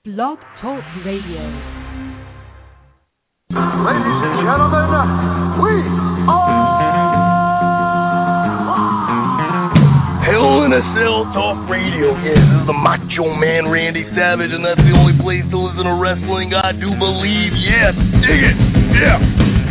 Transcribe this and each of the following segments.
Blog Talk Radio. Ladies and gentlemen, we are Hell in a Cell Talk Radio. Yeah, this is the Macho Man Randy Savage, and that's the only place to listen to wrestling I do believe. Yes, dig it. Yeah.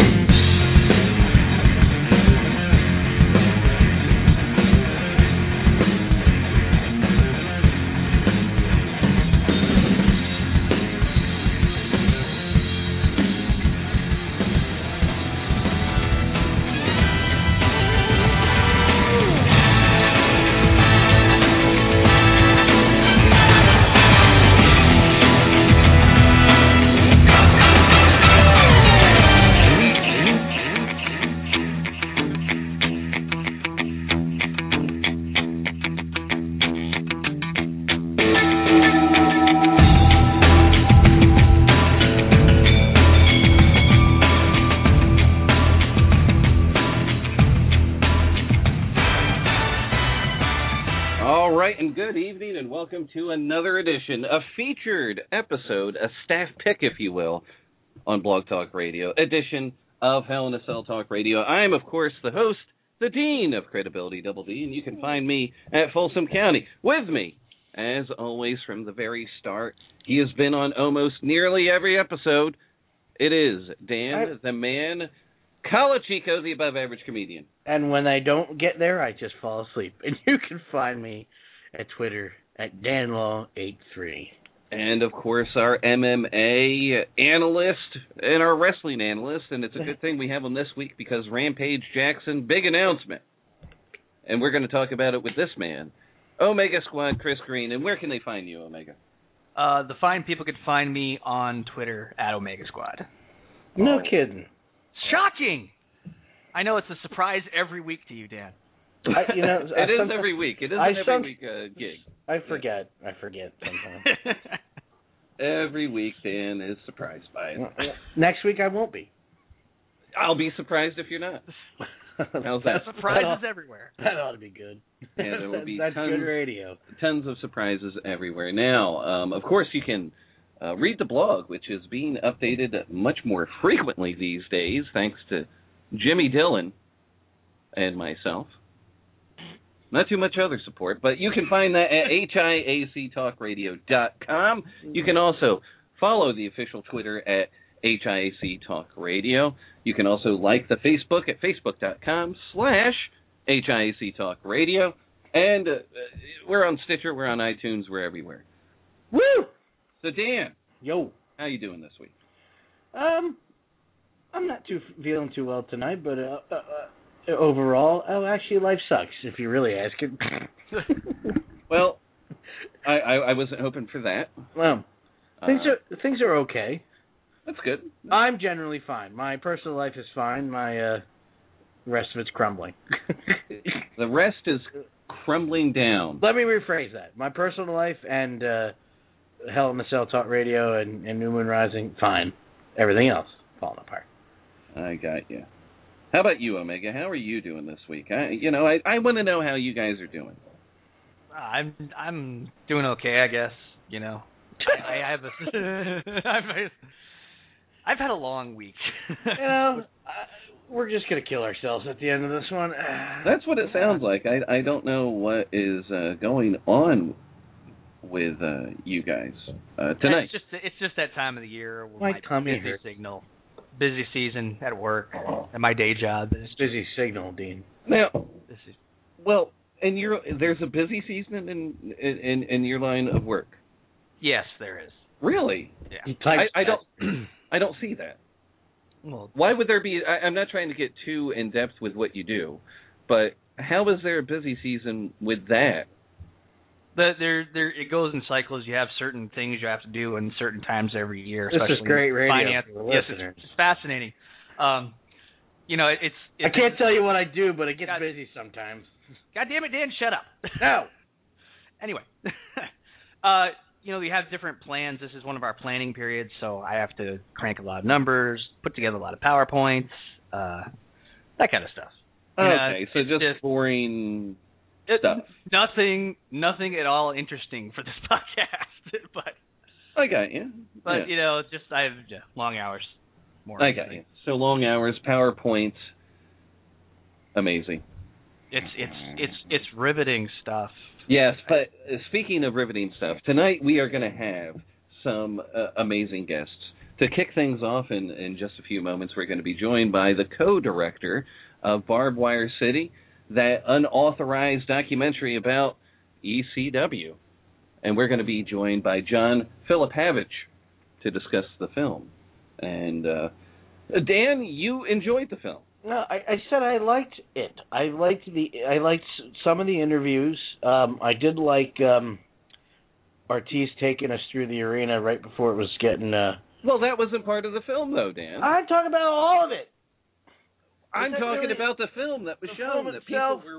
Welcome to another edition, a featured episode, a staff pick, if you will, on Blog Talk Radio, edition of Hell in a Cell Talk Radio. I am, of course, the host, the Dean of Credibility, Double D, and you can find me at Folsom County. With me, as always, from the very start, he has been on almost nearly every episode. It is Dan, the man, Colachico, the above-average comedian. And when I don't get there, I just fall asleep. And you can find me at Twitter at DanLaw83. And, of course, our MMA analyst and our wrestling analyst. And it's a good thing we have him this week because Rampage Jackson, big announcement. And we're going to talk about it with this man, Omega Squad, Chris Green. And where can they find you, Omega? The fine people could find me on Twitter at Omega Squad. No kidding. Shocking! I know it's a surprise every week to you, Dan. It is every week. It is an every week gig. I forget sometimes. Every week, Dan is surprised by it. Next week, I won't be. I'll be surprised if you're not. How's that? Surprises everywhere. That ought to be good. Yeah, there will be That's good radio. Tons of surprises everywhere. Now, of course, you can read the blog, which is being updated much more frequently these days, thanks to Jimmy Dillon and myself. Not too much other support, but you can find that at HIACTalkRadio.com. You can also follow the official Twitter at HIACTalkRadio. You can also like the Facebook at Facebook.com/HIACTalkRadio. And we're on Stitcher, we're on iTunes, we're everywhere. Woo! So, Dan. Yo. How you doing this week? I'm not feeling too well tonight, but overall, actually, life sucks, if you really ask it. Well, I wasn't hoping for that. Well, things are okay. That's good. I'm generally fine. My personal life is fine. My rest of it's crumbling. The rest is crumbling down. Let me rephrase that. My personal life and Hell in the Cell Talk Radio and New Moon Rising, fine. Everything else, falling apart. I got you. How about you, Omega? How are you doing this week? I want to know how you guys are doing. I'm doing okay, I guess. You know, I have I've had a long week. We're just gonna kill ourselves at the end of this one. That's what it sounds like. I don't know what is going on with you guys tonight. It's just that time of the year. My tummy busy signal. Busy season at work, at my day job. It's busy signal, Dean. Now, and there's a busy season in your line of work. Yes, there is. Really? Yeah. I don't see that. Well, why would there be? I'm not trying to get too in depth with what you do, but how is there a busy season with that? It goes in cycles. You have certain things you have to do in certain times every year. This is great radio finance. for the Yes, listeners. it's fascinating. I can't tell you what I do, but it gets busy sometimes. God damn it, Dan, shut up. No. Anyway, we have different plans. This is one of our planning periods, so I have to crank a lot of numbers, put together a lot of PowerPoints, that kind of stuff. Okay, so just boring stuff. Nothing at all interesting for this podcast, but I I got you. But it's just I have long hours. More. I got you. So long hours, PowerPoint, amazing. It's riveting stuff. Yes, but speaking of riveting stuff, tonight we are going to have some amazing guests. To kick things off in just a few moments, we're going to be joined by the co-director of Barbed Wire City, that unauthorized documentary about ECW. And we're going to be joined by John Filipowicz to discuss the film. And Dan, you enjoyed the film. No, I said I liked it. I liked some of the interviews. I did like Ortiz taking us through the arena right before it was getting. Well, that wasn't part of the film, though, Dan. I'm talking about all of it. I'm talking about the film that was shown. That itself, people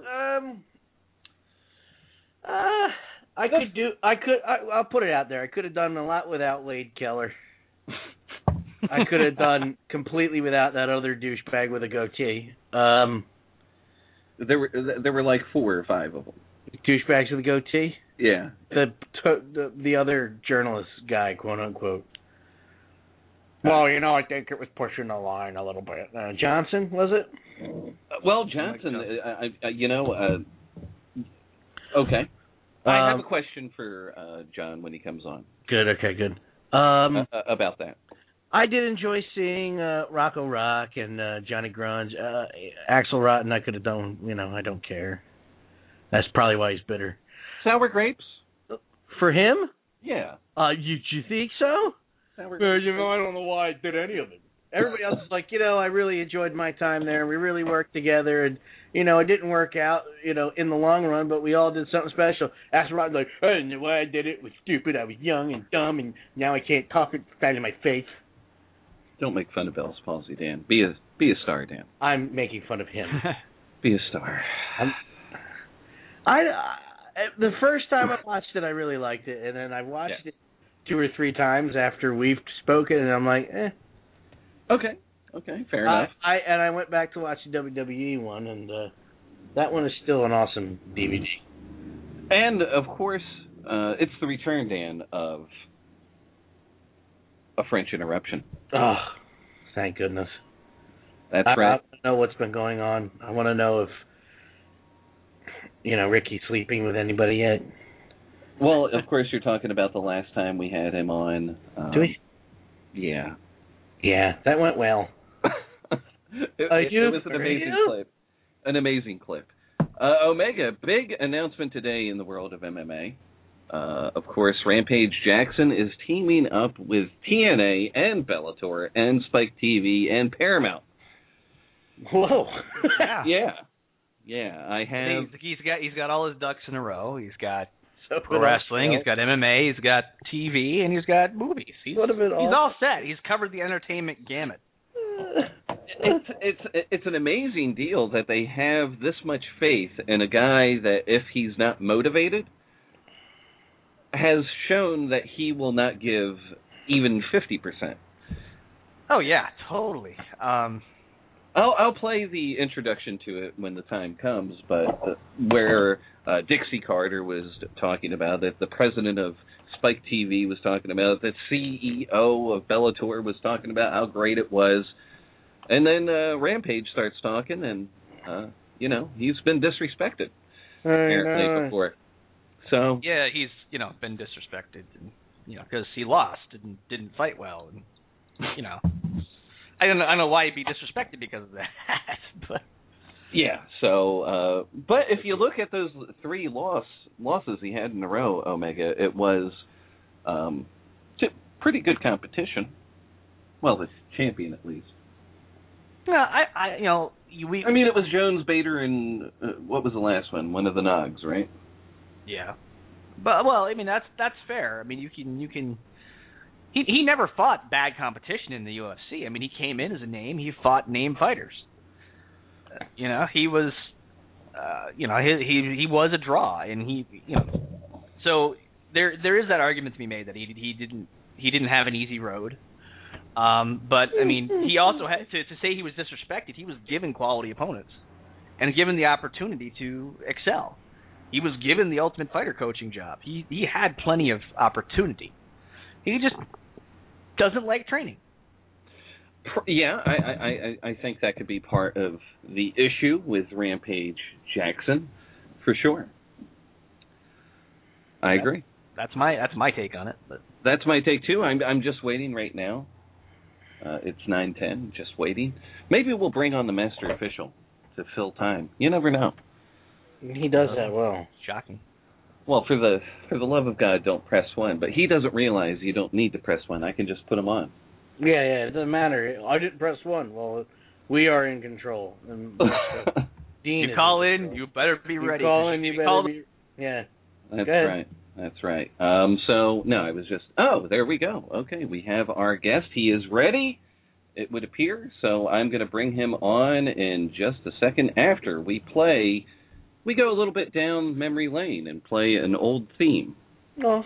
were. I'll put it out there. I could have done a lot without Wade Keller. I could have done completely without that other douchebag with a goatee. There were like 4 or 5 of them. Douchebags with a goatee? Yeah. The other journalist guy, quote unquote. Well, I think it was pushing the line a little bit. Johnson, was it? Well, Johnson, okay. I have a question for John when he comes on. Good, okay, good. About that. I did enjoy seeing Rocco Rock and Johnny Grunge. Axl Rotten, I could have done, I don't care. That's probably why he's bitter. Sour grapes? For him? Yeah. You think so? Sour grapes. I don't know why I did any of it. Everybody else is like, I really enjoyed my time there. We really worked together, and it didn't work out, in the long run, but we all did something special. Axl Rotten's like, I didn't know why I did it. It was stupid. I was young and dumb, and now I can't talk it fat in my face. Don't make fun of Bell's palsy, Dan. Be a star, Dan. I'm making fun of him. Be a star. The first time I watched it, I really liked it, and then I watched it 2 or 3 times after we've spoken, and I'm like, Okay, fair enough. I went back to watch the WWE one, and that one is still an awesome DVD. And, of course, it's the return, Dan, of A French Interruption. Oh, thank goodness. That's right. I want to know what's been going on. I want to know if, Ricky's sleeping with anybody yet. Well, of course, you're talking about the last time we had him on. Do we? Yeah. Yeah, that went well. It was an amazing clip. An amazing clip. Omega, big announcement today in the world of MMA. Of course, Rampage Jackson is teaming up with TNA and Bellator and Spike TV and Paramount. Whoa. Yeah. I have. He's got all his ducks in a row. He's got So pro wrestling. He's got MMA. He's got TV, and he's got movies. He's all set. He's covered the entertainment gamut. It's an amazing deal that they have this much faith in a guy that, if he's not motivated, has shown that he will not give even 50%. Oh yeah, totally. I'll play the introduction to it when the time comes, but where Dixie Carter was talking about it, the president of Spike TV was talking about it, the CEO of Bellator was talking about how great it was, and then Rampage starts talking, and he's been disrespected apparently before. So yeah, he's been disrespected, and because he lost and didn't fight well, and I don't know why he'd be disrespected because of that, but yeah. So, but if you look at those 3 losses he had in a row, Omega, it was pretty good competition. Well, the champion at least. Yeah, it was Jones, Bader, and what was the last one? One of the Nogs, right? Yeah, but that's fair. I mean, you can. He never fought bad competition in the UFC. I mean, he came in as a name. He fought name fighters. He was, he was a draw, and so there is that argument to be made that he didn't have an easy road. But I mean, he also had to say he was disrespected. He was given quality opponents and given the opportunity to excel. He was given the Ultimate Fighter coaching job. He had plenty of opportunity. He just doesn't like training. Yeah, I think that could be part of the issue with Rampage Jackson, for sure. I agree. That's my take on it. But that's my take too. I'm just waiting right now. It's 9:10. Just waiting. Maybe we'll bring on the master official to fill time. You never know. He does that well. Shocking. Well, for the love of God, don't press one. But he doesn't realize you don't need to press one. I can just put him on. Yeah, it doesn't matter. I didn't press one. Well, we are in control. And Dean you call in, you better be ready. You call in, you better be. Yeah. That's right. That's right. So, no, I was just... Oh, there we go. Okay, we have our guest. He is ready, it would appear. So I'm going to bring him on in just a second after we play... We go a little bit down memory lane and play an old theme. Oh.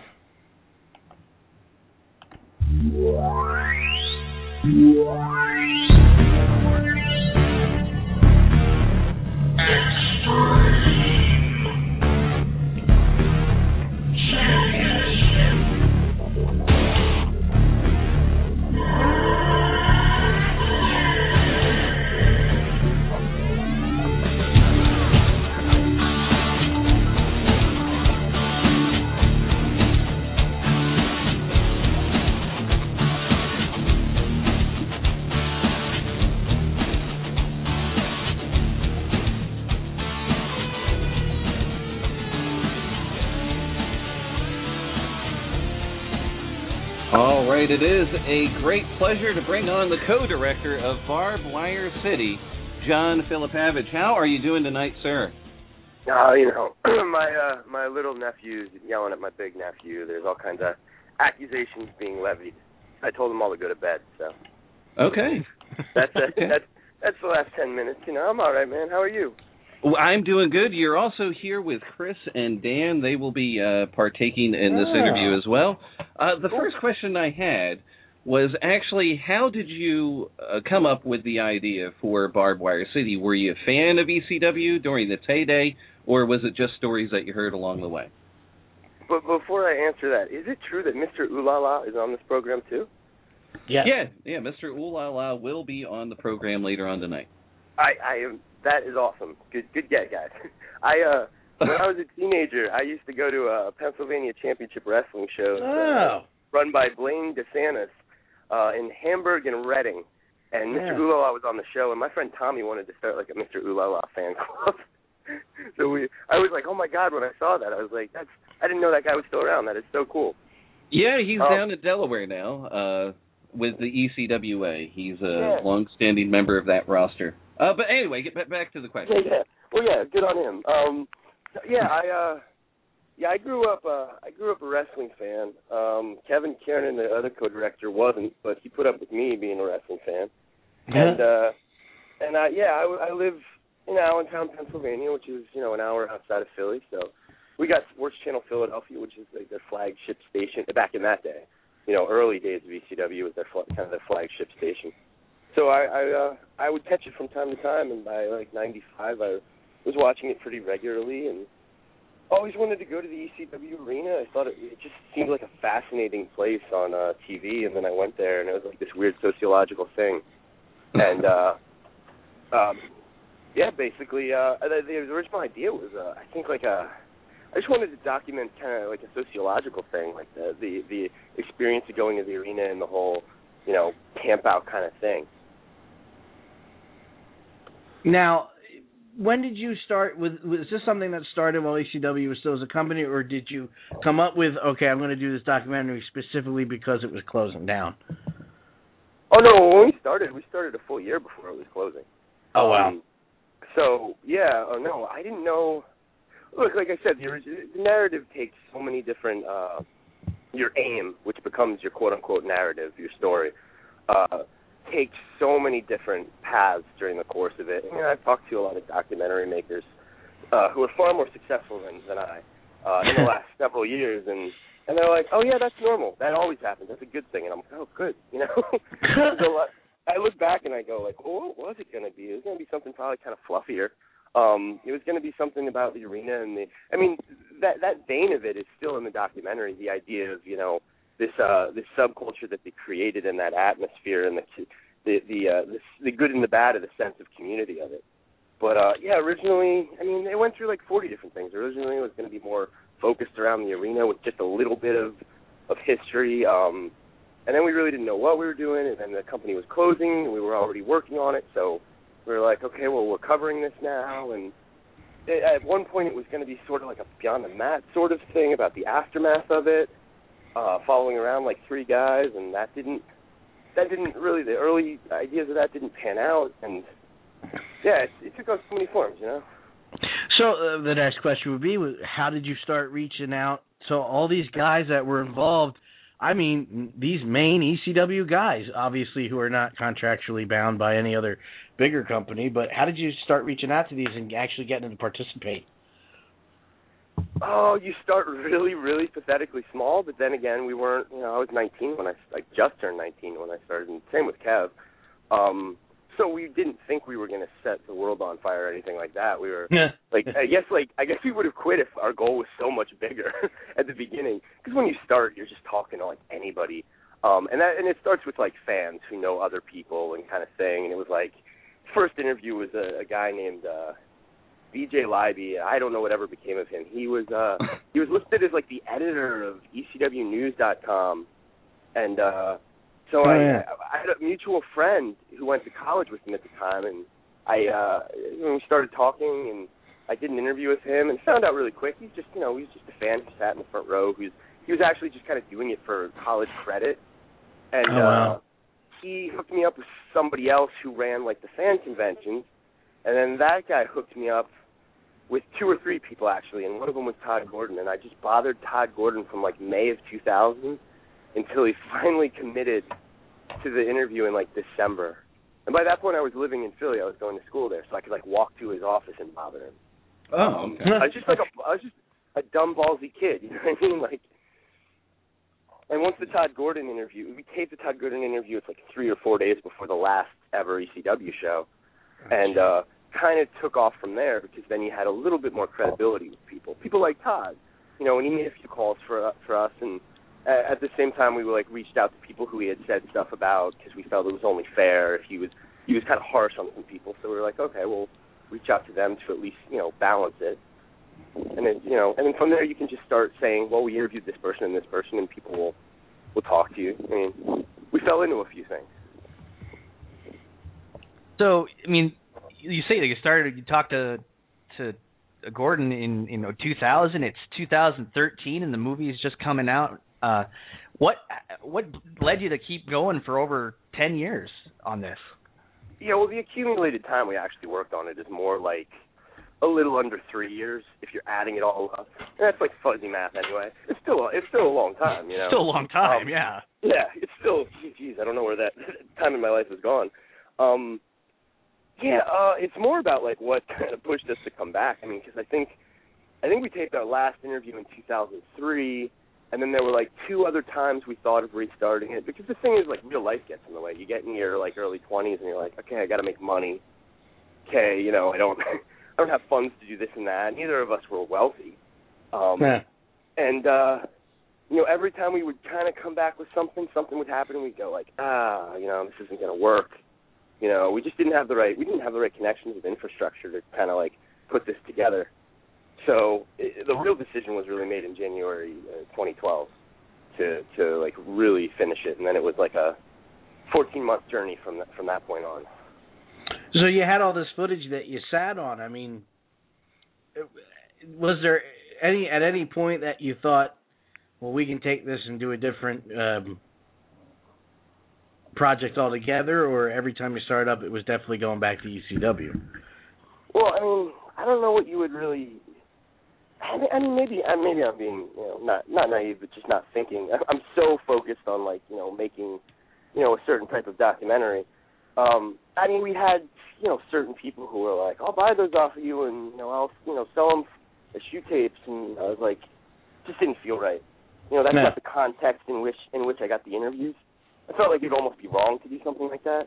All right, it is a great pleasure to bring on the co-director of Barbed Wire City, John Filipavage. How are you doing tonight, sir? My little nephew's yelling at my big nephew. There's all kinds of accusations being levied. I told them all to go to bed, so. Okay. That's it. Okay. That's the last 10 minutes. I'm all right, man. How are you? Well, I'm doing good. You're also here with Chris and Dan. They will be partaking in this interview as well. The first question I had was actually, how did you come up with the idea for Barbed Wire City? Were you a fan of ECW during its heyday, or was it just stories that you heard along the way? But before I answer that, is it true that Mr. Ooh La La is on this program too? Yeah, Mr. Ooh La La will be on the program later on tonight. I am. That is awesome. Good get, guys. When I was a teenager, I used to go to a Pennsylvania Championship Wrestling show run by Blaine DeSantis in Hamburg and Reading. And Mr. Ooh La La was on the show, and my friend Tommy wanted to start like a Mr. Ooh La La fan club. So I was like, oh my God, when I saw that, I was like, I didn't know that guy was still around. That is so cool. Yeah, he's down in Delaware now with the ECWA. He's a long-standing member of that roster. But anyway, get back to the question. Yeah. Well, yeah, good on him. I grew up a wrestling fan. Kevin Kiernan, the other co-director, wasn't, but he put up with me being a wrestling fan. Yeah. I live in Allentown, Pennsylvania, which is an hour outside of Philly. So we got Sports Channel Philadelphia, which is like their flagship station back in that day. Early days of ECW was their flagship station. So I would catch it from time to time, and by like 95, I was watching it pretty regularly, and always wanted to go to the ECW arena. I thought it just seemed like a fascinating place on TV, and then I went there, and it was like this weird sociological thing. And basically, the original idea was I just wanted to document kind of like a sociological thing, like the experience of going to the arena and the whole camp out kind of thing. Now, when did you start was this something that started while ECW was still as a company, or did you come up with, okay, I'm going to do this documentary specifically because it was closing down? Oh, no, when we started a full year before it was closing. Oh, wow. I didn't know. Look, like I said, the narrative takes so many different, your aim, which becomes your quote-unquote narrative, your story, takes so many different paths during the course of it. I've talked to a lot of documentary makers who are far more successful than I in the last several years, and they're like, oh, yeah, that's normal. That always happens. That's a good thing. And I'm like, oh, good, So I look back and I go, like, well, what was it going to be? It was going to be something probably kind of fluffier. It was going to be something about the arena, and that vein of it is still in the documentary. The idea of this subculture that they created in that atmosphere and the good and the bad of the sense of community of it. But originally, I mean, it went through like 40 different things. Originally, it was going to be more focused around the arena with just a little bit of history. And then we really didn't know what we were doing, and then the company was closing, and we were already working on it. So we were like, okay, well, we're covering this now. And at one point, it was going to be sort of like a Beyond the Mat sort of thing about the aftermath of it, following around like 3 guys, and that didn't really, the early ideas of that didn't pan out, and yeah, it took on so many forms, you know. So the next question would be, how did you start reaching out? So all these guys that were involved, I mean, these main ECW guys, obviously, who are not contractually bound by any other bigger company, but how did you start reaching out to these and actually getting them to participate? Oh, you start really, really pathetically small, but then again, we weren't, you know, I was 19 when I just turned 19 when I started, and same with Kev. So we didn't think we were going to set the world on fire or anything like that. We were I guess we would have quit if our goal was so much bigger at the beginning. Because when you start, you're just talking to like anybody, and it starts with like fans who know other people and kind of thing. And it was like, first interview was a guy named BJ Libby. I don't know whatever became of him. He was listed as like the editor of ECWnews.com, and so I had a mutual friend who went to college with him at the time, and when we started talking, and I did an interview with him, and found out really quick he's just a fan who sat in the front row. He was actually just kind of doing it for college credit, and he hooked me up with somebody else who ran like the fan conventions, and then that guy hooked me up with 2 or 3 people actually, and one of them was Todd Gordon, and I just bothered Todd Gordon from like May of 2000 until he finally committed to the interview in like December. And by that point I was living in Philly. I was going to school there, so I could like walk to his office and bother him. Oh, okay. I was just a dumb ballsy kid, you know what I mean? Like, and once the Todd Gordon interview, we taped the Todd Gordon interview, it's like 3 or 4 days before the last ever ECW show. And kind of took off from there, because then you had a little bit more credibility with people like Todd, you know, and he made a few calls for us, and at the same time we reached out to people who he had said stuff about, because we felt it was only fair. He was kind of harsh on some people, so we were like, okay, we'll reach out to them to at least, you know, balance it. And then, you know, and then from there you can just start saying, well, we interviewed this person and this person, and people will talk to you. I mean, we fell into a few things. So, I mean, you say that you talked to Gordon in 2000. It's 2013, and the movie is just coming out. What led you to keep going for over 10 years on this? Yeah, well, the accumulated time we actually worked on it is more like a little under 3 years if you're adding it all up. And that's like fuzzy math anyway. It's still a long time, you know. Still a long time, yeah. Yeah, it's still. Geez, I don't know where that time in my life has gone. It's more about like what kind of pushed us to come back. I mean, because I think we taped our last interview in 2003, and then there were like 2 other times we thought of restarting it, because the thing is, like, real life gets in the way. You get in your like early 20s, and you're like, okay, I got to make money. Okay, you know, I don't have funds to do this and that. Neither of us were wealthy, and you know, every time we would kind of come back with something would happen, and we'd go like, you know, this isn't going to work. You know, we didn't have the right connections with infrastructure to kind of like put this together. So the real decision was really made in January 2012 to like really finish it, and then it was like a 14-month journey from that point on. So you had all this footage that you sat on. I mean, was there at any point that you thought, well, we can take this and do a different project altogether, or every time you started up, it was definitely going back to ECW? Well, I mean, I don't know what you would really. I mean, maybe I'm being, you know, not naive, but just not thinking. I'm so focused on, like, you know, making, you know, a certain type of documentary. I mean, we had, you know, certain people who were like, I'll buy those off of you, and, you know, I'll, you know, sell them as shoe tapes, and I was like, just didn't feel right. You know, that's not the context in which I got the interviews. I felt like it'd almost be wrong to do something like that.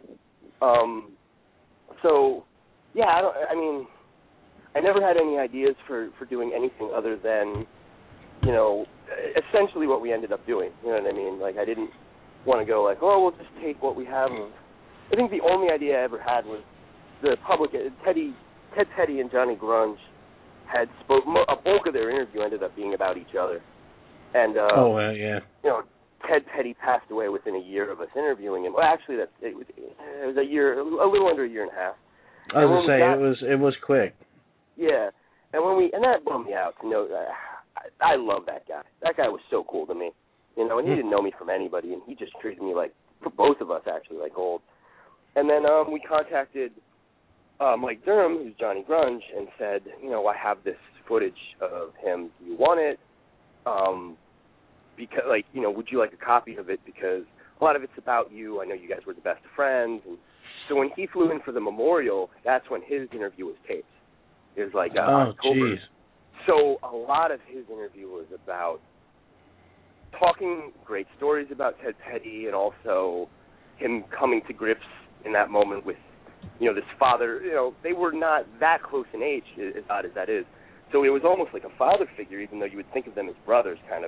So, yeah, I mean, I never had any ideas for doing anything other than you know, essentially what we ended up doing. You know what I mean? Like, I didn't want to go like, oh, we'll just take what we have. I think the only idea I ever had was the public. Ted Petty and Johnny Grunge had a bulk of their interview ended up being about each other. And yeah. You know, Ted Petty passed away within a year of us interviewing him. Well, actually, it was a year, a little under a year and a half. I was gonna say it was quick. Yeah, and that bummed me out to know. I love that guy. That guy was so cool to me, you know. And he didn't know me from anybody, and he just treated me like, for both of us actually, like gold. And then we contacted Mike Durham, who's Johnny Grunge, and said, you know, I have this footage of him. Do you want it? Because, like, you know, would you like a copy of it? Because a lot of it's about you. I know you guys were the best of friends. And so when he flew in for the memorial, that's when his interview was taped. It was like October. Jeez. So a lot of his interview was about talking great stories about Ted Petty and also him coming to grips in that moment with, you know, this father. You know, they were not that close in age, as odd as that is. So it was almost like a father figure, even though you would think of them as brothers, kind of.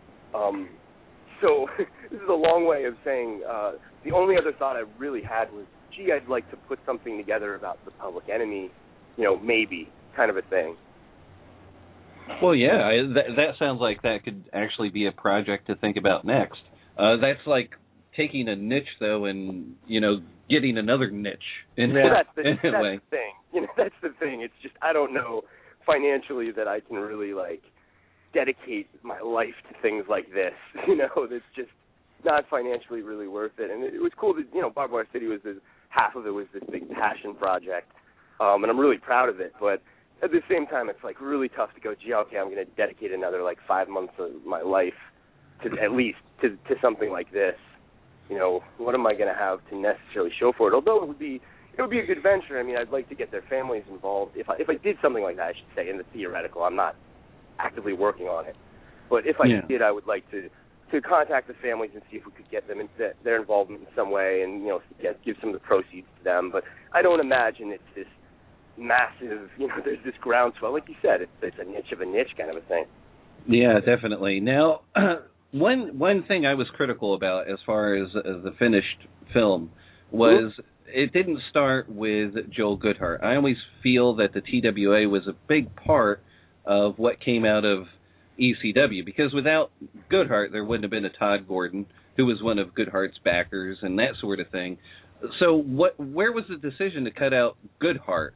So this is a long way of saying the only other thought I really had was, gee, I'd like to put something together about the Public Enemy, you know, maybe, kind of a thing. Well, yeah, that sounds like that could actually be a project to think about next. That's like taking a niche, though, and, you know, getting another niche. Well, that's the thing. You know, that's the thing. It's just, I don't know financially that I can really, like, dedicate my life to things like this. You know, it's just not financially really worth it. And it was cool that, you know, Barbed Wire City was half of it was this big passion project, and I'm really proud of it. But at the same time, it's like really tough to go, gee, okay, I'm going to dedicate another like 5 months of my life to at least to something like this. You know, what am I going to have to necessarily show for it? Although it would be a good venture. I mean, I'd like to get their families involved. If I did something like that, I should say, in the theoretical, I'm not actively working on it. But if I did, I would like to contact the families and see if we could get them their involvement in some way, and, you know, give some of the proceeds to them. But I don't imagine it's this massive, you know, there's this groundswell. Like you said, it's a niche of a niche kind of a thing. Yeah, definitely. Now, one thing I was critical about as far as the finished film was it didn't start with Joel Goodhart. I always feel that the TWA was a big part of what came out of ECW, because without Goodhart, there wouldn't have been a Todd Gordon, who was one of Goodhart's backers and that sort of thing. So where was the decision to cut out Goodhart?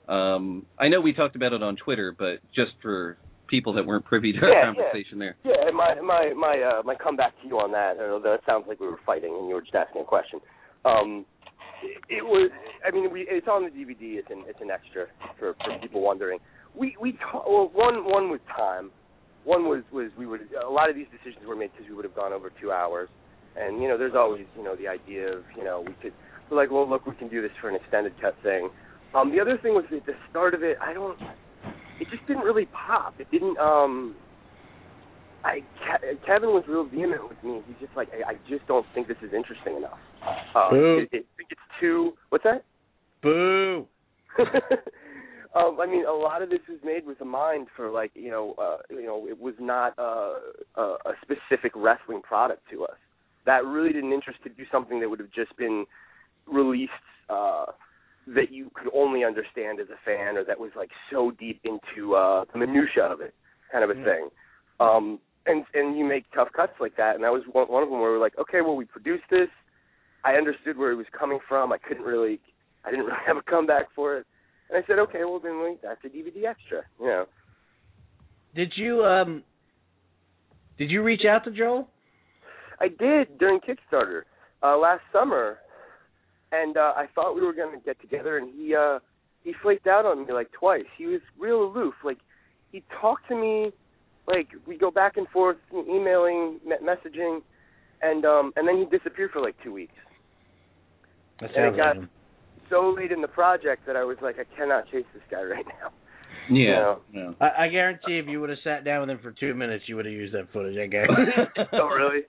I know we talked about it on Twitter, but just for people that weren't privy to our conversation there. Yeah, my comeback to you on that, although it sounds like we were fighting and you were just asking a question. It was, I mean, it's on the DVD. It's an extra for people wondering. One was time. One was we would, a lot of these decisions were made because we would have gone over 2 hours, and, you know, there's always, you know, the idea of, you know, we're like, well, look, we can do this for an extended cut thing. The other thing was at the start of it, it just didn't really pop. It didn't, Kevin was real vehement with me. He's just like, I just don't think this is interesting enough. Boo. I think it's too, what's that? Boo. I mean, a lot of this was made with a mind for, like, you know, it was not a specific wrestling product to us. That really didn't interest to do something that would have just been released that you could only understand as a fan, or that was, like, so deep into the minutia of it, kind of a thing. And you make tough cuts like that, and that was one of them where we're like, okay, well, we produced this. I understood where it was coming from. I didn't really have a comeback for it. And I said, okay, well, then that's a DVD extra, you know. Did you reach out to Joel? I did during Kickstarter last summer, and I thought we were going to get together, and he flaked out on me like twice. He was real aloof. Like, he talked to me, like, we go back and forth, emailing, messaging, and then he disappeared for like 2 weeks. That sounds like him. So late in the project that I was like, I cannot chase this guy right now. Yeah. You know? Yeah. I guarantee if you would have sat down with him for 2 minutes, you would have used that footage, I guarantee. Oh, really?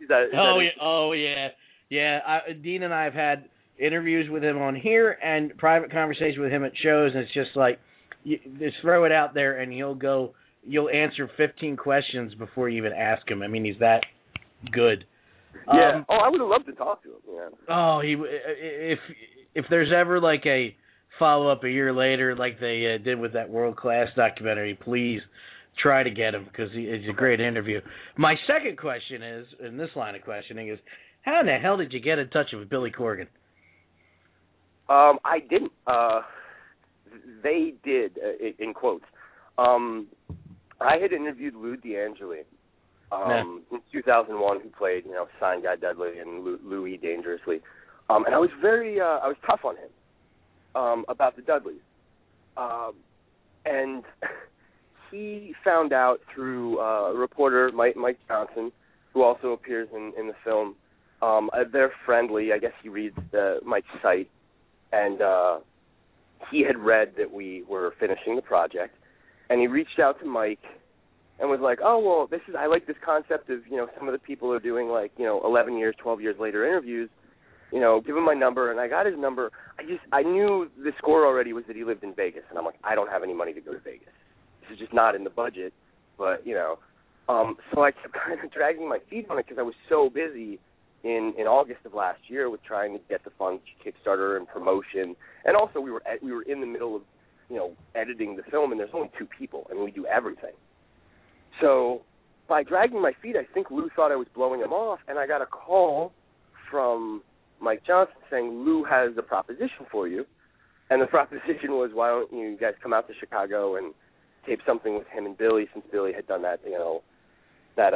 Yeah. Dean and I have had interviews with him on here and private conversations with him at shows, and it's just like, you just throw it out there, and he'll go you'll answer 15 questions before you even ask him. I mean, he's that good. Yeah. I would have loved to talk to him. Yeah. Oh, if there's ever like a follow-up a year later like they did with that World Class documentary, please try to get him because he's a great interview. My second question is, in this line of questioning, is how in the hell did you get in touch with Billy Corgan? I didn't. They did, in quotes. I had interviewed Lou D'Angeli in 2001, who played, Sign Guy Dudley and Louis Dangerously. And I was I was tough on him about the Dudleys. And he found out through a reporter, Mike Johnson, who also appears in the film. They're friendly. I guess he reads Mike's site. And he had read that we were finishing the project. And he reached out to Mike and was like, oh, well, I like this concept of, some of the people are doing 11 years, 12 years later interviews. Give him my number. And I got his number. I knew the score already was that he lived in Vegas. And I'm like, I don't have any money to go to Vegas. This is just not in the budget. But, so I kept kind of dragging my feet on it because I was so busy in August of last year with trying to get the funds, Kickstarter and promotion. And also we were in the middle of, editing the film, and there's only 2 people, and we do everything. So by dragging my feet, I think Lou thought I was blowing him off, and I got a call from Mike Johnson saying, Lou has a proposition for you. And the proposition was, why don't you guys come out to Chicago and tape something with him and Billy, since Billy had done that, that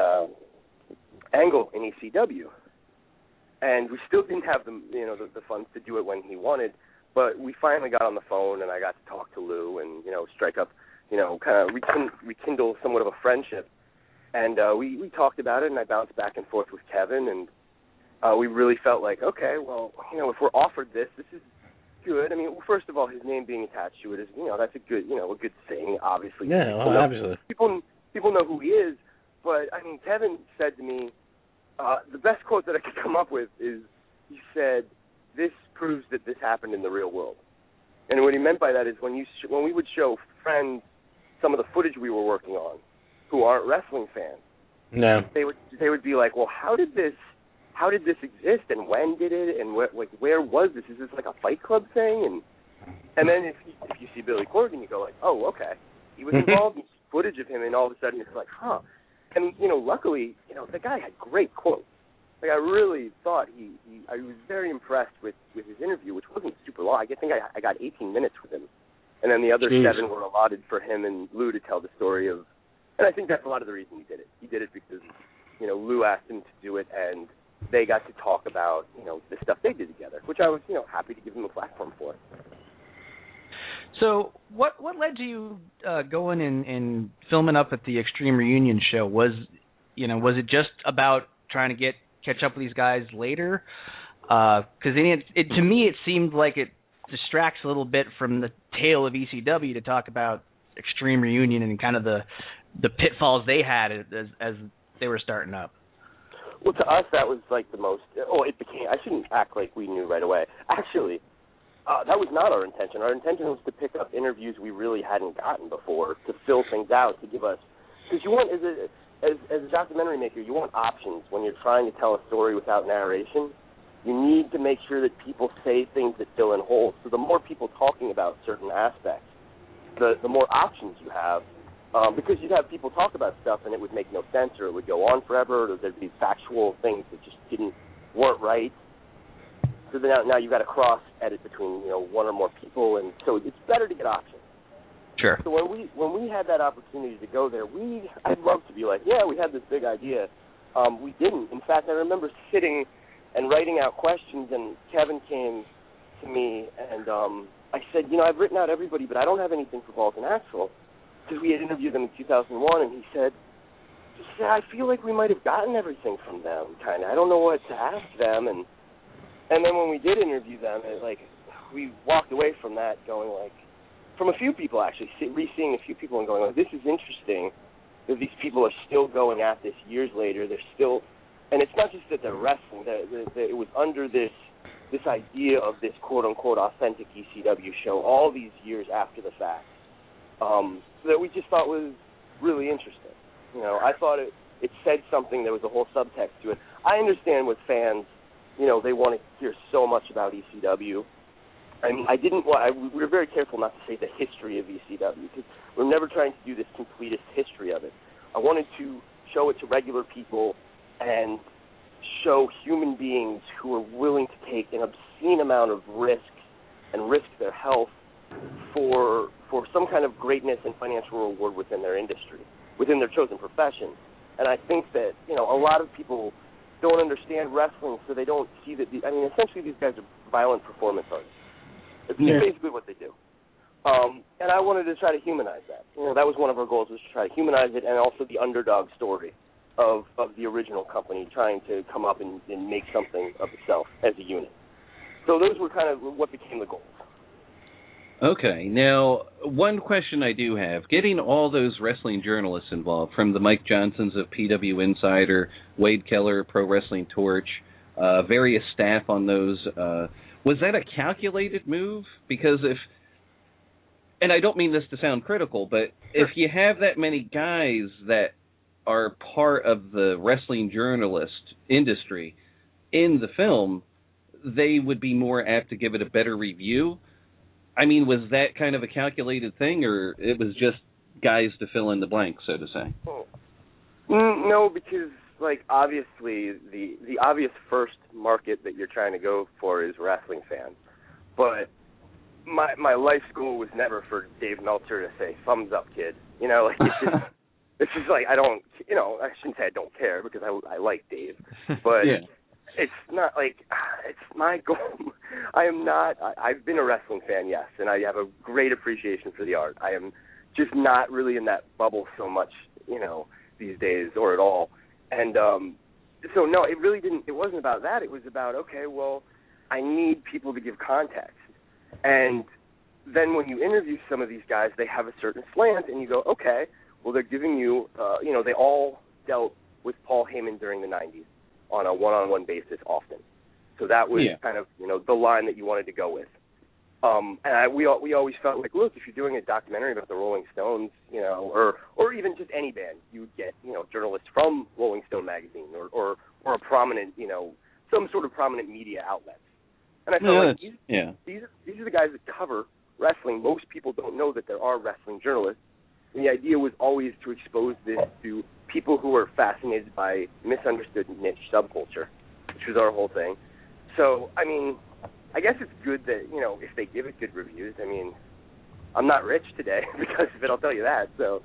angle in ECW. And we still didn't have the funds to do it when he wanted, but we finally got on the phone, and I got to talk to Lou and, strike up, kind of rekindle somewhat of a friendship. And we talked about it, and I bounced back and forth with Kevin, and we really felt like, okay, well, if we're offered this is good. I mean, first of all, his name being attached to it is, that's a good thing, obviously. Yeah, well, obviously. People know who he is, but, I mean, Kevin said to me, the best quote that I could come up with is, he said, this proves that this happened in the real world. And what he meant by that is when we would show friends some of the footage we were working on who aren't wrestling fans, no, they would be like, well, how did this exist, and when did it, and where was this? Is this like a Fight Club thing? And then if you see Billy Corgan, you go like, oh, okay, he was involved in footage of him, and all of a sudden it's like, huh. And luckily, the guy had great quotes. Like, I really thought I was very impressed with his interview, which wasn't super long. I think I got 18 minutes with him. And then the other 7 were allotted for him and Lou to tell the story of, and I think that's a lot of the reason he did it. He did it because, Lou asked him to do it, and they got to talk about, the stuff they did together, which I was, happy to give them a platform for. So what led to you going and filming up at the Extreme Reunion show? Was it just about trying to catch up with these guys later? Because to me it seemed like it distracts a little bit from the tale of ECW to talk about Extreme Reunion and kind of the pitfalls they had as they were starting up. Well, to us that was like the most. It became. I shouldn't act like we knew right away. Actually, that was not our intention. Our intention was to pick up interviews we really hadn't gotten before, to fill things out, to give us, because you want as a documentary maker, you want options when you're trying to tell a story without narration. You need to make sure that people say things that fill in holes. So the more people talking about certain aspects, the more options you have, because you'd have people talk about stuff and it would make no sense, or it would go on forever, or there'd be factual things that just weren't right. So now you've got to cross-edit between one or more people, and so it's better to get options. Sure. So when we had that opportunity to go there, I'd love to be like, yeah, we had this big idea. We didn't. In fact, I remember sitting and writing out questions, and Kevin came to me, and I said, I've written out everybody, but I don't have anything for Balls and Axel, because we had interviewed them in 2001, and he said, I feel like we might have gotten everything from them, kind of. I don't know what to ask them, and then when we did interview them, we walked away from that going like, from a few people actually, re-seeing a few people and going like, this is interesting that these people are still going at this years later. They're still, and it's not just that they're wrestling. It was under this idea of this quote-unquote authentic ECW show all these years after the fact, that we just thought was really interesting. You know, I thought it said something. There was a whole subtext to it. I understand with fans, you know, they want to hear so much about ECW. I mean, we were very careful not to say the history of ECW, because we're never trying to do this completist history of it. I wanted to show it to regular people and show human beings who are willing to take an obscene amount of risk and risk their health for some kind of greatness and financial reward within their industry, within their chosen profession. And I think that, you know, a lot of people don't understand wrestling, so they don't see that. Essentially these guys are violent performance artists. It's basically what they do. And I wanted to try to humanize that. You know, that was one of our goals, was to try to humanize it, and also the underdog story of the original company trying to come up and make something of itself as a unit. So those were kind of what became the goals. Okay, now, one question I do have. Getting all those wrestling journalists involved, from the Mike Johnsons of PW Insider, Wade Keller, Pro Wrestling Torch, various staff on those, was that a calculated move? Because and I don't mean this to sound critical, but if you have that many guys that are part of the wrestling journalist industry in the film, they would be more apt to give it a better review. I mean, was that kind of a calculated thing, or it was just guys to fill in the blank, so to say? No, because, like, obviously, the obvious first market that you're trying to go for is wrestling fans. But my life goal was never for Dave Meltzer to say, thumbs up, kid. You know, like, it's just like, I shouldn't say I don't care, because I like Dave. But it's not like, it's my goal. I've been a wrestling fan, yes, and I have a great appreciation for the art. I am just not really in that bubble so much, you know, these days, or at all. And so, no, it wasn't about that. It was about, okay, well, I need people to give context. And then when you interview some of these guys, they have a certain slant, and you go, okay, well, they're giving you, they all dealt with Paul Heyman during the 90s on a one-on-one basis often. So that was kind of, you know, the line that you wanted to go with. And we always felt like, look, if you're doing a documentary about the Rolling Stones, you know, or even just any band, you would get, you know, journalists from Rolling Stone magazine or a prominent, you know, some sort of prominent media outlets. And I felt like these are the guys that cover wrestling. Most people don't know that there are wrestling journalists. And the idea was always to expose this to people who are fascinated by misunderstood niche subculture, which was our whole thing. So, I mean, I guess it's good that, you know, if they give it good reviews. I mean, I'm not rich today because of it, I'll tell you that. So,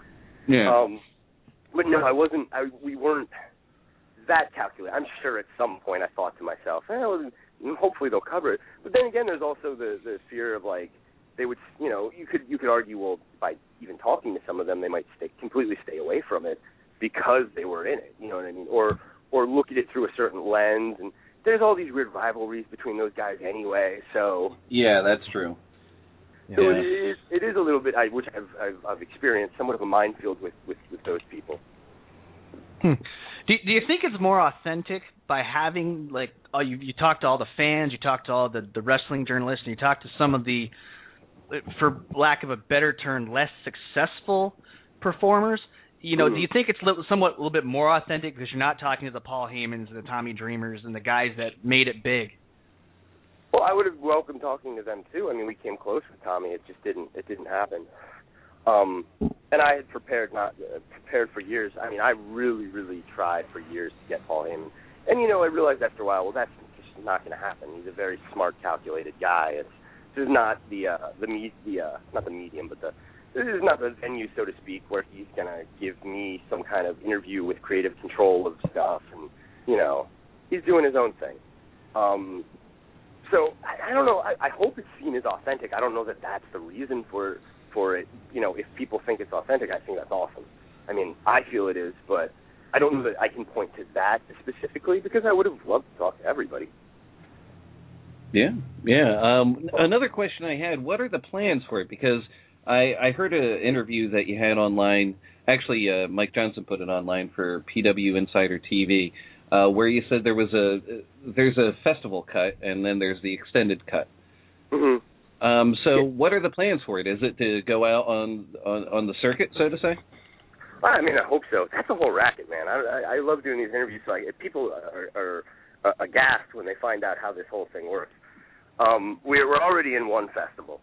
but no, we weren't that calculated. I'm sure at some point I thought to myself, hopefully they'll cover it. But then again, there's also the fear of, like, they would, you know, you could argue, well, by even talking to some of them, they might completely stay away from it because they were in it, you know what I mean? Or look at it through a certain lens, and there's all these weird rivalries between those guys anyway, so... Yeah, that's true. So it is a little bit, which I've experienced, somewhat of a minefield with those people. Do you think it's more authentic by having, like, you talk to all the fans, you talk to all the wrestling journalists, and you talk to some of the, for lack of a better term, less successful performers? You know, do you think it's a little bit more authentic because you're not talking to the Paul Heymans, the Tommy Dreamers, and the guys that made it big? Well, I would have welcomed talking to them too. I mean, we came close with Tommy. It just didn't happen. And I had prepared for years. I mean, I really, really tried for years to get Paul Heyman. And, you know, I realized after a while, well, that's just not going to happen. He's a very smart, calculated guy. This is not not the medium, but this is not the venue, so to speak, where he's going to give me some kind of interview with creative control of stuff. And, you know, he's doing his own thing. So I don't know. I hope it's seen as authentic. I don't know that that's the reason for it. You know, if people think it's authentic, I think that's awesome. I mean, I feel it is, but I don't know that I can point to that specifically because I would have loved to talk to everybody. Yeah. Another question I had, what are the plans for it? Because I heard an interview that you had online. Actually, Mike Johnson put it online for PW Insider TV, where you said there's a festival cut and then there's the extended cut. Mm-hmm. So what are the plans for it? Is it to go out on the circuit, so to say? I mean, I hope so. That's a whole racket, man. I love doing these interviews. Like, if people are aghast when they find out how this whole thing works. We're already in one festival,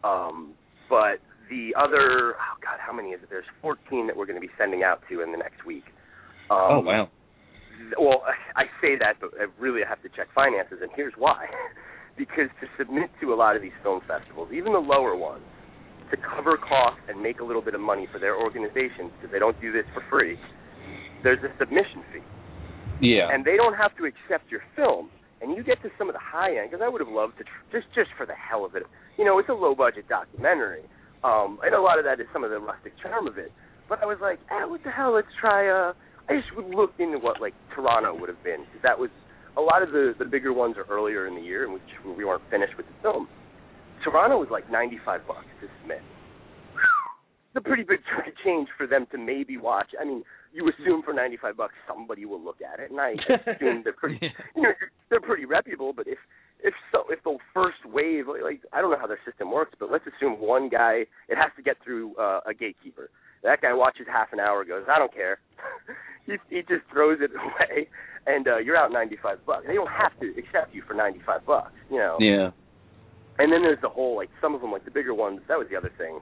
but the other, oh God, how many is it? There's 14 that we're going to be sending out to in the next week. Oh, wow. Well, I say that, but I really have to check finances, and here's why. Because to submit to a lot of these film festivals, even the lower ones, to cover costs and make a little bit of money for their organizations, because they don't do this for free, there's a submission fee. Yeah. And they don't have to accept your film. And you get to some of the high end, because I would have loved to, just for the hell of it. You know, it's a low-budget documentary. And a lot of that is some of the rustic charm of it. But I was like, what the hell, let's try, I just looked into what, like, Toronto would have been, because that was, a lot of the bigger ones are earlier in the year, in which we weren't finished with the film. Toronto was like $95 to submit. It's a pretty big chunk of change for them to maybe watch. I mean, you assume for $95 somebody will look at it, and I assume they're pretty, they're pretty reputable. But if the first wave, like I don't know how their system works, but let's assume one guy, it has to get through a gatekeeper. That guy watches half an hour, goes, I don't care. he just throws it away, and you're out $95. They don't have to accept you for $95, you know. Yeah. And then there's the whole, like, some of them, like the bigger ones, that was the other thing.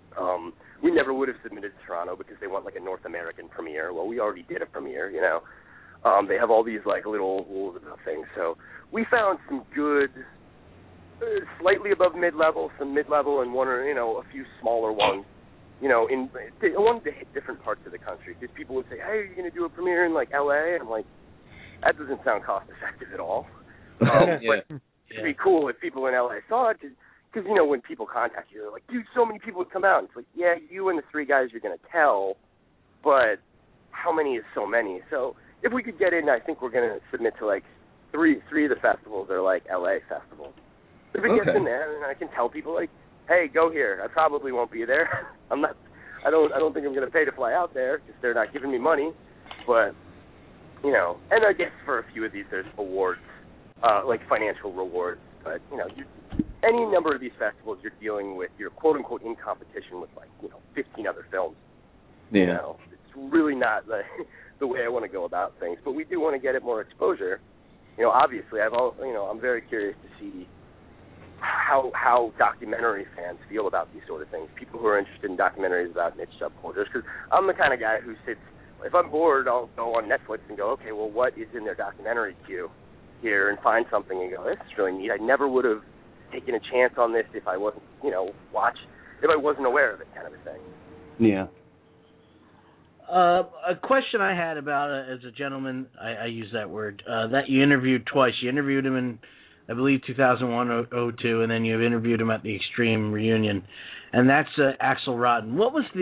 We never would have submitted to Toronto because they want, like, a North American premiere. Well, we already did a premiere, you know. They have all these, like, little rules about things. So we found some good, slightly above mid-level, some mid-level, and one or, you know, a few smaller ones, you know, I wanted to hit different parts of the country. Because people would say, hey, are you going to do a premiere in, like, L.A.? And I'm like, that doesn't sound cost-effective at all. Yeah. But it'd be cool if people in L.A. saw it, because, you know, when people contact you, they're like, dude, so many people would come out. And it's like, yeah, you and the 3 guys you're going to tell, but how many is so many? So if we could get in, I think we're going to submit to, like, three of the festivals are, like, L.A. festivals. If it gets in there, then I can tell people, like, hey, go here. I probably won't be there. I don't think I'm going to pay to fly out there because they're not giving me money. But, you know, and I guess for a few of these there's awards. Like financial rewards, but you know, any number of these festivals, you're dealing with, you're quote unquote in competition with, like, you know, 15 other films. Yeah. You know, it's really not the way I want to go about things, but we do want to get it more exposure. You know, obviously, I'm very curious to see how documentary fans feel about these sort of things. People who are interested in documentaries about niche subcultures, because I'm the kind of guy who sits. If I'm bored, I'll go on Netflix and go, okay, well, what is in their documentary queue here, and find something and go, this is really neat. I never would have taken a chance on this if I wasn't, you know, if I wasn't aware of it, kind of a thing. Yeah. A question I had about as a gentleman, I use that word, that you interviewed twice. You interviewed him in, I believe, 2001, 02, and then you interviewed him at the Extreme reunion, and that's Axel Rotten. What was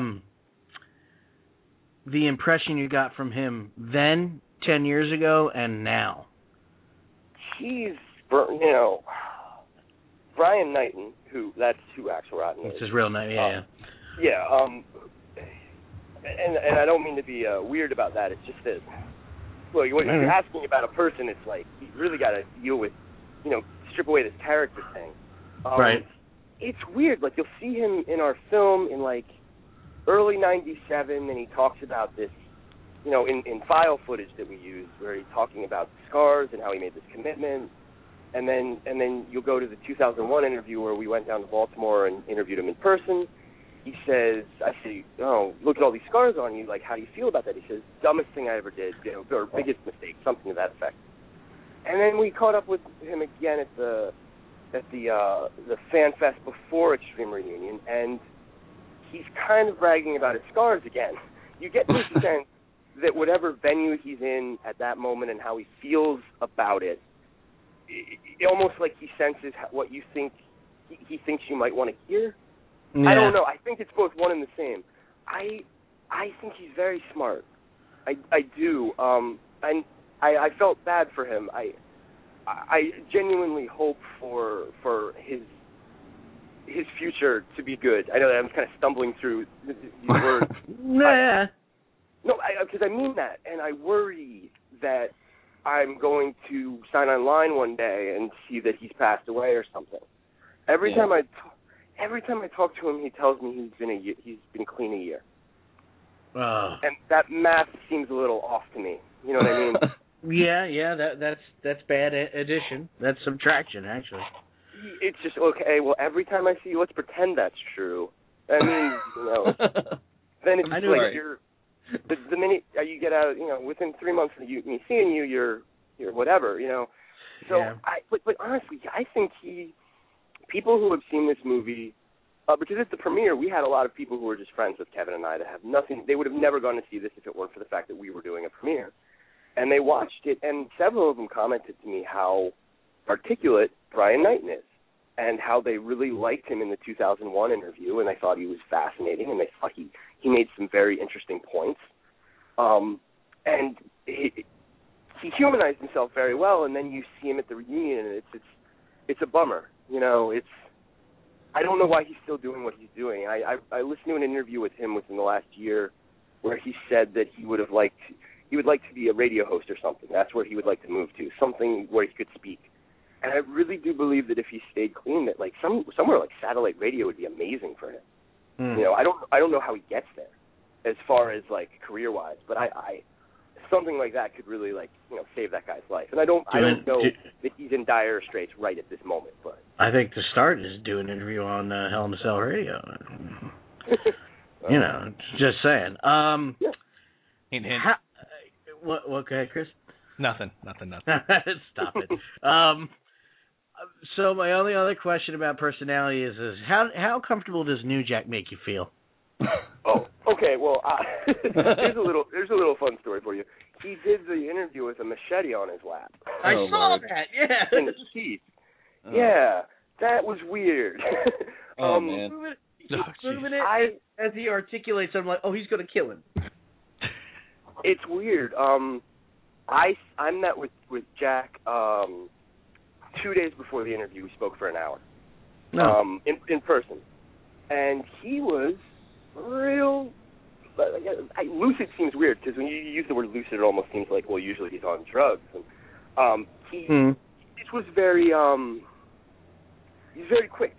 the impression you got from him then, 10 years ago, and now? He's, you know, Brian Knighton, that's who Axel Rotten is. It's his real name, yeah. Yeah, and I don't mean to be weird about that. It's just that, well, when you're asking about a person, it's like, you really got to deal with, you know, strip away this character thing. Right. It's weird. Like, you'll see him in our film in, like, early 97, and he talks about this, you know, in file footage that we use, where he's talking about scars and how he made this commitment, and then you'll go to the 2001 interview where we went down to Baltimore and interviewed him in person. He says, I say, oh, look at all these scars on you, like, how do you feel about that? He says, dumbest thing I ever did, you know, or biggest mistake, something to that effect. And then we caught up with him again at the Fan Fest before Extreme Reunion, and he's kind of bragging about his scars again. You get the sense that whatever venue he's in at that moment and how he feels about it, almost like he senses what you think he thinks you might want to hear. Yeah. I don't know. I think it's both one and the same. I think he's very smart. I do. And I felt bad for him. I genuinely hope for his future to be good. I know that I'm kind of stumbling through these words. Because I mean that, and I worry that I'm going to sign online one day and see that he's passed away or something. Every time I talk to him, he tells me he's been clean a year. And that math seems a little off to me. You know what I mean? That's bad addition. That's subtraction, actually. It's just, okay, well, every time I see you, let's pretend that's true. I mean, then it's like you're, the minute you get out, within 3 months of me seeing you, you're whatever, So, but honestly, I think people who have seen this movie, because it's the premiere, we had a lot of people who were just friends with Kevin and I that have nothing, they would have never gone to see this if it weren't for the fact that we were doing a premiere. And they watched it, and several of them commented to me how articulate Brian Knighton is, and how they really liked him in the 2001 interview, and they thought he was fascinating, and they thought he made some very interesting points. And he humanized himself very well, and then you see him at the reunion, and it's a bummer. I don't know why he's still doing what he's doing. I listened to an interview with him within the last year where he said that he would like to be a radio host or something. That's where he would like to move to, something where he could speak. And I really do believe that if he stayed clean, that like somewhere like satellite radio would be amazing for him. I don't know how he gets there, as far as like career wise, but I something like that could really save that guy's life. And I don't know that he's in dire straits right at this moment, but I think the start is do an interview on Hell in a Cell Radio. Just saying. Hint. What? Okay, Chris. Nothing. Stop it. So my only other question about personality is how comfortable does New Jack make you feel? Oh, okay. Well, there's a little fun story for you. He did the interview with a machete on his lap. I saw that. Yeah. In his teeth. Oh. Yeah, that was weird. Man. As he articulates, I'm like, oh, he's going to kill him. It's weird. I met with Jack 2 days before the interview. We spoke for an hour in person, and he was real. Lucid seems weird because when you use the word lucid, it almost seems like, well, usually he's on drugs. And it was very he's very quick.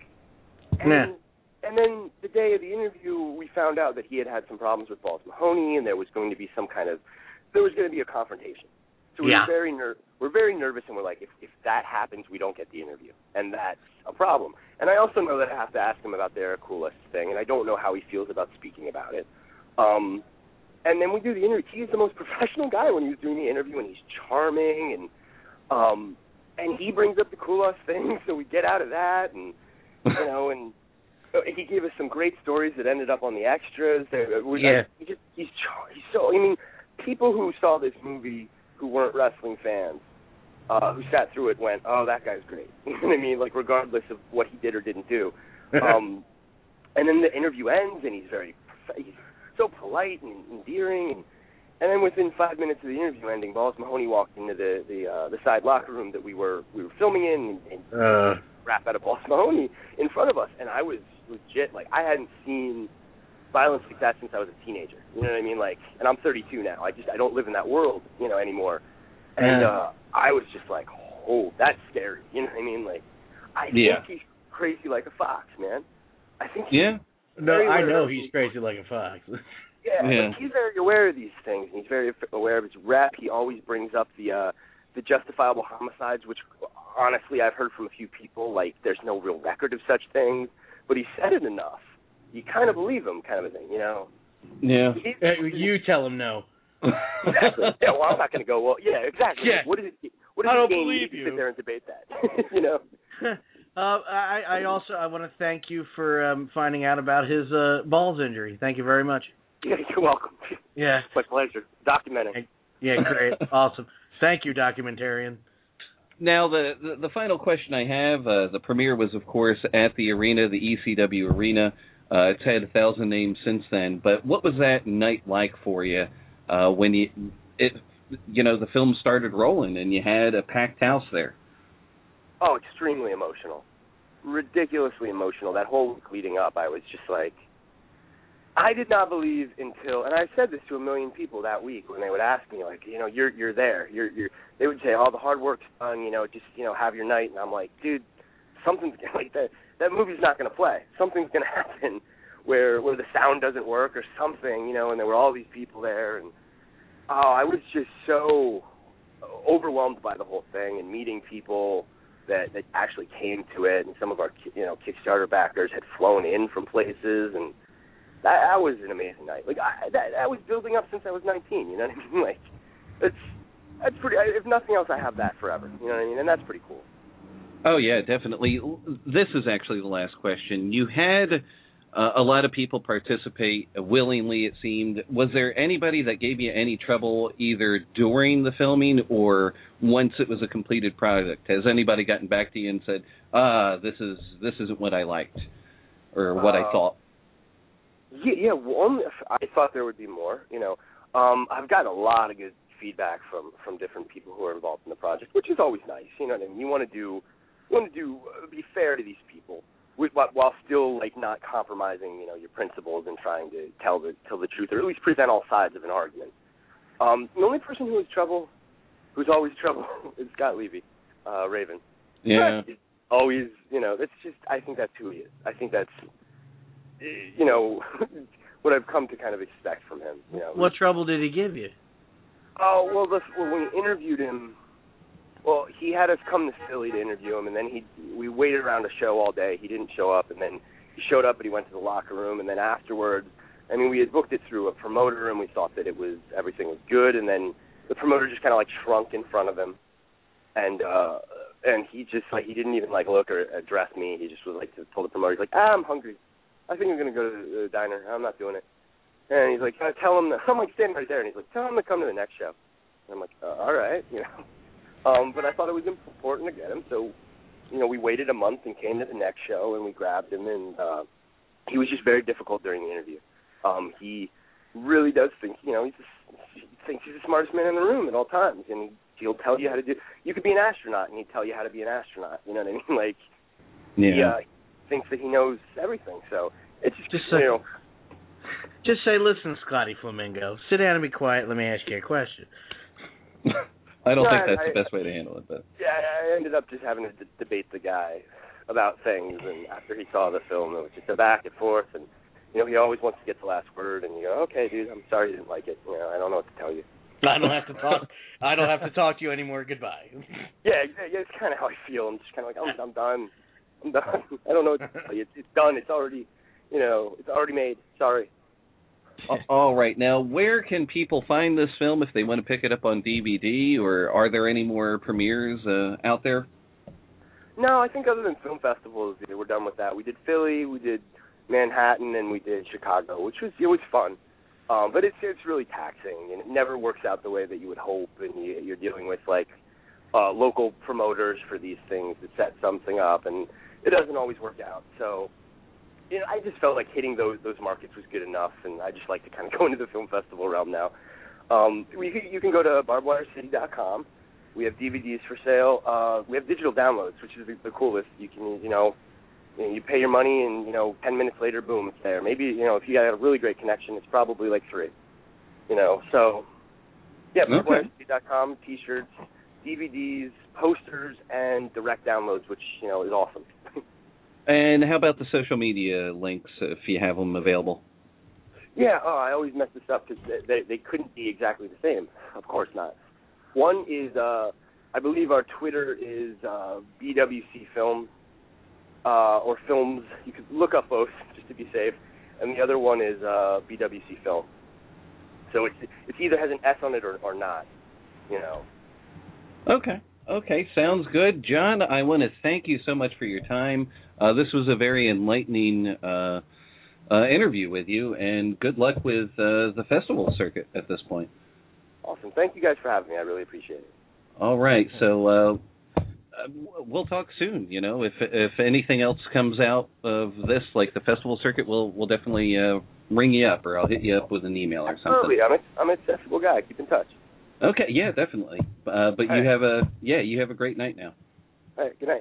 And then the day of the interview, we found out that he had some problems with Balls Mahoney, and there was going to be a confrontation. So we're very nervous, and we're like, if that happens, we don't get the interview, and that's a problem. And I also know that I have to ask him about the Eric Coolest thing, and I don't know how he feels about speaking about it. And then we do the interview. He's the most professional guy when he was doing the interview, and he's charming, and he brings up the Coolest thing, so we get out of that, and and he gave us some great stories that ended up on the extras. He's so. I mean, people who saw this movie who weren't wrestling fans, who sat through it, went, "Oh, that guy's great." You know what I mean? Like, regardless of what he did or didn't do. And then the interview ends, and he's so polite and endearing. And then within 5 minutes of the interview ending, Balls Mahoney walked into the side locker room that we were filming in, and rap out of Balls Mahoney in front of us. And I was legit, like, I hadn't seen violence like that since I was a teenager. You know what I mean? Like, and I'm 32 now. I don't live in that world, anymore. And I was just like, oh, that's scary. You know what I mean? Like, I think he's crazy like a fox, man. I think I know he's crazy like a fox. Like, he's very aware of these things, and he's very aware of his rep. He always brings up the justifiable homicides, which honestly I've heard from a few people, like, there's no real record of such things, but he said it enough. You kind of believe him, kind of a thing, Yeah. You tell him no. Exactly. Yeah, well, I'm not going to go, well, yeah, exactly. Yeah. What is it I don't gain believe you you. to sit there and debate that? I want to thank you for finding out about his balls injury. Thank you very much. Yeah, you're welcome. Yeah. It's my pleasure. Documenting. Yeah, great. Awesome. Thank you, documentarian. Now, the final question I have, the premiere was, of course, at the arena, the ECW arena. It's had 1,000 names since then. But what was that night like for you when the film started rolling and you had a packed house there? Oh, extremely emotional. Ridiculously emotional. That whole week leading up, I was just like, I did not believe until, and I said this to a million people that week when they would ask me, like, you're there. They would say, oh, the hard work's done, just, have your night. And I'm like, dude, something's like that movie's not going to play. Something's going to happen where the sound doesn't work or something, and there were all these people there, and I was just so overwhelmed by the whole thing, and meeting people that actually came to it, and some of our Kickstarter backers had flown in from places, and that was an amazing night. Like that was building up since I was 19. You know what I mean? Like that's pretty. If nothing else, I have that forever. You know what I mean? And that's pretty cool. Oh yeah, definitely. This is actually the last question. You had a lot of people participate willingly, it seemed. Was there anybody that gave you any trouble either during the filming or once it was a completed product? Has anybody gotten back to you and said, this isn't what I liked or what I thought? Yeah. One, I thought there would be more. I've gotten a lot of good feedback from different people who are involved in the project, which is always nice. You know what I mean? You want to be fair to these people, while still not compromising, your principles and trying to tell the truth, or at least present all sides of an argument. The only person who's always trouble, is Scott Levy, Raven. Yeah. Always, that's just. I think that's who he is. I think that's, what I've come to kind of expect from him. What trouble did he give you? Oh well, when we interviewed him. Well, he had us come to Philly to interview him, and then we waited around a show all day. He didn't show up, and then he showed up, but he went to the locker room, and then afterwards, we had booked it through a promoter, and we thought that everything was good, and then the promoter just kind of shrunk in front of him, and he just he didn't even look or address me. He just was told the promoter, he's I'm hungry. I think I'm gonna go to the diner. I'm not doing it. And he's like, tell him. I'm standing right there, and he's like, tell him to come to the next show. And I'm like, all right, But I thought it was important to get him, so, we waited a month and came to the next show, and we grabbed him, and he was just very difficult during the interview. He really does think, he thinks he's the smartest man in the room at all times, and he'll tell you how to do. You could be an astronaut, and he'd tell you how to be an astronaut. You know what I mean? He thinks that he knows everything. So it's just Just say, listen, Scotty Flamingo, sit down and be quiet. Let me ask you a question. I don't think that's the best way to handle it, but yeah, I ended up just having to debate the guy about things, and after he saw the film, it was just a back and forth, and he always wants to get the last word, and you go, okay, dude, I'm sorry you didn't like it. I don't know what to tell you. I don't have to talk. I don't have to talk to you anymore. Goodbye. Yeah, it's kind of how I feel. I'm just kind of I'm done. I'm done. I don't know what to tell you. It's done. It's already, it's already made. Sorry. All right. Now, where can people find this film if they want to pick it up on DVD, or are there any more premieres out there? No, I think other than film festivals, we're done with that. We did Philly, we did Manhattan, and we did Chicago, which was fun. But it's really taxing, and it never works out the way that you would hope, and you're dealing with local promoters for these things that set something up, and it doesn't always work out. So I just felt like hitting those markets was good enough, and I just like to kind of go into the film festival realm now. You can go to barbedwirecity.com. We have DVDs for sale. We have digital downloads, which is the coolest. You can, you pay your money, and 10 minutes later, boom, it's there. Maybe if you got a really great connection, it's probably like 3. So yeah, barbedwirecity.com, T-shirts, DVDs, posters, and direct downloads, which is awesome. And how about the social media links, if you have them available? Yeah, I always mess this up because they couldn't be exactly the same. Of course not. One is, I believe our Twitter is BWC Film, or Films. You could look up both just to be safe. And the other one is BWC Film. So it either has an S on it or not, Okay, sounds good. John, I want to thank you so much for your time. This was a very enlightening interview with you, and good luck with the festival circuit at this point. Awesome. Thank you guys for having me. I really appreciate it. All right, so we'll talk soon. If anything else comes out of this, like the festival circuit, we'll definitely ring you up, or I'll hit you up with an email or something. Absolutely. I'm an accessible guy. Keep in touch. Okay, yeah, definitely. But you have a great night now. All right, good night.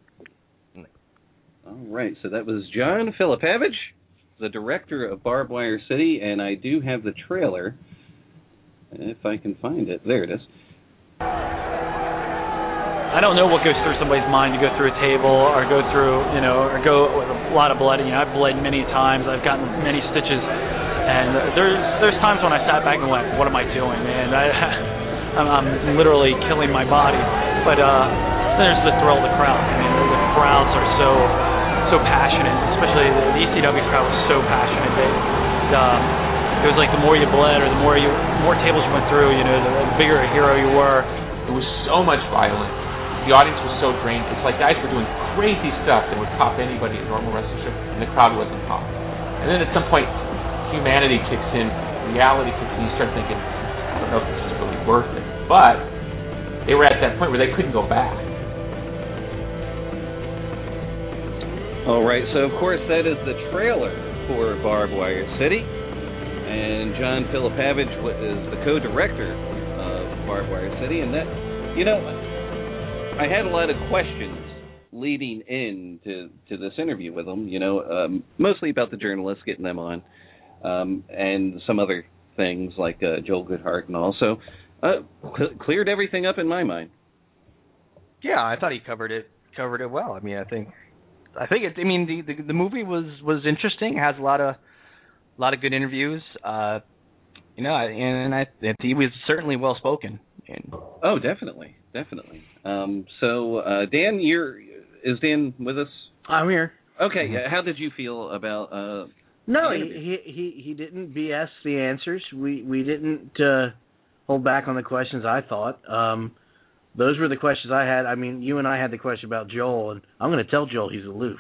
All right, so that was John Filipavage, the director of Barbed Wire City, and I do have the trailer, if I can find it. There it is. I don't know what goes through somebody's mind to go through a table or go through, or go with a lot of blood. I've bled many times. I've gotten many stitches, and there's times when I sat back and went, "What am I doing, man? I'm literally killing my body." But there's the thrill of the crowd. The crowds are so passionate, especially the ECW crowd was so passionate. It was like the more you bled or the more tables you went through, the bigger a hero you were. It was so much violence. The audience was so drained. It's like guys were doing crazy stuff that would pop anybody in normal wrestling, and the crowd wasn't popped. And then at some point, humanity kicks in, reality kicks in. You start thinking, I don't know if this is really worth it. But they were at that point where they couldn't go back. All right, so of course that is the trailer for Barbed Wire City, and John Filipavage is the co-director of Barbed Wire City, and that, I had a lot of questions leading into this interview with him, mostly about the journalists, getting them on, and some other things like Joel Goodhart, and also cleared everything up in my mind. Yeah, I thought he covered it well. I think the movie was interesting. It has a lot of good interviews. And he was certainly well spoken. Oh, definitely. So Dan, is Dan with us? I'm here. Okay. Mm-hmm. How did you feel about? No, he didn't BS the answers. We didn't hold back on the questions. I thought those were the questions I had. You and I had the question about Joel, and I'm going to tell Joel he's aloof.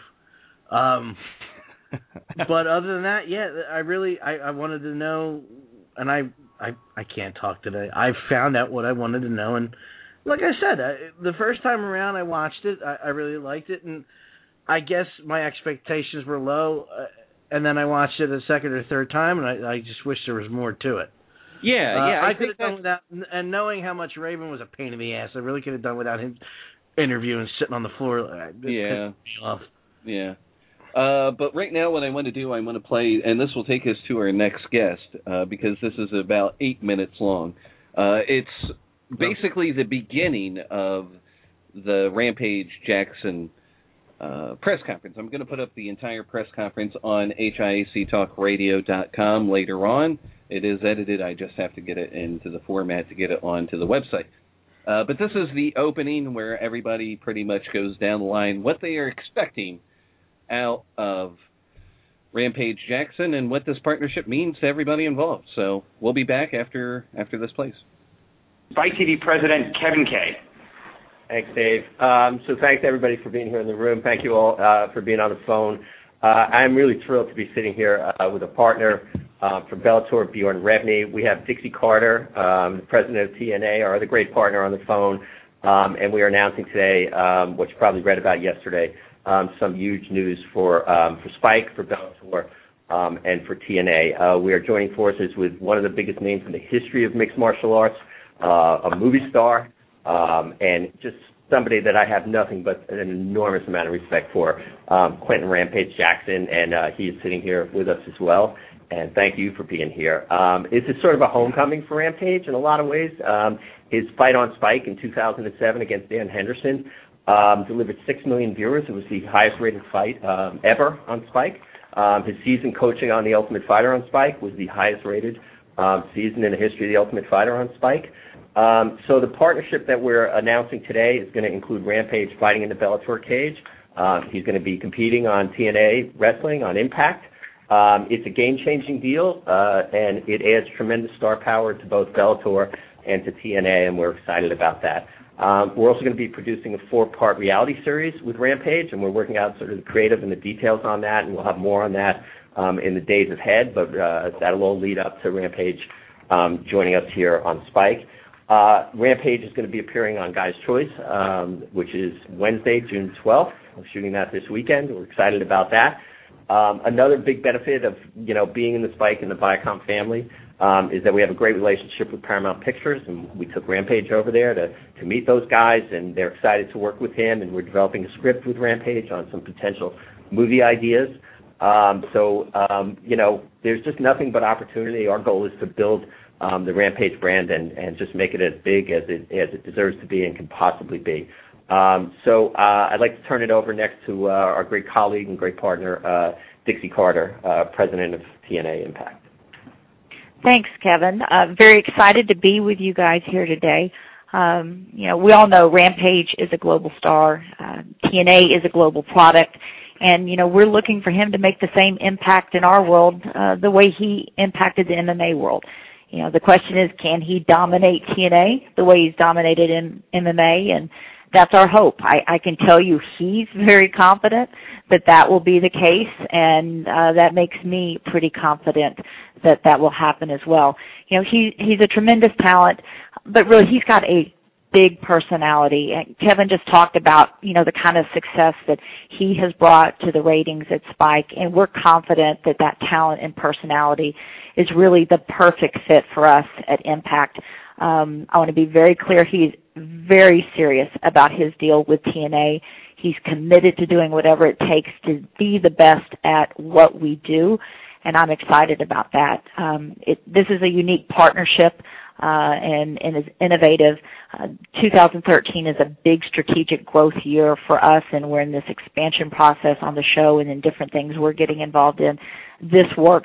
But other than that, yeah, I wanted to know, and I can't talk today. I found out what I wanted to know, and like I said, the first time around I watched it, I really liked it, and I guess my expectations were low, and then I watched it a second or third time, and I just wish there was more to it. Yeah, I could have done without, and knowing how much Raven was a pain in the ass, I really could have done without him interviewing, sitting on the floor. Yeah. But right now what I want to do, I want to play, and this will take us to our next guest, because this is about 8 minutes long. It's basically the beginning of the Rampage Jackson press conference. I'm going to put up the entire press conference on HIACTalkRadio.com later on. It is edited. I just have to get it into the format to get it onto the website. But this is the opening where everybody pretty much goes down the line what they are expecting out of Rampage Jackson and what this partnership means to everybody involved. So we'll be back after this plays. Spike TV President Kevin Kay. Thanks, Dave. So thanks, everybody, for being here in the room. Thank you all for being on the phone. I'm really thrilled to be sitting here with a partner from Bellator, Bjorn Rebney. We have Dixie Carter, the president of TNA, our other great partner, on the phone. And we are announcing today, what you probably read about yesterday, some huge news for Spike, for Bellator, and for TNA. We are joining forces with one of the biggest names in the history of mixed martial arts, a movie star, and just somebody that I have nothing but an enormous amount of respect for, Quentin Rampage Jackson, and he is sitting here with us as well. And thank you for being here. This is sort of a homecoming for Rampage in a lot of ways. His fight on Spike in 2007 against Dan Henderson delivered 6 million viewers. It was the highest-rated fight ever on Spike. His season coaching on The Ultimate Fighter on Spike was the highest-rated season in the history of The Ultimate Fighter on Spike. So the partnership that we're announcing today is going to include Rampage fighting in the Bellator cage. He's going to be competing on TNA Wrestling on Impact. It's a game-changing deal, and it adds tremendous star power to both Bellator and to TNA, and we're excited about that. We're also going to be producing a 4-part reality series with Rampage, and we're working out sort of the creative and the details on that, and we'll have more on that in the days ahead, but that'll all lead up to Rampage joining us here on Spike. Rampage is going to be appearing on Guy's Choice, which is Wednesday, June 12th. We're shooting that this weekend. We're excited about that. Another big benefit of being in the Spike and the Viacom family is that we have a great relationship with Paramount Pictures, and we took Rampage over there to meet those guys, and they're excited to work with him, and we're developing a script with Rampage on some potential movie ideas. There's just nothing but opportunity. Our goal is to build the Rampage brand and just make it as big as it deserves to be and can possibly be. So I'd like to turn it over next to our great colleague and great partner, Dixie Carter, President of TNA Impact. Thanks, Kevin. Very excited to be with you guys here today. We all know Rampage is a global star. TNA is a global product. And, we're looking for him to make the same impact in our world the way he impacted the MMA world. The question is, can he dominate TNA the way he's dominated in MMA? And that's our hope. I can tell you he's very confident that will be the case, and that makes me pretty confident that will happen as well. He's a tremendous talent, but really he's got a big personality. And Kevin just talked about, the kind of success that he has brought to the ratings at Spike, and we're confident that talent and personality is really the perfect fit for us at Impact. I want to be very clear, he's very serious about his deal with TNA. He's committed to doing whatever it takes to be the best at what we do, and I'm excited about that. This is a unique partnership and is innovative. 2013 is a big strategic growth year for us, and we're in this expansion process on the show and in different things we're getting involved in. This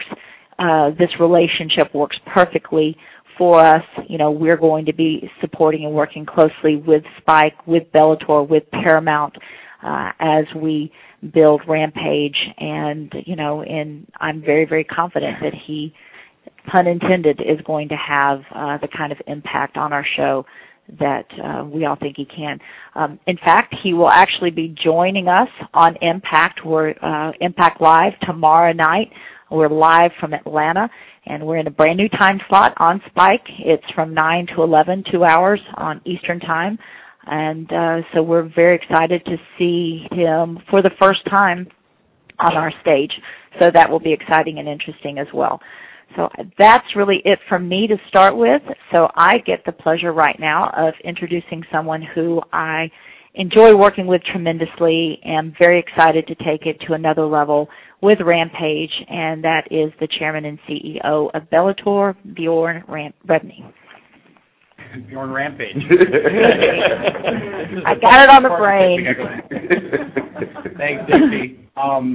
relationship works perfectly for us. We're going to be supporting and working closely with Spike, with Bellator, with Paramount as we build Rampage, and I'm very, very confident that he, pun intended, is going to have the kind of impact on our show that we all think he can. In fact, he will actually be joining us on Impact. We're Impact Live tomorrow night. We're live from Atlanta, and we're in a brand new time slot on Spike. It's from 9 to 11, 2 hours on Eastern Time. And so we're very excited to see him for the first time on our stage. So that will be exciting and interesting as well. So that's really it from me to start with. So I get the pleasure right now of introducing someone who I enjoy working with tremendously and very excited to take it to another level with Rampage, and that is the chairman and CEO of Bellator, Bjorn Rebney. Bjorn Rampage. I got it on the brain. Thanks, Dixie.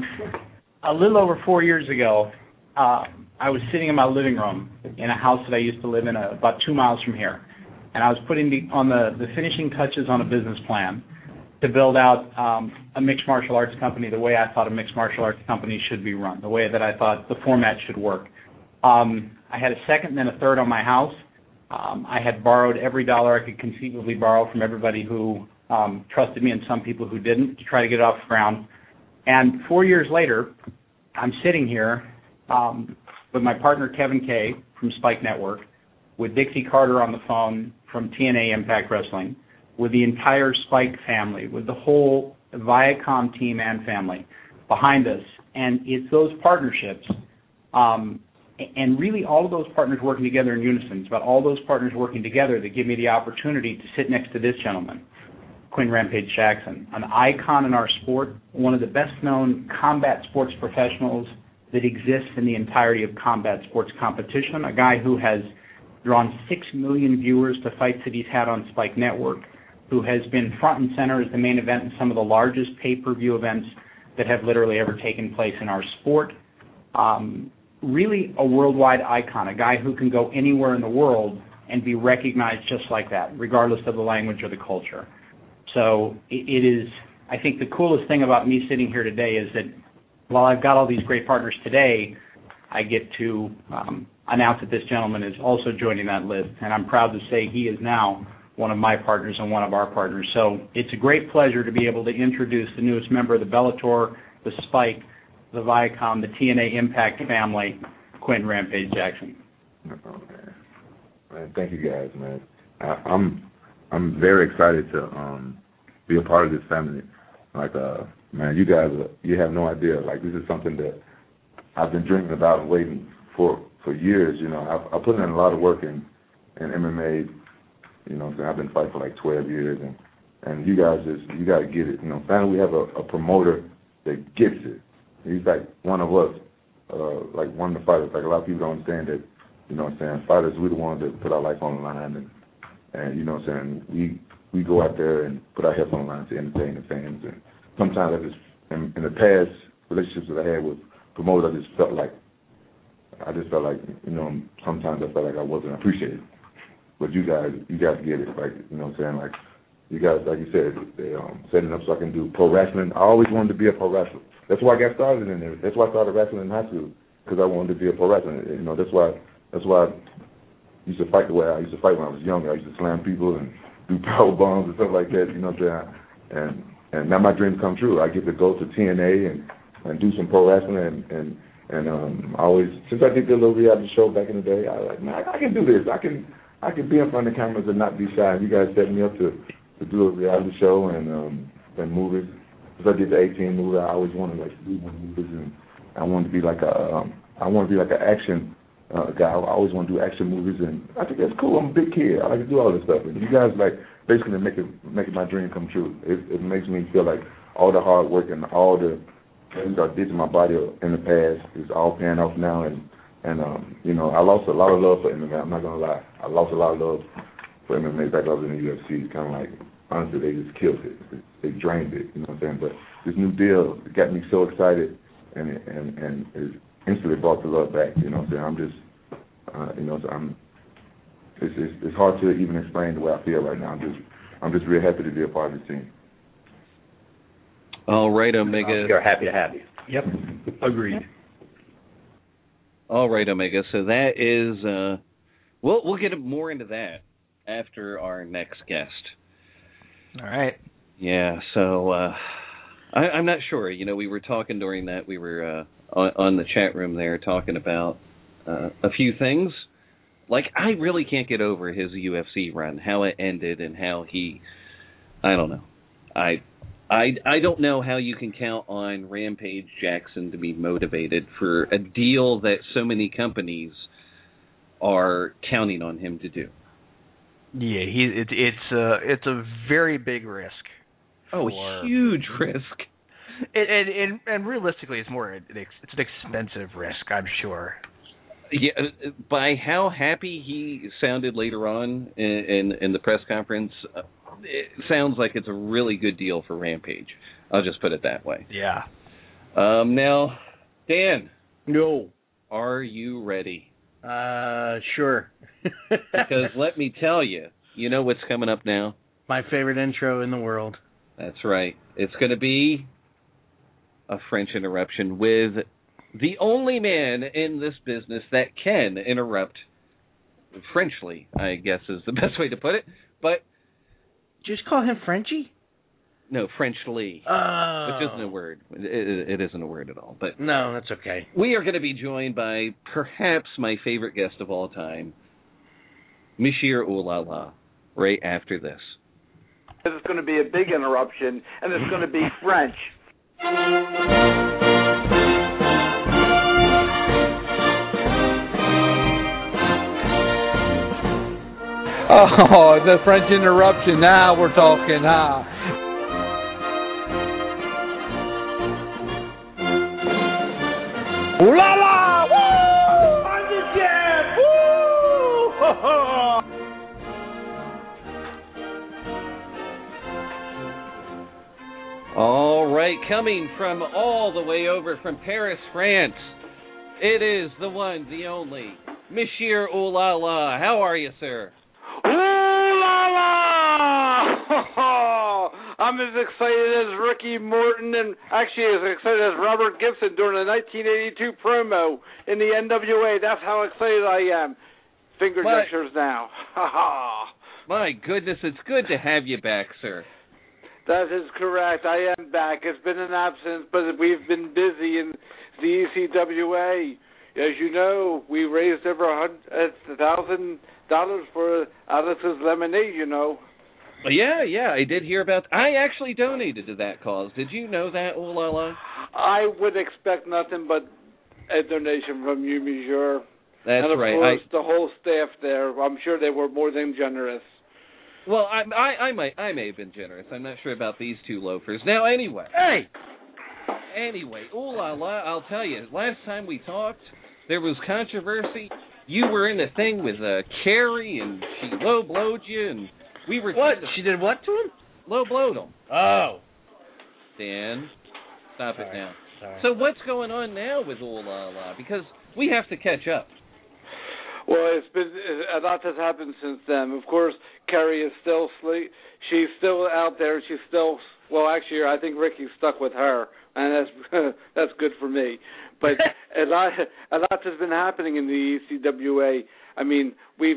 A little over 4 years ago, I was sitting in my living room in a house that I used to live in about 2 miles from here, and I was putting the finishing touches on a business plan to build out a mixed martial arts company the way I thought a mixed martial arts company should be run, the way that I thought the format should work. I had a second and then a third on my house. I had borrowed every dollar I could conceivably borrow from everybody who trusted me and some people who didn't to try to get it off the ground. And 4 years later, I'm sitting here with my partner Kevin Kay from Spike Network, with Dixie Carter on the phone from TNA Impact Wrestling, with the entire Spike family, with the whole Viacom team and family behind us. And it's those partnerships, and really all of those partners working together in unison. It's about all those partners working together that give me the opportunity to sit next to this gentleman, Quinn Rampage Jackson, an icon in our sport, one of the best-known combat sports professionals that exists in the entirety of combat sports competition, a guy who has drawn 6 million viewers to fights that he's had on Spike Network, who has been front and center as the main event in some of the largest pay-per-view events that have literally ever taken place in our sport. Really a worldwide icon, a guy who can go anywhere in the world and be recognized just like that, regardless of the language or the culture. So it is, I think the coolest thing about me sitting here today is that while I've got all these great partners today, I get to announce that this gentleman is also joining that list, and I'm proud to say he is now one of my partners and one of our partners. So it's a great pleasure to be able to introduce the newest member of the Bellator, the Spike, the Viacom, the TNA Impact family, Quinn Rampage Jackson. Oh, man, thank you guys, man. I'm very excited to be a part of this family. Like, man, you guys, you have no idea. Like, this is something that I've been dreaming about and waiting for years. I put in a lot of work in MMA. So I've been fighting for like 12 years, and you guys you got to get it. Finally we have a promoter that gets it. He's like one of us, like one of the fighters. Like, a lot of people don't understand that, fighters, we're the ones that put our life on the line, and we we go out there and put our heads on the line to entertain the fans. And sometimes I just, in the past relationships that I had with promoters, I just felt like, sometimes I felt like I wasn't appreciated. But you guys get it, like, you know what I'm saying? Like, you guys, like you said, they setting up so I can do pro wrestling. I always wanted to be a pro wrestler. That's why I got started in there. That's why I started wrestling in high school, because I wanted to be a pro wrestler. You know, that's why I used to fight the way I used to fight when I was younger. I used to slam people and do power bombs and stuff like that. You know what I'm saying? And now my dreams come true. I get to go to TNA and do some pro wrestling and I always, since I did the little reality show back in the day, I was like, man, I can do this. I can be in front of the cameras and not be shy. You guys set me up to do a reality show and movies. Because I did the 18 movie, I always wanted to do movies, and I wanted to be like an action guy. I always want to do action movies, and I think that's cool. I'm a big kid. I like to do all this stuff. And you guys basically making my dream come true. It makes me feel like all the hard work and all the things I did to my body in the past is all paying off now. And I lost a lot of love for MMA. I'm not gonna lie. I lost a lot of love for MMA back when I was in the UFC. It's kind of like, honestly, they just killed it. They drained it. You know what I'm saying? But this new deal got me so excited, and it instantly brought the love back. You know what I'm saying? It's hard to even explain the way I feel right now. I'm just real happy to be a part of this team. All right, Omega. We're happy to have you. Yep. Agreed. All right, Omega. So that is we'll get more into that after our next guest. All right. Yeah. So I'm not sure. You know, we were talking during that. We were on the chat room there talking about a few things. Like, I really can't get over his UFC run, how it ended, and how I don't know. I don't know how you can count on Rampage Jackson to be motivated for a deal that so many companies are counting on him to do. Yeah, it's a very big risk. Huge risk. And realistically, it's an expensive risk, I'm sure. Yeah, by how happy he sounded later on in the press conference, it sounds like it's a really good deal for Rampage. I'll just put it that way. Yeah. Now, Dan. No. Are you ready? Sure. Because let me tell you, you know what's coming up now? My favorite intro in the world. That's right. It's going to be a French interruption with the only man in this business that can interrupt Frenchly, I guess is the best way to put it. But just call him Frenchie? No, Frenchly. Which isn't a word. It isn't a word at all. But no, that's okay. We are going to be joined by perhaps my favorite guest of all time, Mishir Ulala, right after this. This is going to be a big interruption, and it's going to be French. Oh, the French interruption. Now we're talking. Ooh la la! Woo! On the jab! Woo! Ho, ho. All right, coming from all the way over from Paris, France, it is the one, the only, Mishir Ulala. How are you, sir? Ooh la la! I'm as excited as Ricky Morton and actually as excited as Robert Gibson during the 1982 promo in the NWA. That's how excited I am. Finger gestures now. My goodness, it's good to have you back, sir. That is correct. I am back. It's been an absence, but we've been busy in the ECWA. As you know, we raised over $1,000 for Alex's Lemonade, you know. Yeah, I did hear about. I actually donated to that cause. Did you know that, Ulala? I would expect nothing but a donation from you, monsieur. That's and of right. course, the whole staff there. I'm sure they were more than generous. Well, I may have been generous. I'm not sure about these two loafers. Now, anyway. Hey. Anyway, Ulala, I'll tell you. Last time we talked, there was controversy. You were in the thing with Carrie, and she low-blowed you, and We were What? She did what to him? Low blowed him. Oh. Dan, stop it now. Sorry. So what's going on now with Ooh La La? Because we have to catch up. Well, it's been a lot has happened since then. Of course, Kerry is still she's still out there. She's still actually, I think Ricky's stuck with her, and that's good for me. But a lot has been happening in the ECWA. I mean,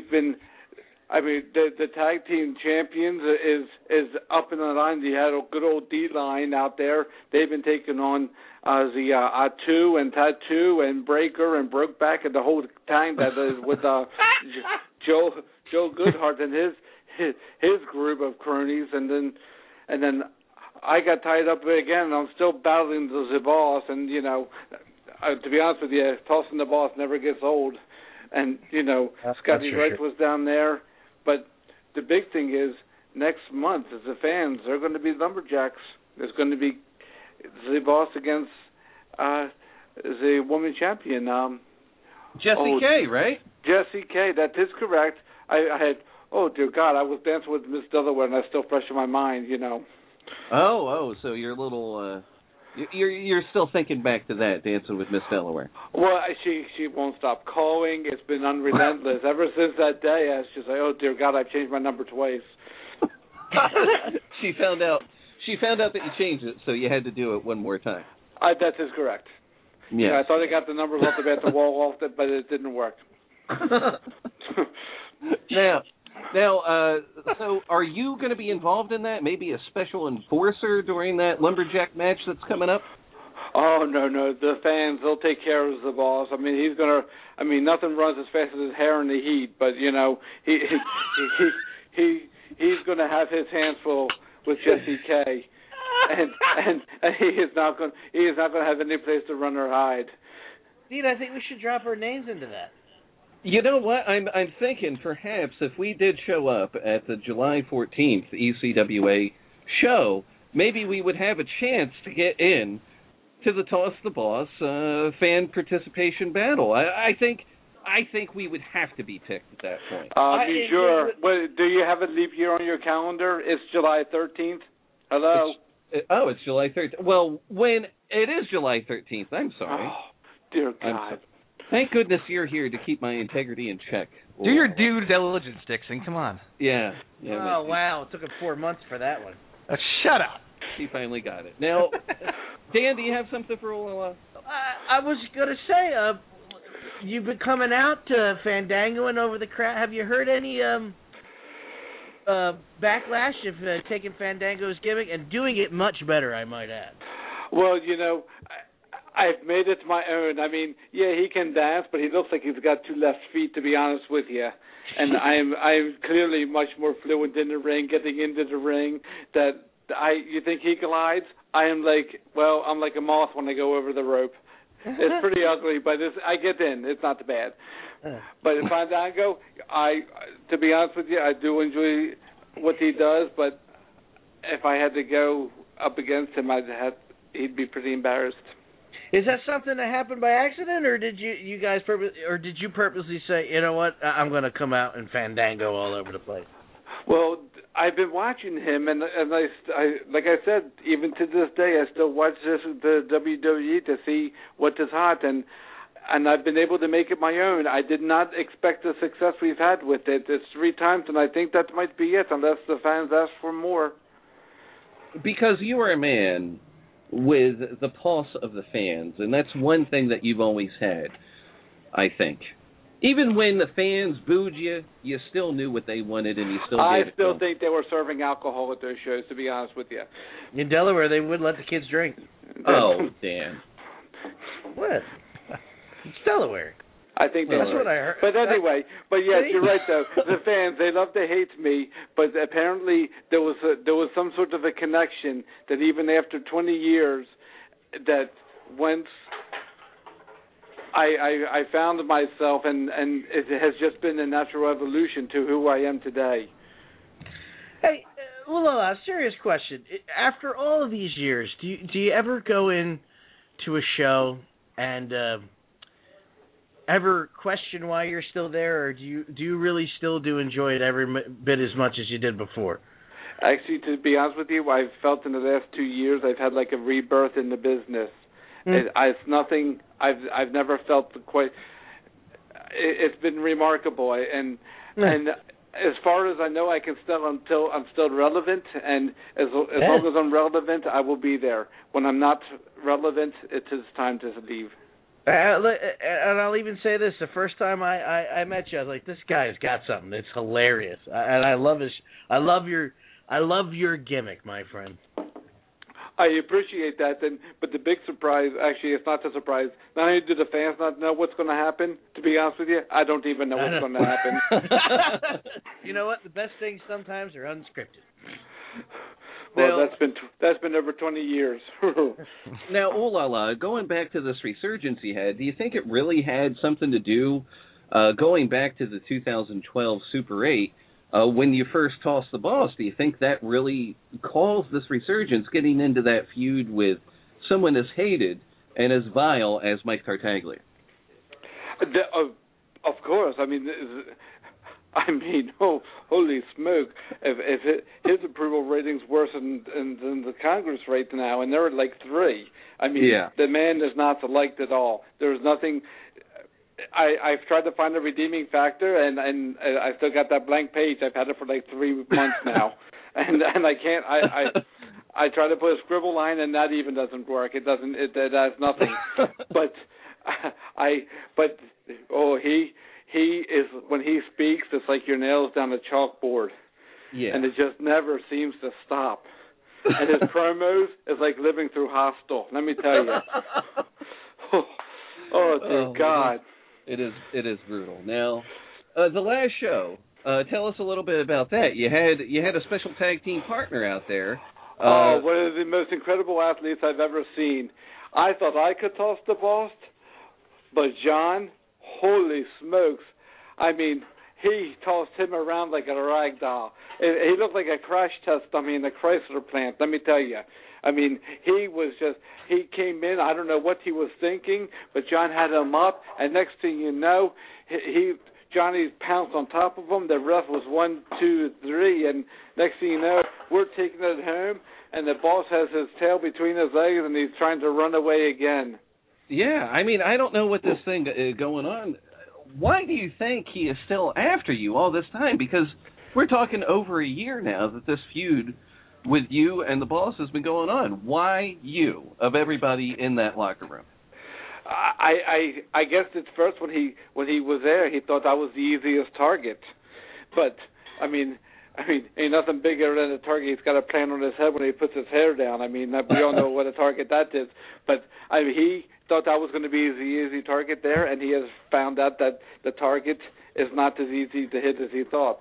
the tag team champions is up in the line. You had a good old D-line out there. They've been taking on the Atu and Tattoo and Breaker and Brokeback and the whole tang that is with Joe Goodhart and his group of cronies. And then I got tied up again. I'm still battling the boss, and to be honest with you, tossing the boss never gets old. And Scotty Wright was down there. But the big thing is, next month, as the fans, they're going to be Lumberjacks. There's going to be the boss against the woman champion. Jessie K, right? Jessie K, that is correct. I had, oh, dear God, I was dancing with Miss Delaware, and that's still fresh in my mind, Oh, so you're a little... You're still thinking back to that, dancing with Miss Delaware. Well, she won't stop calling. It's been unrelentless ever since that day. I was just like, oh dear God, I've changed my number twice. She found out that you changed it, so you had to do it one more time. That is correct. Yeah. I thought I got the numbers off the wall, but it didn't work. Now, so are you going to be involved in that? Maybe a special enforcer during that Lumberjack match that's coming up? Oh, no. The fans, they'll take care of the boss. I mean, nothing runs as fast as his hair in the heat, but, he's going to have his hands full with Jessie K. And he is not going to have any place to run or hide. Dean, I think we should drop our names into that. You know what? I'm thinking perhaps if we did show up at the July 14th ECWA show, maybe we would have a chance to get in to the Toss the Boss fan participation battle. I think we would have to be picked at that point. Be sure. Do you have a leap year on your calendar? It's July 13th. Hello? It's July 13th. Well, when it is July 13th, I'm sorry. Oh, dear God. Thank goodness you're here to keep my integrity in check. Do your due diligence, Dixon. Come on. Yeah. Oh, wow. It took him 4 months for that one. Shut up. He finally got it. Now, Dan, do you have something for I was going to say, you've been coming out to Fandangoing over the crowd. Have you heard any backlash of taking Fandango's gimmick and doing it much better, I might add? Well, I've made it my own. I mean, yeah, he can dance, but he looks like he's got 2 left feet, to be honest with you. And I'm clearly much more fluent in the ring, getting into the ring. You think he glides? I'm like a moth when I go over the rope. It's pretty ugly, but I get in. It's not too bad. But in Fandango, to be honest with you, I do enjoy what he does. But if I had to go up against him, he'd be pretty embarrassed. Is that something that happened by accident, or did you guys purposely say, you know what, I'm going to come out and Fandango all over the place? Well, I've been watching him, and I like I said, even to this day, I still watch the WWE to see what is hot, and I've been able to make it my own. I did not expect the success we've had with it. It's 3 times, and I think that might be it, unless the fans ask for more. Because you are a man with the pulse of the fans, and that's one thing that you've always had, I think. Even when the fans booed you, you still knew what they wanted, and you still gave it to them. I still think they were serving alcohol at those shows, to be honest with you. In Delaware, they wouldn't let the kids drink. Oh, Dan. What? It's Delaware. I think that's what I heard. But anyway, yes, you're right though. The fans, they love to hate me, but apparently there was some sort of a connection that even after 20 years, that once I found myself, and it has just been a natural evolution to who I am today. Hey, a serious question. After all of these years, do you ever go in to a show and ever question why you're still there, or do you really still enjoy it every bit as much as you did before? Actually, to be honest with you, I've felt in the last 2 years I've had like a rebirth in the business. It's nothing. I've never felt quite. It's been remarkable, and as far as I know, I can still until I'm still relevant, and as long as I'm relevant, I will be there. When I'm not relevant, it is time to leave. And I'll even say this: the first time I met you, I was like, "This guy's got something. It's hilarious," and I love your gimmick, my friend. I appreciate that, but the big surprise, actually, it's not a surprise. Not only do the fans not know what's going to happen, to be honest with you, I don't even know what's going to happen. You know what? The best things sometimes are unscripted. Well, now, that's been over 20 years. Now, Ooh La La, going back to this resurgence you had, do you think it really had something to do, going back to the 2012 Super 8, when you first tossed the boss, do you think that really caused this resurgence, getting into that feud with someone as hated and as vile as Mike Tartaglia? Of course. I mean, holy smoke! If his approval rating's worse than the Congress rate now, and they're at like 3. I mean, The man is not liked at all. There's nothing. I've tried to find a redeeming factor, and I still got that blank page. I've had it for like 3 months now, and I can't. I try to put a scribble line, and that even doesn't work. It doesn't. It has nothing. He is, when he speaks, it's like your nails down a chalkboard, and it just never seems to stop. And his promos is like living through Hostel. Let me tell you. Oh, dear God. It is brutal. Now, the last show, tell us a little bit about that. You had a special tag team partner out there. One of the most incredible athletes I've ever seen. I thought I could toss the boss, but John, holy smokes! I mean, he tossed him around like a rag doll. He looked like a crash test dummy in the Chrysler plant. Let me tell you. I mean, he came in, I don't know what he was thinking, but John had him up, and next thing you know, Johnny pounced on top of him. The ref was 1, 2, 3, and next thing you know, we're taking it home, and the boss has his tail between his legs, and he's trying to run away again. Yeah, I mean, I don't know what this thing going on. Why do you think he is still after you all this time? Because we're talking over a year now that this feud with you and the boss has been going on. Why you, of everybody in that locker room? I guess at first when he was there, he thought I was the easiest target. But I mean, ain't nothing bigger than a target he's got a plan on his head when he puts his hair down. I mean, we all know what a target that is. But he thought I was going to be the easy target there, and he has found out that the target is not as easy to hit as he thought.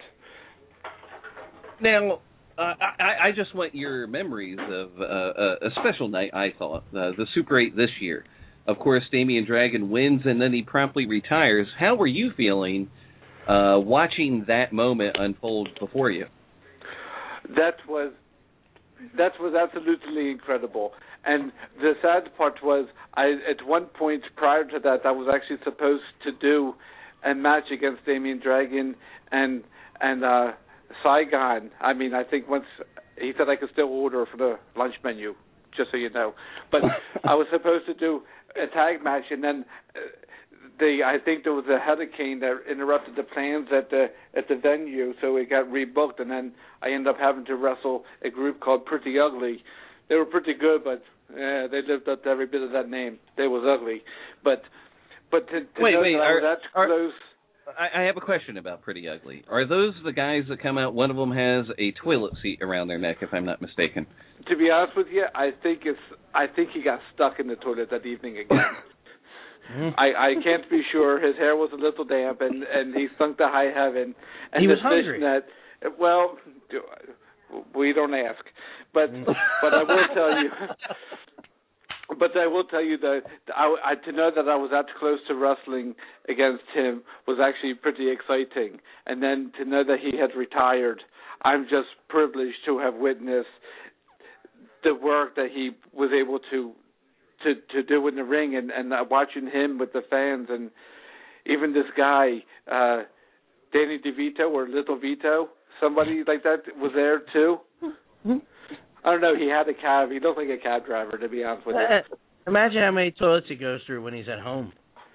Now, I just want your memories of a special night, I thought, the Super 8 this year. Of course, Damian Dragon wins, and then he promptly retires. How were you feeling watching that moment unfold before you? That was absolutely incredible. And the sad part was, at one point prior to that, I was actually supposed to do a match against Damian Dragon and Saigon. I mean, I think once he said I could still order for the lunch menu, just so you know. But I was supposed to do a tag match, and then I think there was a hurricane that interrupted the plans at the venue, so it got rebooked, and then I ended up having to wrestle a group called Pretty Ugly. They were pretty good, but they lived up to every bit of that name. They was ugly, but to know that I was that close. I have a question about Pretty Ugly. Are those the guys that come out? One of them has a toilet seat around their neck, if I'm not mistaken. To be honest with you, I think he got stuck in the toilet that evening again. I can't be sure. His hair was a little damp, and he sunk to high heaven. And he was hungry. Well, we don't ask, but I will tell you. But I will tell you that to know that I was that close to wrestling against him was actually pretty exciting. And then to know that he had retired, I'm just privileged to have witnessed the work that he was able to do in the ring, and watching him with the fans. And even this guy, Danny DeVito or Little Vito, somebody like that was there too. I don't know. He had a cab. He looked like a cab driver, to be honest with you. Imagine how many toilets he goes through when he's at home.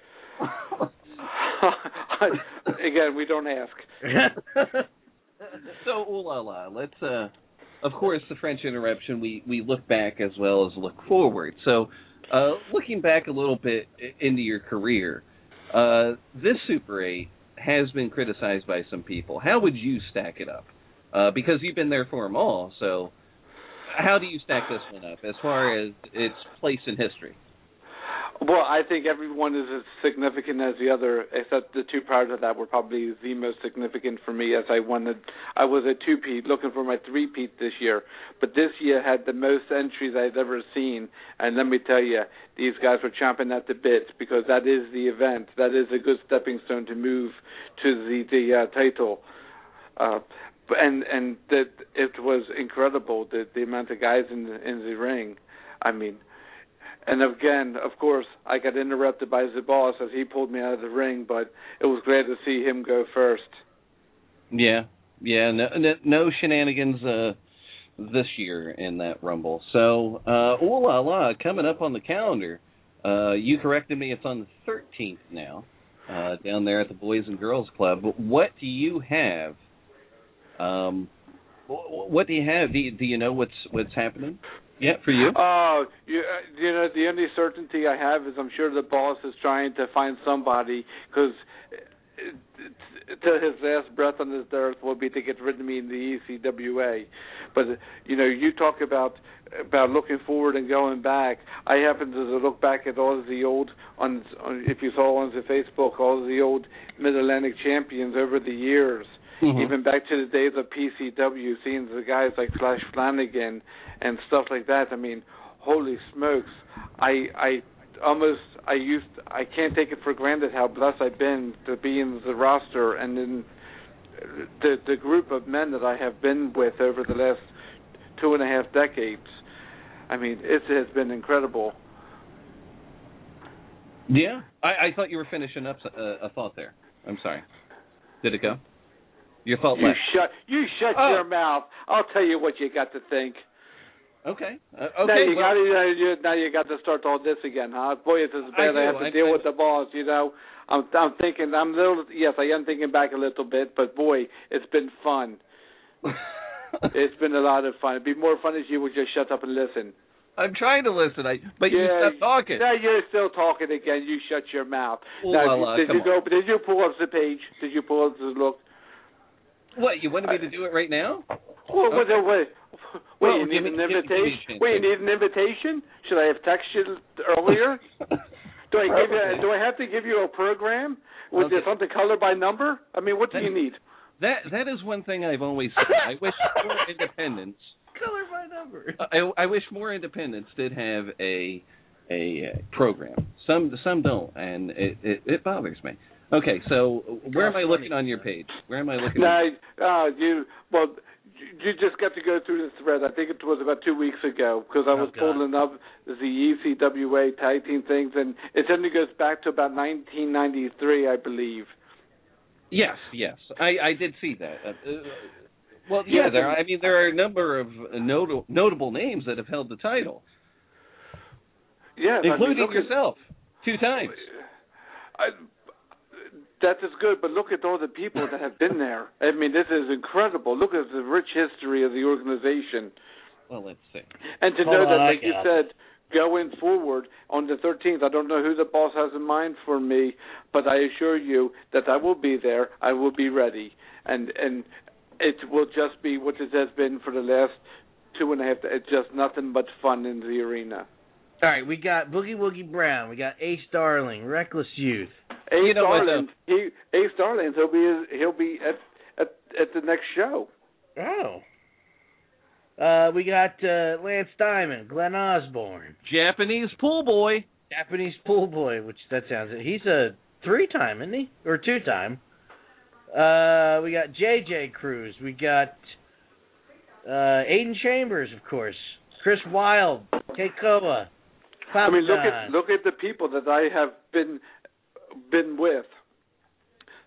Again, we don't ask. So, ooh la la. Let's, of course, the French interruption, we look back as well as look forward. So, looking back a little bit into your career, this Super 8 has been criticized by some people. How would you stack it up? Because you've been there for them all, so how do you stack this one up as far as its place in history? Well, I think everyone is as significant as the other, except the two prior to that were probably the most significant for me, as I was a two-peat, looking for my three-peat this year. But this year had the most entries I've ever seen, and let me tell you, these guys were chomping at the bit, because that is the event. That is a good stepping stone to move to the title. And that it was incredible, the amount of guys in the ring. I mean, and again, of course, I got interrupted by the boss as he pulled me out of the ring, but it was glad to see him go first. Yeah, no shenanigans this year in that Rumble. So, ooh la la, coming up on the calendar. You corrected me; it's on the 13th now, down there at the Boys and Girls Club. But what do you have? What do you have? Do you know what's happening? Yeah, for you? You know, the only certainty I have is I'm sure the boss is trying to find somebody, because to his last breath on this earth will be to get rid of me in the ECWA. But, you know, you talk about looking forward and going back. I happen to look back at all of the old, if you saw on the Facebook, all of the old Mid-Atlantic champions over the years. Mm-hmm. Even back to the days of PCW, seeing the guys like Flash Flanagan and stuff like that. I mean, holy smokes! I can't take it for granted how blessed I've been to be in the roster and in the group of men that I have been with over the last 2.5 decades. I mean, it has been incredible. Yeah, I thought you were finishing up a thought there. I'm sorry. Did it go? Your thought left. You shut your mouth. I'll tell you what you got to think. Okay. Now you got to start all this again, huh? Boy, it's as bad. I have to deal with the boss. You know, I'm thinking. Yes, I am thinking back a little bit, but boy, it's been fun. It's been a lot of fun. It'd be more fun if you would just shut up and listen. I'm trying to listen, but you stopped talking. Now you're still talking again. You shut your mouth. Did you pull up the page? Did you pull up the look? What, you wanted me to do it right now? Wait, you need an invitation? You need an invitation? Should I have texted you earlier? Do I have to give you a program with something color by number? I mean, what do you need? That is one thing I've always said. I wish more independents. Color by number. I wish more independents did have a program. Some don't, and it bothers me. Okay, so where am I looking on your page? Where am I looking? You just got to go through the thread. I think it was about 2 weeks ago, because I was pulling up the ECWA tag team things, and it only goes back to about 1993, I believe. Yes, I did see that. Well, yeah, there are a number of notable names that have held the title. Yes, including yourself 2 times. That is good, but look at all the people that have been there. I mean, this is incredible. Look at the rich history of the organization. Well, let's see. And to know that, like you said, going forward on the 13th, I don't know who the boss has in mind for me, but I assure you that I will be there. I will be ready. And it will just be what it has been for the last 2.5. It's just nothing but fun in the arena. All right, we got Boogie Woogie Brown, we got Ace Darling, Reckless Youth. Ace Darling, he'll be at the next show. Oh. We got Lance Diamond, Glenn Osborne. Japanese pool boy, which that sounds. He's a 3-time, isn't he? Or 2-time. We got JJ Cruz. We got Aiden Chambers, of course. Chris Wilde, Keikoa. I mean, look at the people that I have been with.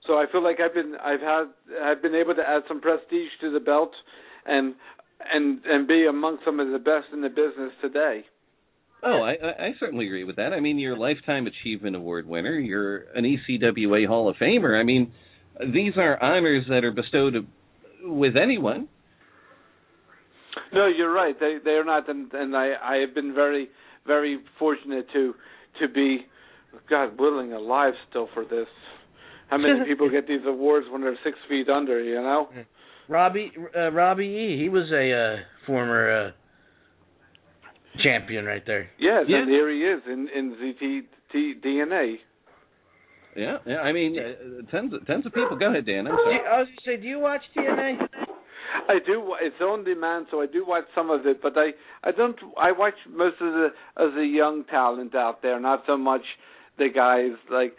So I feel like I've been able to add some prestige to the belt, and be among some of the best in the business today. Oh, I certainly agree with that. I mean, you're a Lifetime Achievement Award winner. You're an ECWA Hall of Famer. I mean, these are honors that are bestowed with anyone. No, you're right. They're not, and I have been very, very fortunate to be, God willing, alive still for this. How many people get these awards when they're 6 feet under? You know. Robbie E. He was a former champion right there. Yes, and here he is in ZT-DNA. Yeah. I mean, tons of people. Go ahead, Dan. I'm sorry. I was going to say, do you watch TNA? I do. It's on demand, so I do watch some of it. But I don't. I watch most of the young talent out there, not so much the guys like.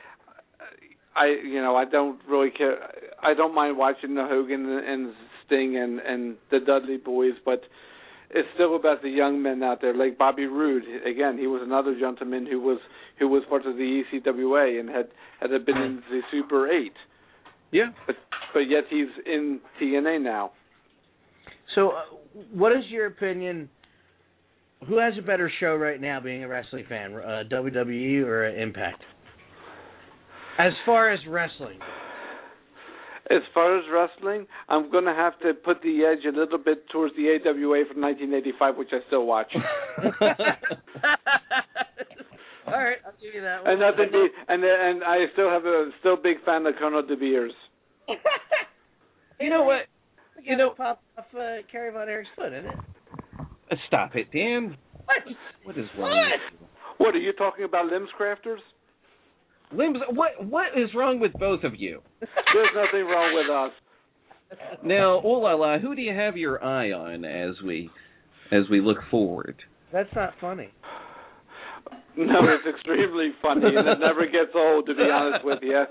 I don't really care. I don't mind watching the Hogan and Sting and the Dudley Boys, but it's still about the young men out there, like Bobby Roode. Again, he was another gentleman who was part of the ECWA and had been in the Super 8. Yeah. But yet he's in TNA now. So, what is your opinion? Who has a better show right now, being a wrestling fan, WWE or Impact? As far as wrestling. As far as wrestling, I'm going to have to put the edge a little bit towards the AWA from 1985, which I still watch. All right, I'll give you that one. And I still have a big fan of Colonel De Beers. You know what? You know, pop off Kerry Von Erich's foot, isn't it? Stop it, Dan. What is wrong with you? What, are you talking about limbs crafters? Limbs? What is wrong with both of you? There's nothing wrong with us. Now, ooh la la, who do you have your eye on as we look forward? That's not funny. No, it's extremely funny, and it never gets old, to be honest with you.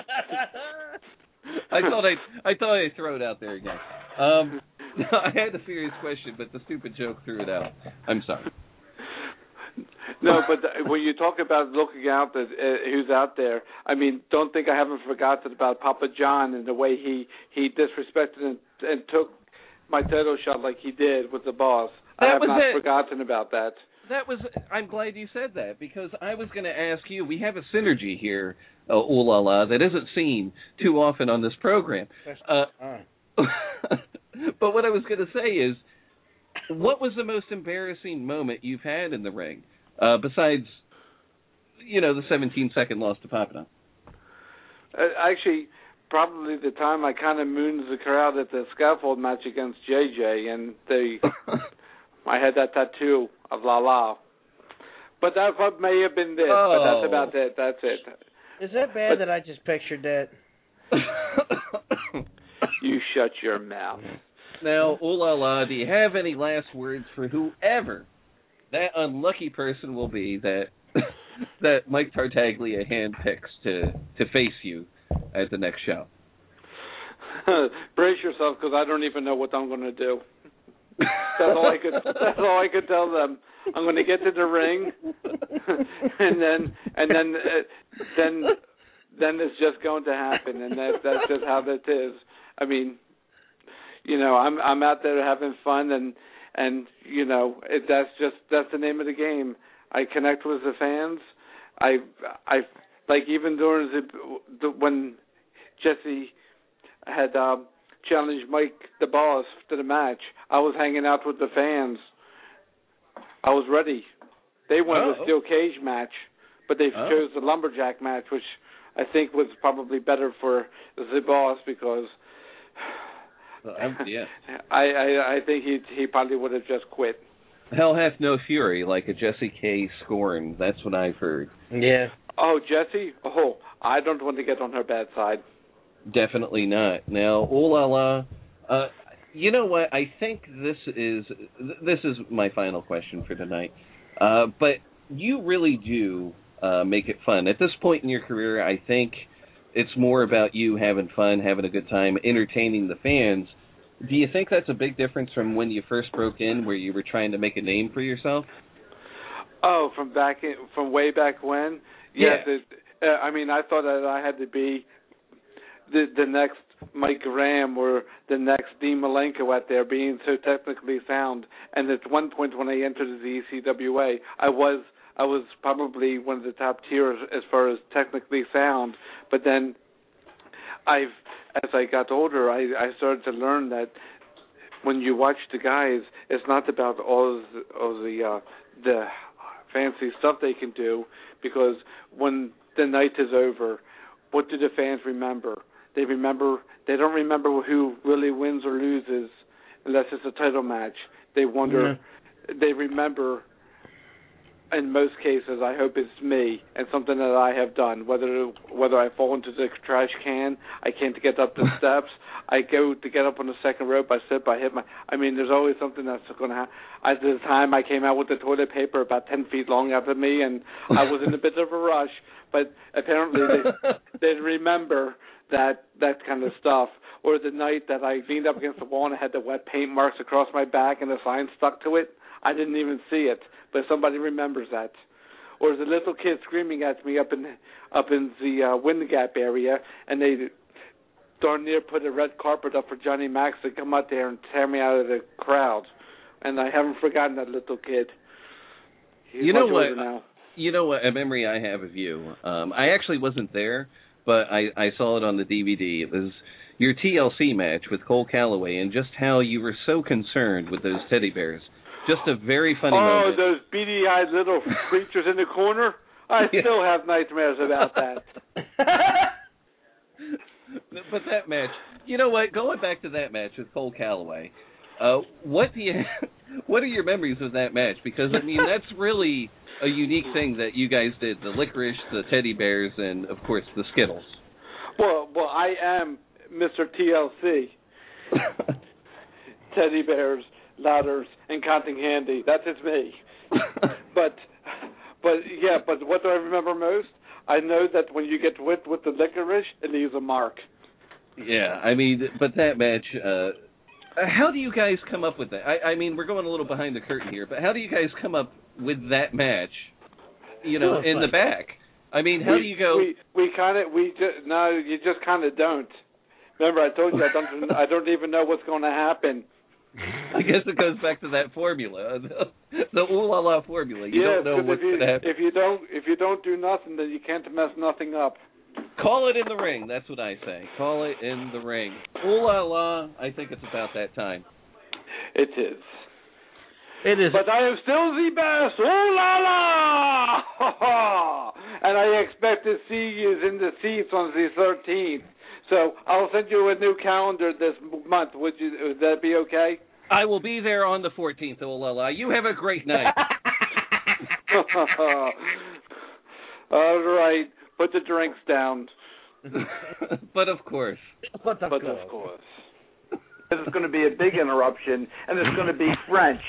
I thought I'd throw it out there again. I had a serious question, but the stupid joke threw it out. I'm sorry. No, but when you talk about looking out at who's out there, I mean, don't think I haven't forgotten about Papa John and the way he disrespected and took my title shot like he did with the boss. I have not forgotten about that. I'm glad you said that, because I was going to ask you, we have a synergy here, ooh la la, that isn't seen too often on this program. But what I was going to say is, what was the most embarrassing moment you've had in the ring, besides, the 17-second loss to Papano? Actually, probably the time I kind of mooned the crowd at the scaffold match against JJ, and I had that tattoo of La La. But that may have been it, but that's about it. That's it. Is that bad that I just pictured that? You shut your mouth. Now, ooh la la, do you have any last words for whoever that unlucky person will be that Mike Tartaglia handpicks to face you at the next show? Brace yourself, because I don't even know what I'm going to do. That's all I could tell them. I'm going to get to the ring, and then it's just going to happen, and that's just how that is. I mean, I'm out there having fun, and that's the name of the game. I connect with the fans. I like, even during when Jesse had challenged Mike the Boss to the match, I was hanging out with the fans. I was ready. They wanted a steel cage match, but they chose the lumberjack match, which I think was probably better for the Boss, because I think he probably would have just quit. Hell hath no fury like a Jesse K. Scorn. That's what I've heard. Yeah. Oh, Jesse? Oh, I don't want to get on her bad side. Definitely not. Now, ooh la la. You know what? I think this is my final question for tonight. But you really do make it fun. At this point in your career, I think it's more about you having fun, having a good time, entertaining the fans. Do you think that's a big difference from when you first broke in, where you were trying to make a name for yourself? Oh, from way back when? Yes. Yeah. I mean, I thought that I had to be the next Mike Graham or the next Dean Malenko out there being so technically sound. And at one point when I entered the ECWA, I was probably one of the top tiers as far as technically sound. But then as I got older, I started to learn that when you watch the guys, it's not about all the fancy stuff they can do, because when the night is over, what do the fans remember? They don't remember who really wins or loses unless it's a title match. They wonder, they remember, in most cases, I hope it's me and something that I have done. Whether I fall into the trash can, I can't get up the steps, I go to get up on the second rope, I slip, I hit there's always something that's going to happen. At the time, I came out with the toilet paper about 10 feet long after me, and I was in a bit of a rush, but apparently they remember that kind of stuff. Or the night that I leaned up against the wall and I had the wet paint marks across my back and the sign stuck to it, I didn't even see it, but somebody remembers that. Or the little kid screaming at me up in the Wind Gap area, and they darn near put a red carpet up for Johnny Max to come out there and tear me out of the crowd. And I haven't forgotten that little kid. You know what? A memory I have of you. I actually wasn't there, but I saw it on the DVD. It was your TLC match with Cole Calloway, and just how you were so concerned with those teddy bears. Just a very funny moment. Oh, those beady-eyed little creatures in the corner? I still have nightmares about that. But that match, you know what? Going back to that match with Cole Calloway, what are your memories of that match? Because I mean, that's really a unique thing that you guys did: the licorice, the teddy bears, and of course the Skittles. Well, I am Mr. TLC. Teddy bears, ladders, and counting handy. That is me. But what do I remember most? I know that when you get whipped with the licorice, it leaves a mark. Yeah, I mean, but that match, how do you guys come up with that? I mean, we're going a little behind the curtain here, but how do you guys come up with that match, in the back? I mean, how do you go? You just kind of don't. Remember, I told you I don't even know what's going to happen. I guess it goes back to that formula, the ooh la la formula. You don't know what's going to happen. If you don't do nothing, then you can't mess nothing up. Call it in the ring. That's what I say. Call it in the ring. Ooh la la. I think it's about that time. It is. It is. But I am still the best. Ooh la la! And I expect to see you in the seats on the 13th. So I'll send you a new calendar this month. Would that be okay? I will be there on the 14th. Oh la la! You have a great night. All right, put the drinks down. But of course. But of course. This is going to be a big interruption, and it's going to be French.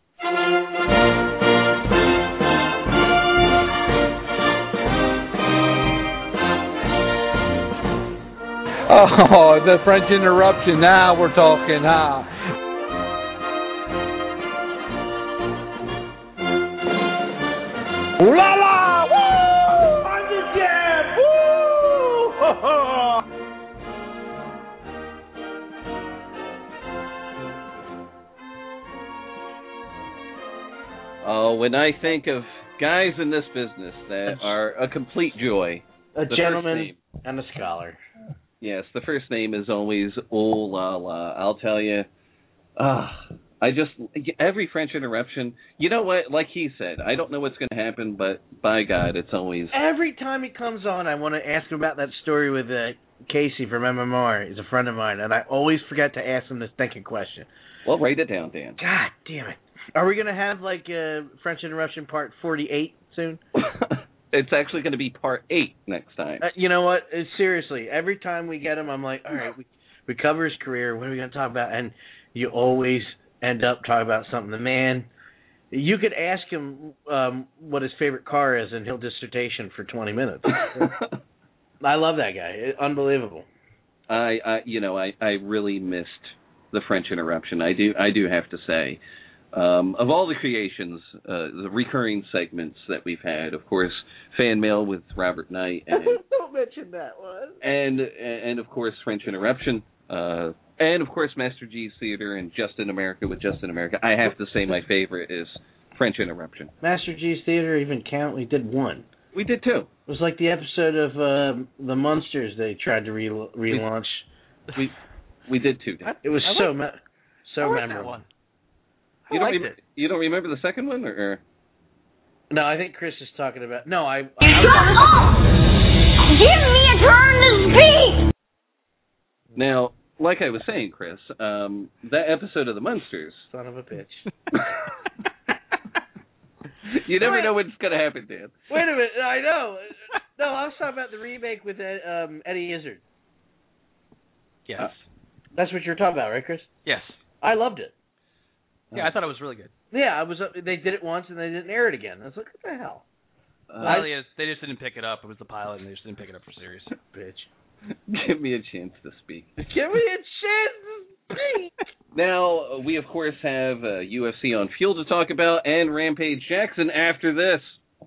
Oh, the French interruption. Now we're talking. Ooh la la! Woo! On the jab! Woo! Ho ho! Oh, when I think of guys in this business that are a complete joy. A gentleman and a scholar. Yes, the first name is always oh la la. I'll tell you, every French interruption, you know what, like he said, I don't know what's going to happen, but by God, it's always... Every time he comes on, I want to ask him about that story with Casey from MMR. He's a friend of mine, and I always forget to ask him this thinking question. Well, write it down, Dan. God damn it. Are we going to have, French interruption part 48 soon? It's actually going to be part 8 next time. You know what? Seriously, every time we get him, I'm like, all right, we cover his career. What are we going to talk about? And you always end up talking about something. The man, you could ask him what his favorite car is, and he'll dissertation for 20 minutes. I love that guy. Unbelievable. I really missed the French interruption. I do have to say. Of all the creations, the recurring segments that we've had, of course, fan mail with Robert Knight, and Don't mention that one. and of course French Interruption, and of course Master G's Theater and Just in America with Just in America. I have to say my favorite is French Interruption. Master G's Theater even count? We did one. We did too. It was like the episode of The Munsters they tried to relaunch. We did too. It was so memorable. That one. You don't remember the second one, or? No, I think Chris is talking about. No, I Give me a turn to speak! Now, like I was saying, Chris, that episode of The Munsters. Son of a bitch. You never know what's going to happen, Dan. Wait a minute, I know. No, I was talking about the remake with Eddie Izzard. Yes. That's what you're talking about, right, Chris? Yes. I loved it. Yeah, I thought it was really good. Yeah, they did it once and they didn't air it again. I was like, what the hell? They just didn't pick it up. It was the pilot, and they just didn't pick it up for serious. Bitch. Give me a chance to speak. Give me a chance to speak! Now, we of course have UFC on Fuel to talk about, and Rampage Jackson after this.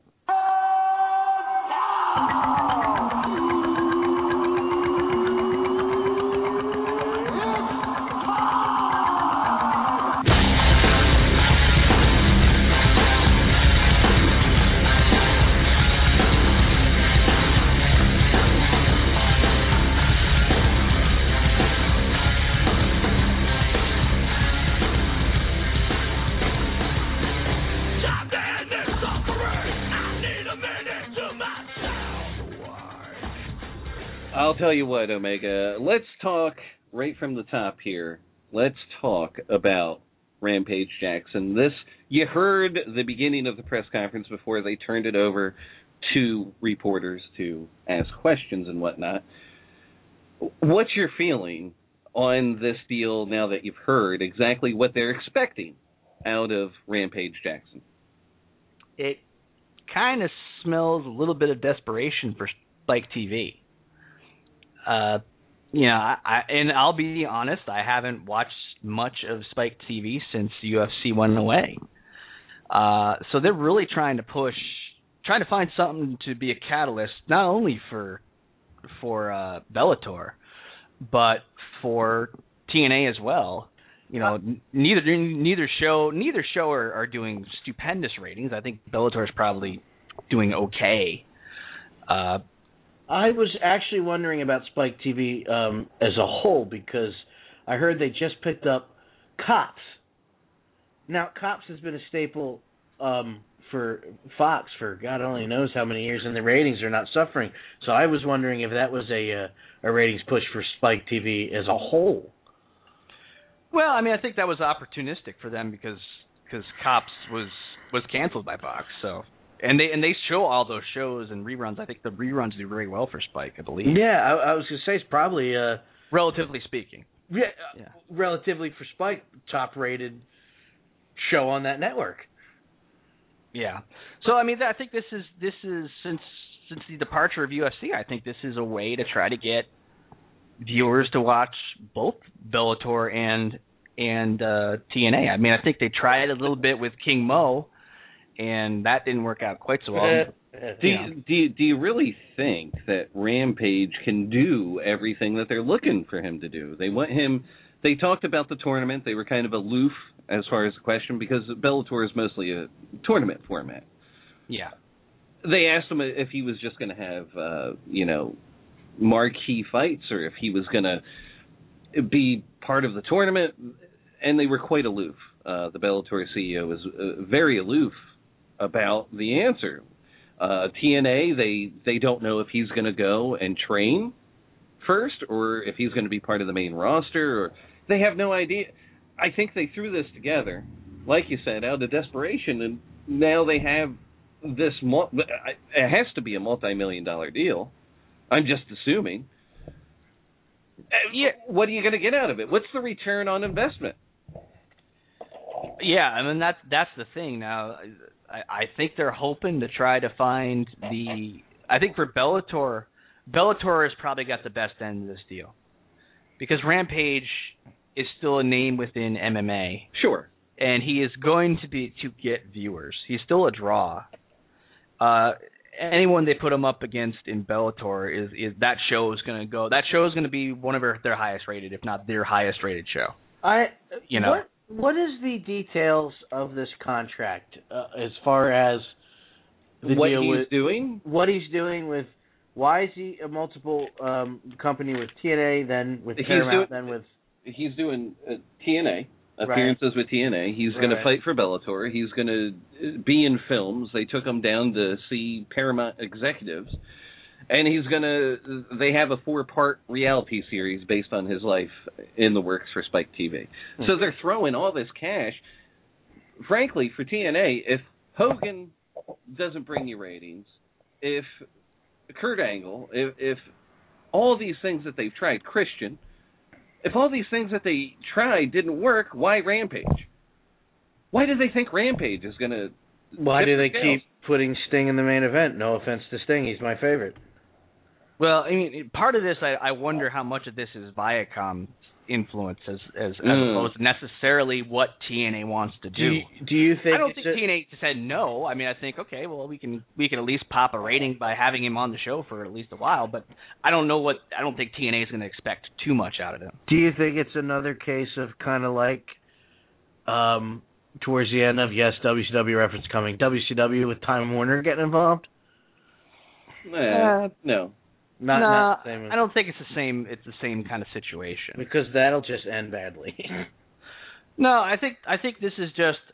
I'll tell you what, Omega. Let's talk right from the top here. Let's talk about Rampage Jackson. You heard the beginning of the press conference before they turned it over to reporters to ask questions and whatnot. What's your feeling on this deal now that you've heard exactly what they're expecting out of Rampage Jackson? It kind of smells a little bit of desperation for Spike TV. And I'll be honest, I haven't watched much of Spike TV since UFC went away. So they're really trying to find something to be a catalyst, not only for Bellator, but for TNA as well. You know, neither show are doing stupendous ratings. I think Bellator is probably doing okay. I was actually wondering about Spike TV as a whole because I heard they just picked up Cops. Now, Cops has been a staple for Fox for God only knows how many years, and the ratings are not suffering. So I was wondering if that was a ratings push for Spike TV as a whole. Well, I mean, I think that was opportunistic for them because Cops was canceled by Fox, so. And they show all those shows and reruns. I think the reruns do very well for Spike, I believe. Yeah, I was going to say it's probably relatively speaking. Yeah, relatively for Spike, top-rated show on that network. Yeah. So I mean, I think this is since the departure of UFC, I think this is a way to try to get viewers to watch both Bellator and TNA. I mean, I think they tried a little bit with King Mo. And that didn't work out quite so well. Do you really think that Rampage can do everything that they're looking for him to do? They want him. They talked about the tournament. They were kind of aloof as far as the question because Bellator is mostly a tournament format. Yeah. They asked him if he was just going to have marquee fights or if he was going to be part of the tournament, and they were quite aloof. The Bellator CEO was very aloof about the answer. TNA, they don't know if he's going to go and train first or if he's going to be part of the main roster. Or they have no idea. I think they threw this together, like you said, out of desperation, and now they have this. It has to be a multi-million-dollar deal. I'm just assuming. Yeah, what are you going to get out of it? What's the return on investment? Yeah, I mean that's the thing. Now, I think they're hoping to try to find I think for Bellator has probably got the best end of this deal because Rampage is still a name within MMA. Sure, and he is going to get viewers. He's still a draw, anyone they put him up against in Bellator is that show is going to go. That show is going to be one of their highest rated, if not their highest rated show. What is the details of this contract as far as what he's doing? What he's doing with? Why is he a multiple company with TNA, then with Paramount, then with? He's doing TNA. Appearances with TNA. He's going to fight for Bellator. He's going to be in films. They took him down to see Paramount executives. And they have a 4-part reality series based on his life in the works for Spike TV. So they're throwing all this cash. Frankly, for TNA, if Hogan doesn't bring you ratings, if Kurt Angle, if all these things that they've tried, Christian, if all these things that they tried didn't work, why Rampage? Why do they think Rampage is going to... Why do they keep putting Sting in the main event? No offense to Sting, he's my favorite. Well, I mean, part of this, I wonder how much of this is Viacom's influence as opposed to necessarily what TNA wants to do. Do you think? I don't think TNA said no. I mean, I think okay, well, we can at least pop a rating by having him on the show for at least a while. But I don't think TNA is going to expect too much out of him. Do you think it's another case of kind of like towards the end of WCW reference coming, WCW with Time Warner getting involved? No. Not the same. I don't think it's the same. It's the same kind of situation because that'll just end badly. No, I think this is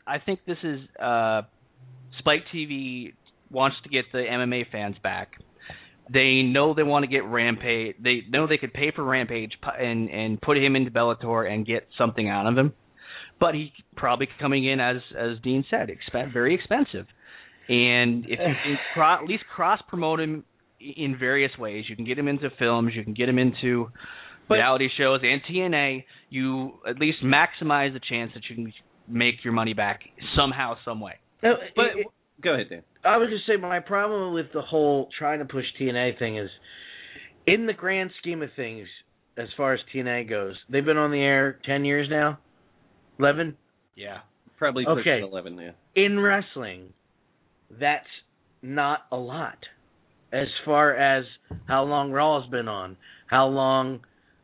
Spike TV wants to get the MMA fans back. They know they want to get Rampage. They know they could pay for Rampage and put him into Bellator and get something out of him. But he probably coming in as Dean said, very expensive. And if you can at least cross promote him in various ways, you can get him into films, you can get him into reality shows and TNA. You at least maximize the chance that you can make your money back somehow, some way. No, go ahead, Dan. I was just saying my problem with the whole trying to push TNA thing is, in the grand scheme of things, as far as TNA goes, they've been on the air 10 years now? 11? Yeah. Probably pushing 11, yeah. In wrestling, that's not a lot. As far as how long Raw's been on, how long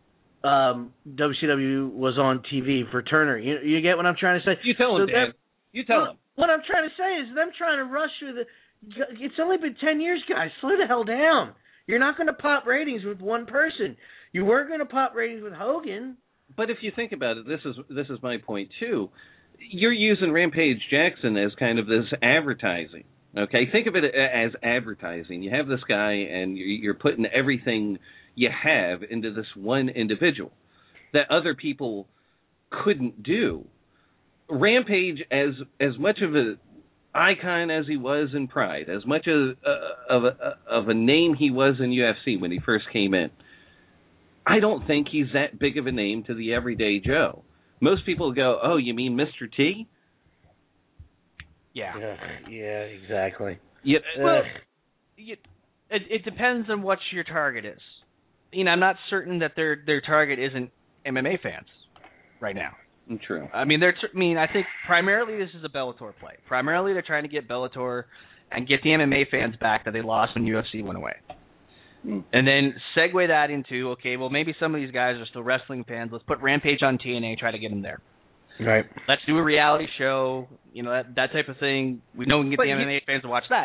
WCW was on TV for Turner. You get what I'm trying to say? You tell him, Dan. You tell him. What I'm trying to say is them trying to rush through the... It's only been 10 years, guys. Slow the hell down. You're not going to pop ratings with one person. You weren't going to pop ratings with Hogan. But if you think about it, this is my point, too. You're using Rampage Jackson as kind of this advertising. Okay, think of it as advertising. You have this guy, and you're putting everything you have into this one individual that other people couldn't do. Rampage, as much of an icon as he was in Pride, as much of a name he was in UFC when he first came in, I don't think he's that big of a name to the everyday Joe. Most people go, "Oh, you mean Mr. T?" Yeah, exactly. Well, it depends on what your target is. I'm not certain that their target isn't MMA fans right now. True. I think primarily this is a Bellator play. Primarily they're trying to get Bellator and get the MMA fans back that they lost when UFC went away. And then segue that into, okay, well, maybe some of these guys are still wrestling fans. Let's put Rampage on TNA, try to get them there. Right. Let's do a reality show, that type of thing. We know we can get the MMA fans to watch that.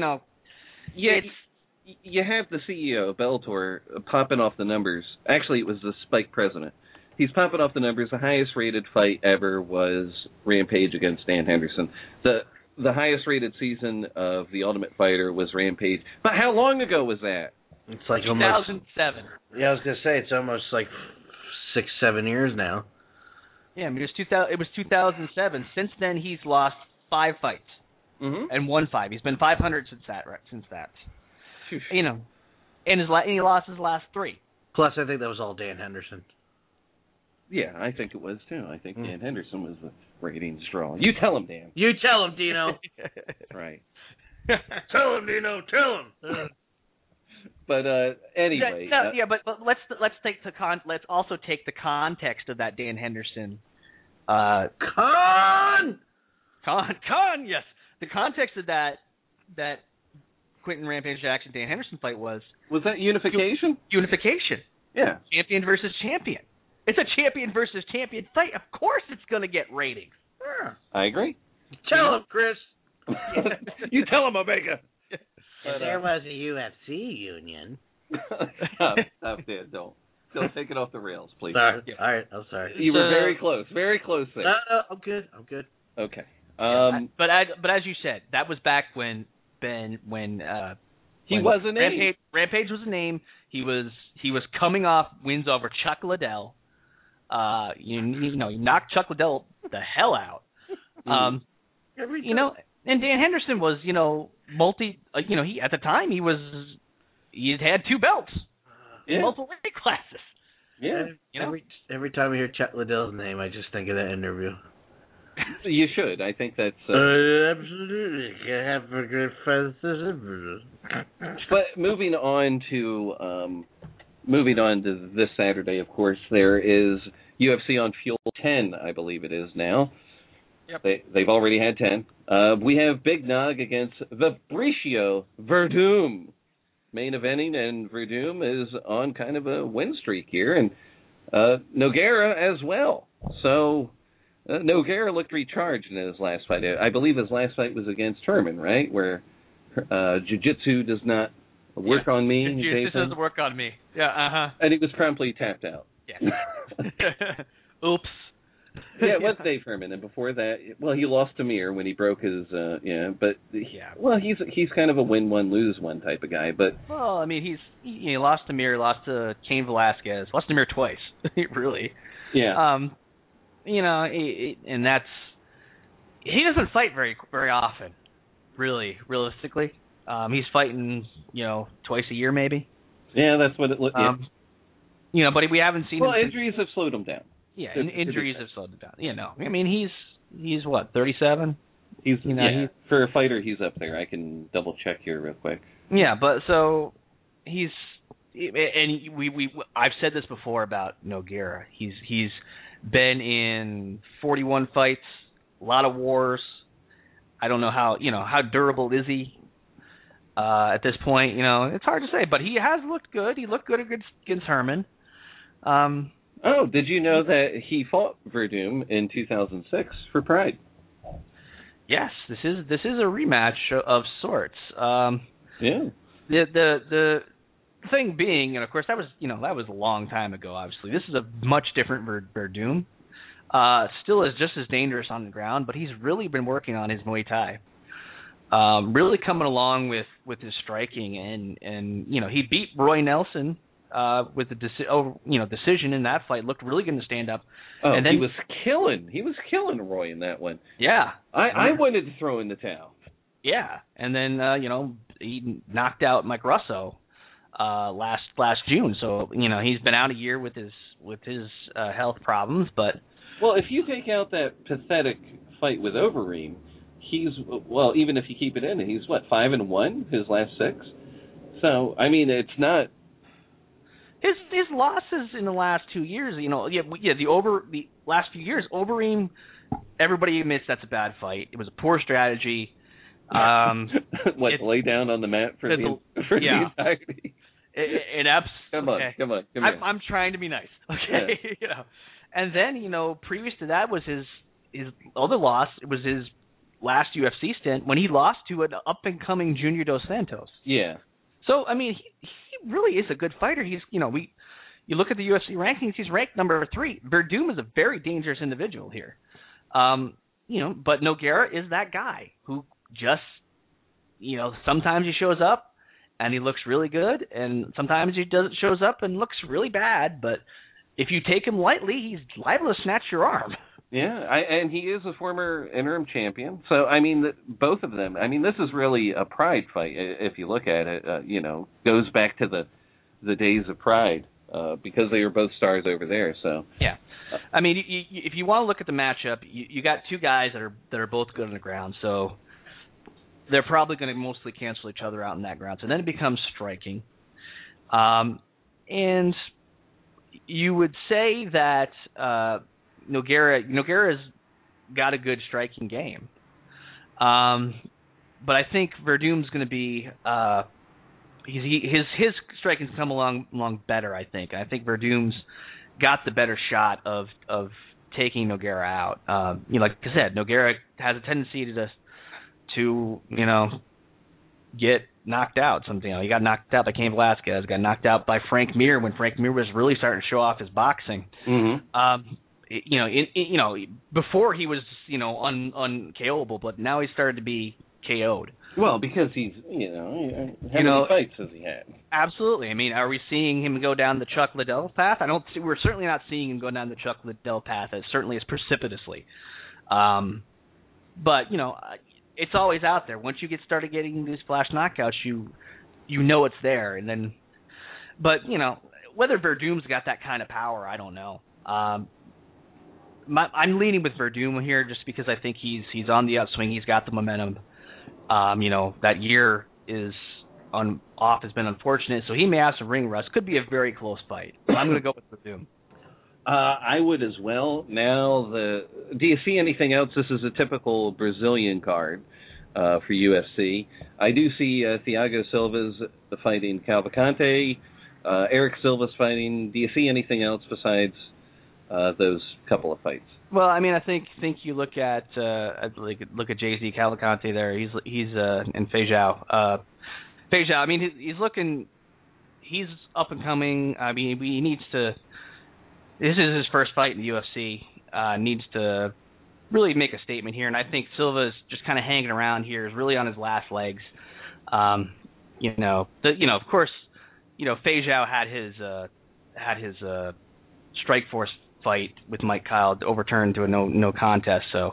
You have the CEO of Bellator popping off the numbers. Actually, it was the Spike president. He's popping off the numbers. The highest rated fight ever was Rampage against Dan Henderson. The highest rated season of The Ultimate Fighter was Rampage. But how long ago was that? It's like 2007. Yeah, I was gonna say it's almost like 6-7 years now. Yeah, it was 2007. Since then, he's lost 5 fights and won 5. He's been 500 since that. And he lost his last 3. Plus, I think that was all Dan Henderson. Yeah, I think it was too. I think Dan Henderson was the ratings draw. You tell him, Dan. You tell him, Dino. Right. Tell him, Dino. Tell him. But anyway. But let's also take the context of that Dan Henderson. Yes, the context of that Quentin Rampage Jackson Dan Henderson fight was that unification? Unification. Yeah. Champion versus champion. It's a champion versus champion fight. Of course it's going to get ratings. Yeah. I agree. Tell him, Chris. You tell him, Omega. If there was a UFC union. Stop, Dad. Don't take it off the rails, please. Sorry. All right, I'm sorry. You were very close there. No, I'm good. Okay. But as you said, that was back when he was a name. Rampage was a name. He was coming off wins over Chuck Liddell. You know, he knocked Chuck Liddell the hell out. You know, and Dan Henderson was, you know, he at the time he had 2 belts, multiple weight classes. Yeah. You know? Every time I hear Chuck Liddell's name, I just think of that interview. You should. I think that's absolutely. Have a good friend. But moving on to this Saturday, of course, there is UFC on Fuel 10, I believe it is now. Yep. They've already had 10. We have Big Nog against Fabricio Werdum main eventing, and Werdum is on kind of a win streak here, and Nogueira as well. So Nogueira looked recharged in his last fight. I believe his last fight was against Herman, right, where jiu-jitsu does not work on me. Jiu-jitsu doesn't work on me. Yeah, And he was promptly tapped out. Yeah. Oops. Yeah, it was Dave Herman, and before that, well, he lost to Mir when he broke his, well, he's kind of a win one, lose one type of guy, but... Well, I mean, he lost to Mir, lost to Cain Velasquez, lost to Mir twice, really. Yeah. You know, and that's... He doesn't fight very, very often, really, realistically. He's fighting, you know, twice a year, maybe. Yeah, that's what it looks like. You know, but we haven't seen Well, him... injuries have slowed him down. Yeah, injuries have slowed him down. You know, I mean, he's what, 37? For a fighter, he's up there. I can double check here real quick. Yeah, but so I've said this before about Nogueira. He's been in 41 fights, a lot of wars. I don't know how durable is he at this point. You know, it's hard to say, but he has looked good. He looked good against Herman. Oh, did you know that he fought Werdum in 2006 for Pride? Yes, this is a rematch of sorts. Yeah. The thing being, and of course that was a long time ago. Obviously, this is a much different Werdum. Still is just as dangerous on the ground, but he's really been working on his Muay Thai. Really coming along with his striking, and you know, he beat Roy Nelson. With the decision in that fight, looked really good to stand up. Oh, and then, he was killing Roy in that one. Yeah, I wanted to throw in the towel. Yeah, and then he knocked out Mike Russo last June. So he's been out a year with his health problems. But if you take out that pathetic fight with Overeem, even if you keep it in, he's 5-1 his last 6. So I mean, it's not. His losses in the last 2 years, the last few years, Overeem, everybody admits that's a bad fight. It was a poor strategy. Lay down on the mat for the entirety? Come on. I'm trying to be nice, okay? Yeah. And then, previous to that was his other loss. It was his last UFC stint when he lost to an up-and-coming Junior Dos Santos. Yeah. So, I mean, he really is a good fighter. He's, you look at the UFC rankings, he's ranked number 3. Werdum is a very dangerous individual here. But Nogueira is that guy who just, sometimes he shows up and he looks really good, and sometimes he shows up and looks really bad, but if you take him lightly, he's liable to snatch your arm. Yeah, and he is a former interim champion. So, I mean, both of them, this is really a Pride fight, if you look at it. Goes back to the days of Pride, because they were both stars over there. So yeah. I mean, if you want to look at the matchup, you got 2 guys that are both good on the ground, so they're probably going to mostly cancel each other out in that ground. So then it becomes striking. And you would say that... Nogueira's got a good striking game. But I think Verdum's going to be his striking's come along better. I think Verdum's got the better shot of taking Nogueira out. Like I said, Nogueira has a tendency to get knocked out. He got knocked out by Cain Velasquez, got knocked out by Frank Mir when Frank Mir was really starting to show off his boxing. Mm-hmm. Before he was unkO'able, but now he's started to be KO'd. Well, because he's how many fights has he had? Absolutely. I mean, are we seeing him go down the Chuck Liddell path? We're certainly not seeing him go down the Chuck Liddell path as precipitously. But it's always out there. Once you started getting these flash knockouts, you know it's there. And then, but whether Verdum's got that kind of power, I don't know. I'm leaning with Verdum here just because I think he's on the upswing. He's got the momentum. That year has been unfortunate, so he may have some ring rust. Could be a very close fight. So I'm going to go with Verdum. I would as well. Now, do you see anything else? This is a typical Brazilian card for UFC. I do see Thiago Silva's fighting Cavalcante. Eric Silva's fighting. Do you see anything else besides those couple of fights? Well, I mean, I think you look at JZ Cavalcante there. He's in Feijão. Feijão. I mean, he's up and coming. I mean, he needs to. This is his first fight in the UFC. Needs to really make a statement here, and I think Silva's just kind of hanging around here. Is really on his last legs. Of course, Feijão had his Strikeforce fight with Mike Kyle overturned to a no contest. So,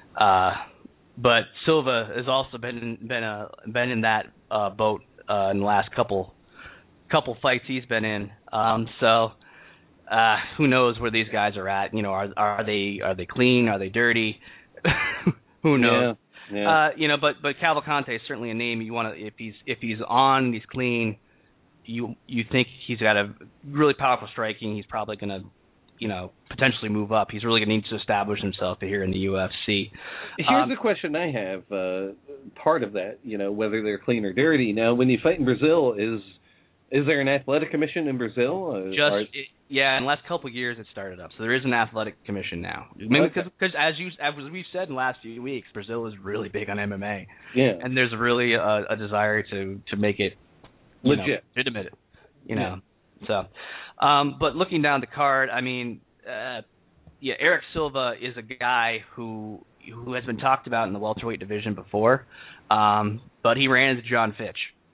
but Silva has also been in that boat in the last couple fights he's been in. So who knows where these guys are at? Are they clean? Are they dirty? Who knows? Yeah. But Cavalcante is certainly a name you want to. If he's on, he's clean. You think he's got a really powerful striking. He's probably going to potentially move up. He's really going to need to establish himself here in the UFC. Here's the question I have. Part of that, whether they're clean or dirty. Now, when you fight in Brazil, is there an athletic commission in Brazil? In the last couple of years it started up. So there is an athletic commission now. Because as we've said in the last few weeks, Brazil is really big on MMA. Yeah. And there's really a desire to make it legitimate. So, but looking down the card, I mean, Eric Silva is a guy who has been talked about in the welterweight division before, but he ran into John Fitch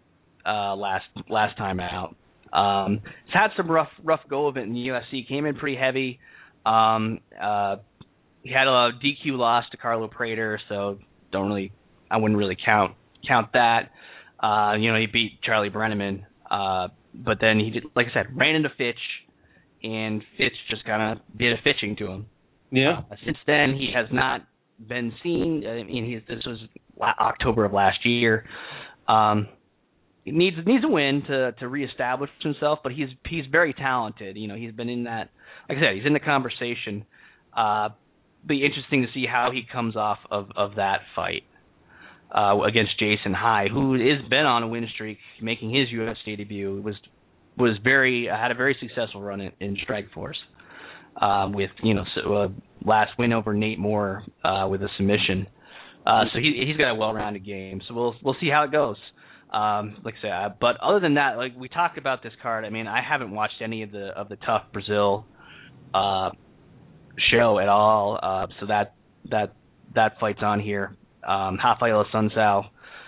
last time out. He's had some rough go of it in the UFC. Came in pretty heavy. He had a DQ loss to Carlo Prater, so I wouldn't really count that. He beat Charlie Brenneman. But then he did, like I said, ran into Fitch, and Fitch just kind of did a Fitching to him. Yeah. Since then, he has not been seen. I mean, this was October of last year. He needs a win to reestablish himself, but he's very talented. He's been in that. Like I said, he's in the conversation. Be interesting to see how he comes off of that fight. Against Jason High, who has been on a win streak, making his UFC debut, had a very successful run in Strikeforce, with last win over Nate Moore with a submission. So he's got a well-rounded game. So we'll see how it goes. Like I said, but other than that, like we talked about this card. I mean, I haven't watched any of the Tough Brazil show at all. So that fight's on here. Rafael Assunção,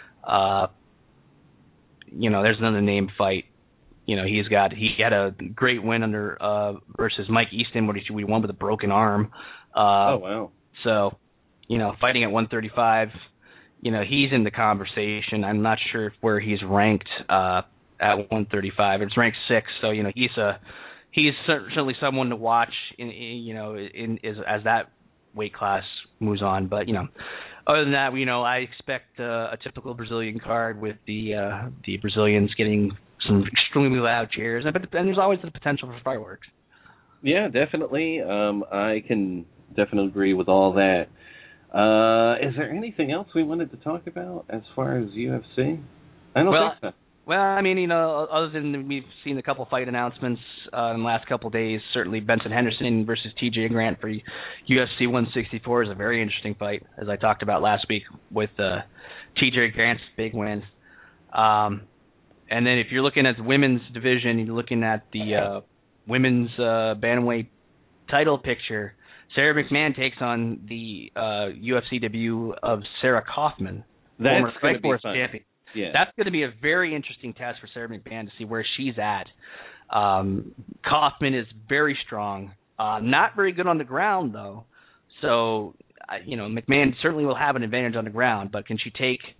there's another name fight. He had a great win versus Mike Easton, where he won with a broken arm. Oh wow! So, fighting at 135, he's in the conversation. I'm not sure where he's ranked at 135. It's ranked 6, so he's certainly someone to watch as that weight class moves on. But other than that, I expect a typical Brazilian card with the Brazilians getting some extremely loud cheers, and there's always the potential for fireworks. Yeah, definitely. I can definitely agree with all that. Is there anything else we wanted to talk about as far as UFC? I don't think so. Well, I mean, other than we've seen a couple fight announcements in the last couple of days, certainly Benson Henderson versus TJ Grant for UFC 164 is a very interesting fight, as I talked about last week with TJ Grant's big win. And then if you're looking at the women's division, you're looking at the women's bantamweight title picture. Sarah McMahon takes on the UFC debut of Sarah Kaufman, former Strikeforce champion. Yeah. That's going to be a very interesting test for Sarah McMahon to see where she's at. Kaufman is very strong, not very good on the ground though. So, McMahon certainly will have an advantage on the ground, but can she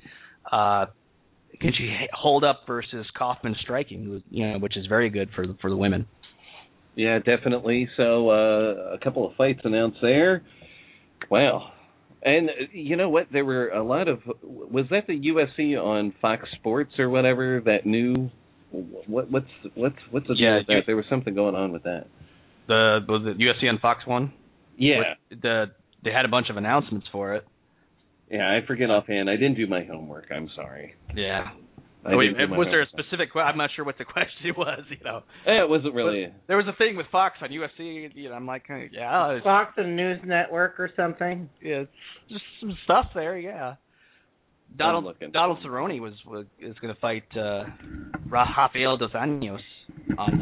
hold up versus Kaufman striking, which is very good for the women. Yeah, definitely. So a couple of fights announced there. Wow. And you know what? There were a lot of. Was that the UFC on Fox Sports or whatever? That new. What's the deal with that? There was something going on with that. Was it UFC on Fox 1? Yeah. They had a bunch of announcements for it. Yeah, I forget offhand. I didn't do my homework. I'm sorry. Yeah. Was there a specific? I'm not sure what the question was. Yeah, it wasn't really. There was a thing with Fox on UFC. I'm like, yeah. Fox and News Network or something. Yeah, just some stuff there. Yeah. Donald Cerrone is going to fight Rafael Dos Anjos on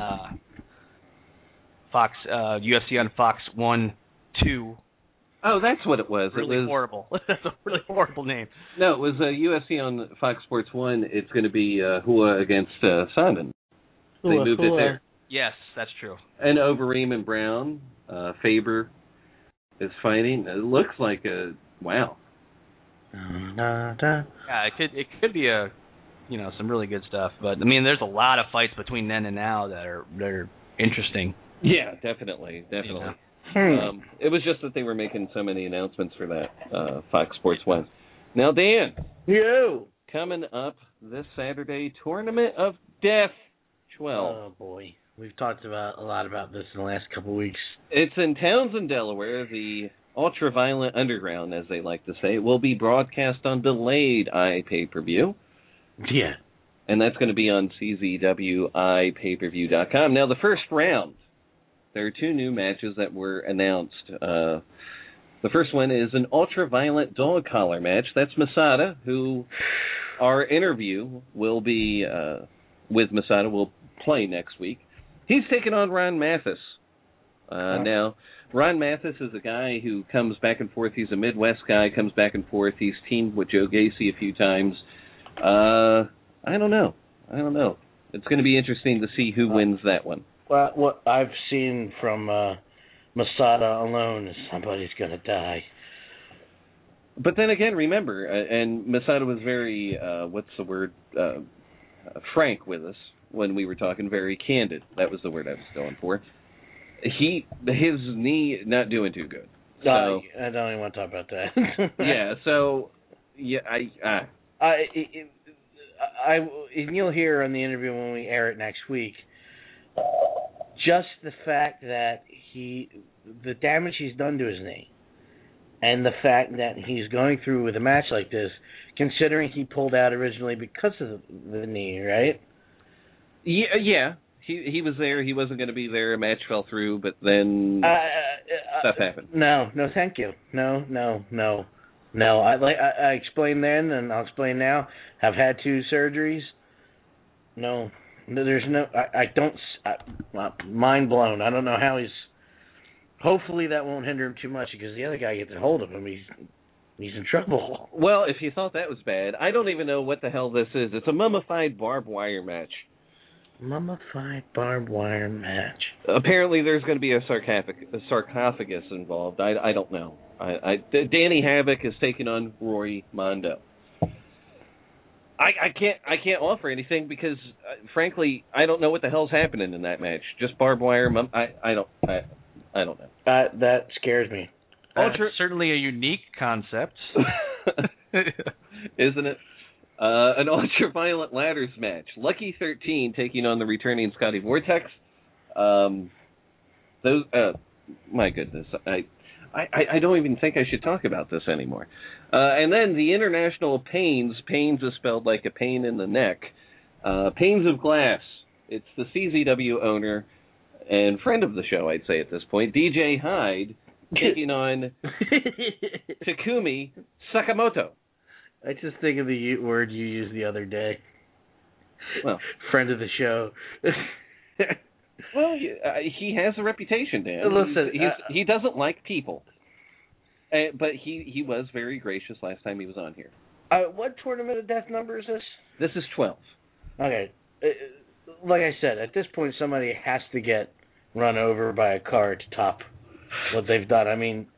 Fox UFC on Fox 1, 2. Oh, that's what it was. Really horrible. That's a really horrible name. No, it was UFC on Fox Sports 1. It's going to be Hua against Sondon. They moved it there. Yes, that's true. And Overeem and Brown, Faber is fighting. It looks like wow. Yeah, it could be some really good stuff. But I mean, there's a lot of fights between then and now that are interesting. Yeah, definitely. It was just that they were making so many announcements for that Fox Sports 1. Now, Dan. Yo. Coming up this Saturday, Tournament of Death 12. Oh, boy. We've talked a lot about this in the last couple of weeks. It's in Townsend, Delaware. The Ultraviolent Underground, as they like to say, will be broadcast on delayed iPay-per-view. Yeah. And that's going to be on czwipayperview.com. Now, the first round. There are two new matches that were announced. The first one is an ultra-violent dog collar match. That's Masada, who our interview will be with Masada will play next week. He's taking on Ron Mathis. Now, Ron Mathis is a guy who comes back and forth. He's a Midwest guy, comes back and forth. He's teamed with Joe Gacy a few times. I don't know. It's going to be interesting to see who wins that one. Well, what I've seen from Masada alone is somebody's going to die. But then again, remember, and Masada was very, frank with us when we were talking, very candid. That was the word I was going for. His knee not doing too good. So, I don't even want to talk about that. Yeah, so, yeah, and you'll hear on the interview when we air it next week, just the fact that the damage he's done to his knee, and the fact that he's going through with a match like this, considering he pulled out originally because of the knee, right? Yeah. He was there. He wasn't going to be there. A match fell through, but then stuff happened. No, thank you. No. I explained then, and I'll explain now. I've had 2 surgeries. No, there's no. Mind blown. I don't know how he's. Hopefully that won't hinder him too much because the other guy gets a hold of him. He's in trouble. Well, if you thought that was bad, I don't even know what the hell this is. It's a mummified barbed wire match. Mummified barbed wire match. Apparently, there's going to be a sarcophagus involved. I don't know. Danny Havoc is taking on Roy Mondo. I can't offer anything because, frankly, I don't know what the hell's happening in that match. Just barbed wire. I don't know. That scares me. Certainly a unique concept, isn't it? An ultra-violent ladders match. Lucky 13 taking on the returning Scotty Vortex. My goodness, I I don't even think I should talk about this anymore. And then the International Pains is spelled like a pain in the neck. Panes of Glass. It's the CZW owner and friend of the show, I'd say at this point, DJ Hyde, taking on Takumi Sakamoto. I just think of the word you used the other day. Well, friend of the show. Well, he has a reputation, Dan. Listen, he doesn't like people, but he was very gracious last time he was on here. What tournament of death number is this? This is 12. Okay. Like I said, at this point, somebody has to get run over by a car to top what they've done. I mean,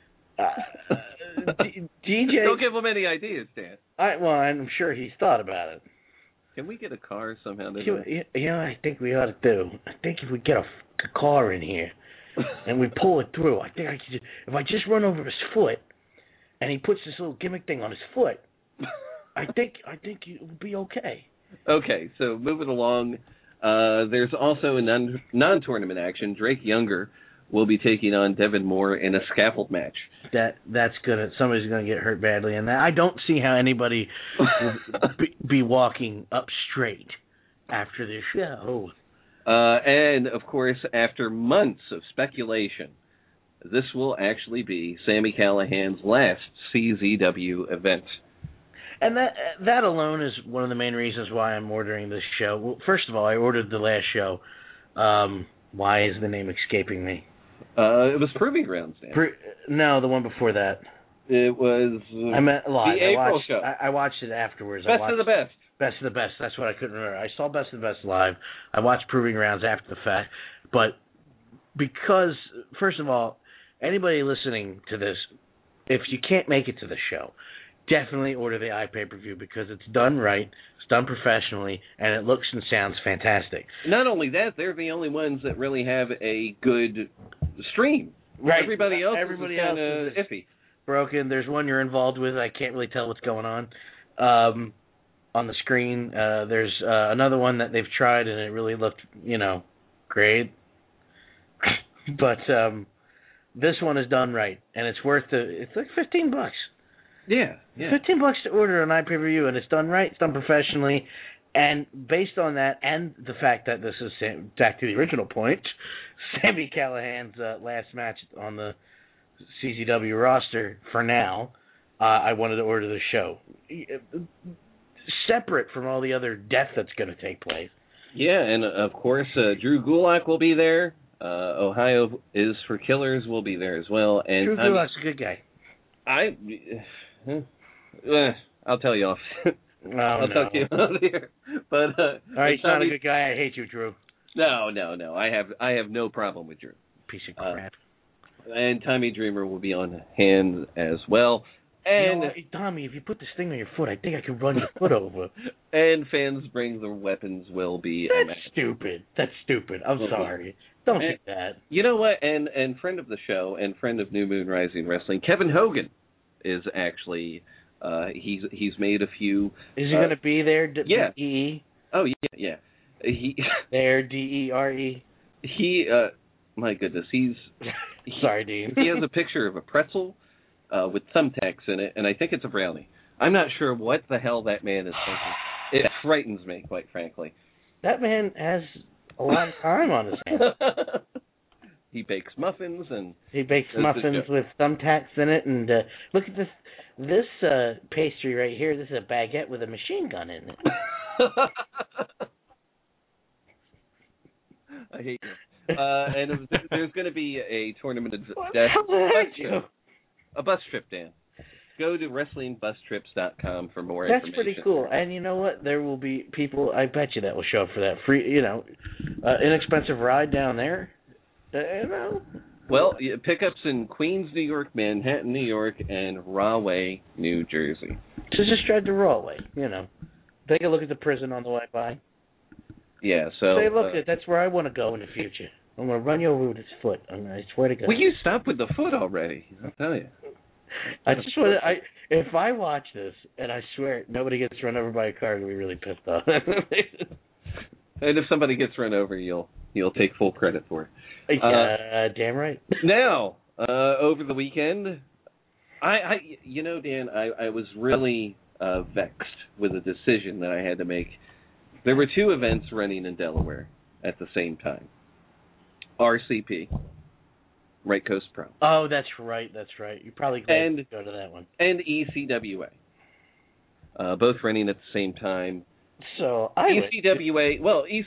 DJ... Don't give him any ideas, Dan. Well, I'm sure he's thought about it. Can we get a car somehow? I think we ought to do. I think if we get a car in here and we pull it through, I think if I just run over his foot and he puts this little gimmick thing on his foot, I think it will be okay. Okay, so moving along, there's also a non-tournament action. Drake Younger will be taking on Devin Moore in a scaffold match. Somebody's gonna get hurt badly in that. I don't see how anybody will be walking up straight after this show. And of course, after months of speculation, this will actually be Sami Callihan's last CZW event. And that alone is one of the main reasons why I'm ordering this show. Well, first of all, I ordered the last show. Why is the name escaping me? It was Proving Grounds, Dan. No, the one before that. It was I meant live. The April show. I watched it afterwards. Best of the Best. Best of the Best. That's what I couldn't remember. I saw Best of the Best live. I watched Proving Grounds after the fact. But because, first of all, anybody listening to this, if you can't make it to the show, definitely order the iPay-per-view because it's done right, it's done professionally, and it looks and sounds fantastic. Not only that, they're the only ones that really have a good stream. Right. Everybody else is kind of iffy. Broken. There's one you're involved with. I can't really tell what's going on the screen. There's another one that they've tried, and it really looked, great. But this one is done right, and it's worth it's like $15. Yeah. $15 to order an iPay-per-view, and it's done right, it's done professionally, and based on that, and the fact that this is, back to the original point, Sami Callihan's last match on the CZW roster for now, I wanted to order the show. Separate from all the other death that's going to take place. Yeah, and of course, Drew Gulak will be there. Ohio is for Killers will be there as well. And Drew Gulak's a good guy. I'll tell you off. I'll talk to you out here. But all right, he's not a good guy. I hate you, Drew. No. I have no problem with Drew. Piece of crap. And Tommy Dreamer will be on hand as well. And hey, Tommy, if you put this thing on your foot, I think I can run your foot over. And Fans Bring the Weapons will be. That's stupid. I'm sorry. Don't do that. You know what? And friend of the show and friend of New Moon Rising Wrestling, Kevin Hogan, is actually he's made a few. Is he going to be there? Yeah. D-E? Oh yeah. He there DERE. He my goodness, sorry, Dean. He has a picture of a pretzel with thumbtacks in it, and I think it's a brownie. I'm not sure what the hell that man is thinking. It frightens me, quite frankly. That man has a lot of time on his hands. He bakes muffins with thumbtacks in it, and look at this pastry right here. This is a baguette with a machine gun in it. I hate you. And there's going to be a tournament of death. A bus trip, Dan. Go to WrestlingBusTrips.com for more information. That's pretty cool. And you know what? There will be people, I bet you, that will show up for that free, inexpensive ride down there. Well, pickups in Queens, New York, Manhattan, New York, and Rahway, New Jersey. So just drive to Rahway, Take a look at the prison on the way by. Yeah, so... Say, look, that's where I want to go in the future. I'm going to run you over with his foot. I swear to God. Will you stop with the foot already? I'll tell you. I just want to... If I watch this, and I swear nobody gets run over by a car, I'm going to be really pissed off. And if somebody gets run over, you'll take full credit for it. Damn right. Now, over the weekend, Dan, I was really vexed with a decision that I had to make. There were 2 events running in Delaware at the same time. RCP, Right Coast Pro. Oh, that's right. You probably glad to go to that one. And ECWA. Both running at the same time. So ECWA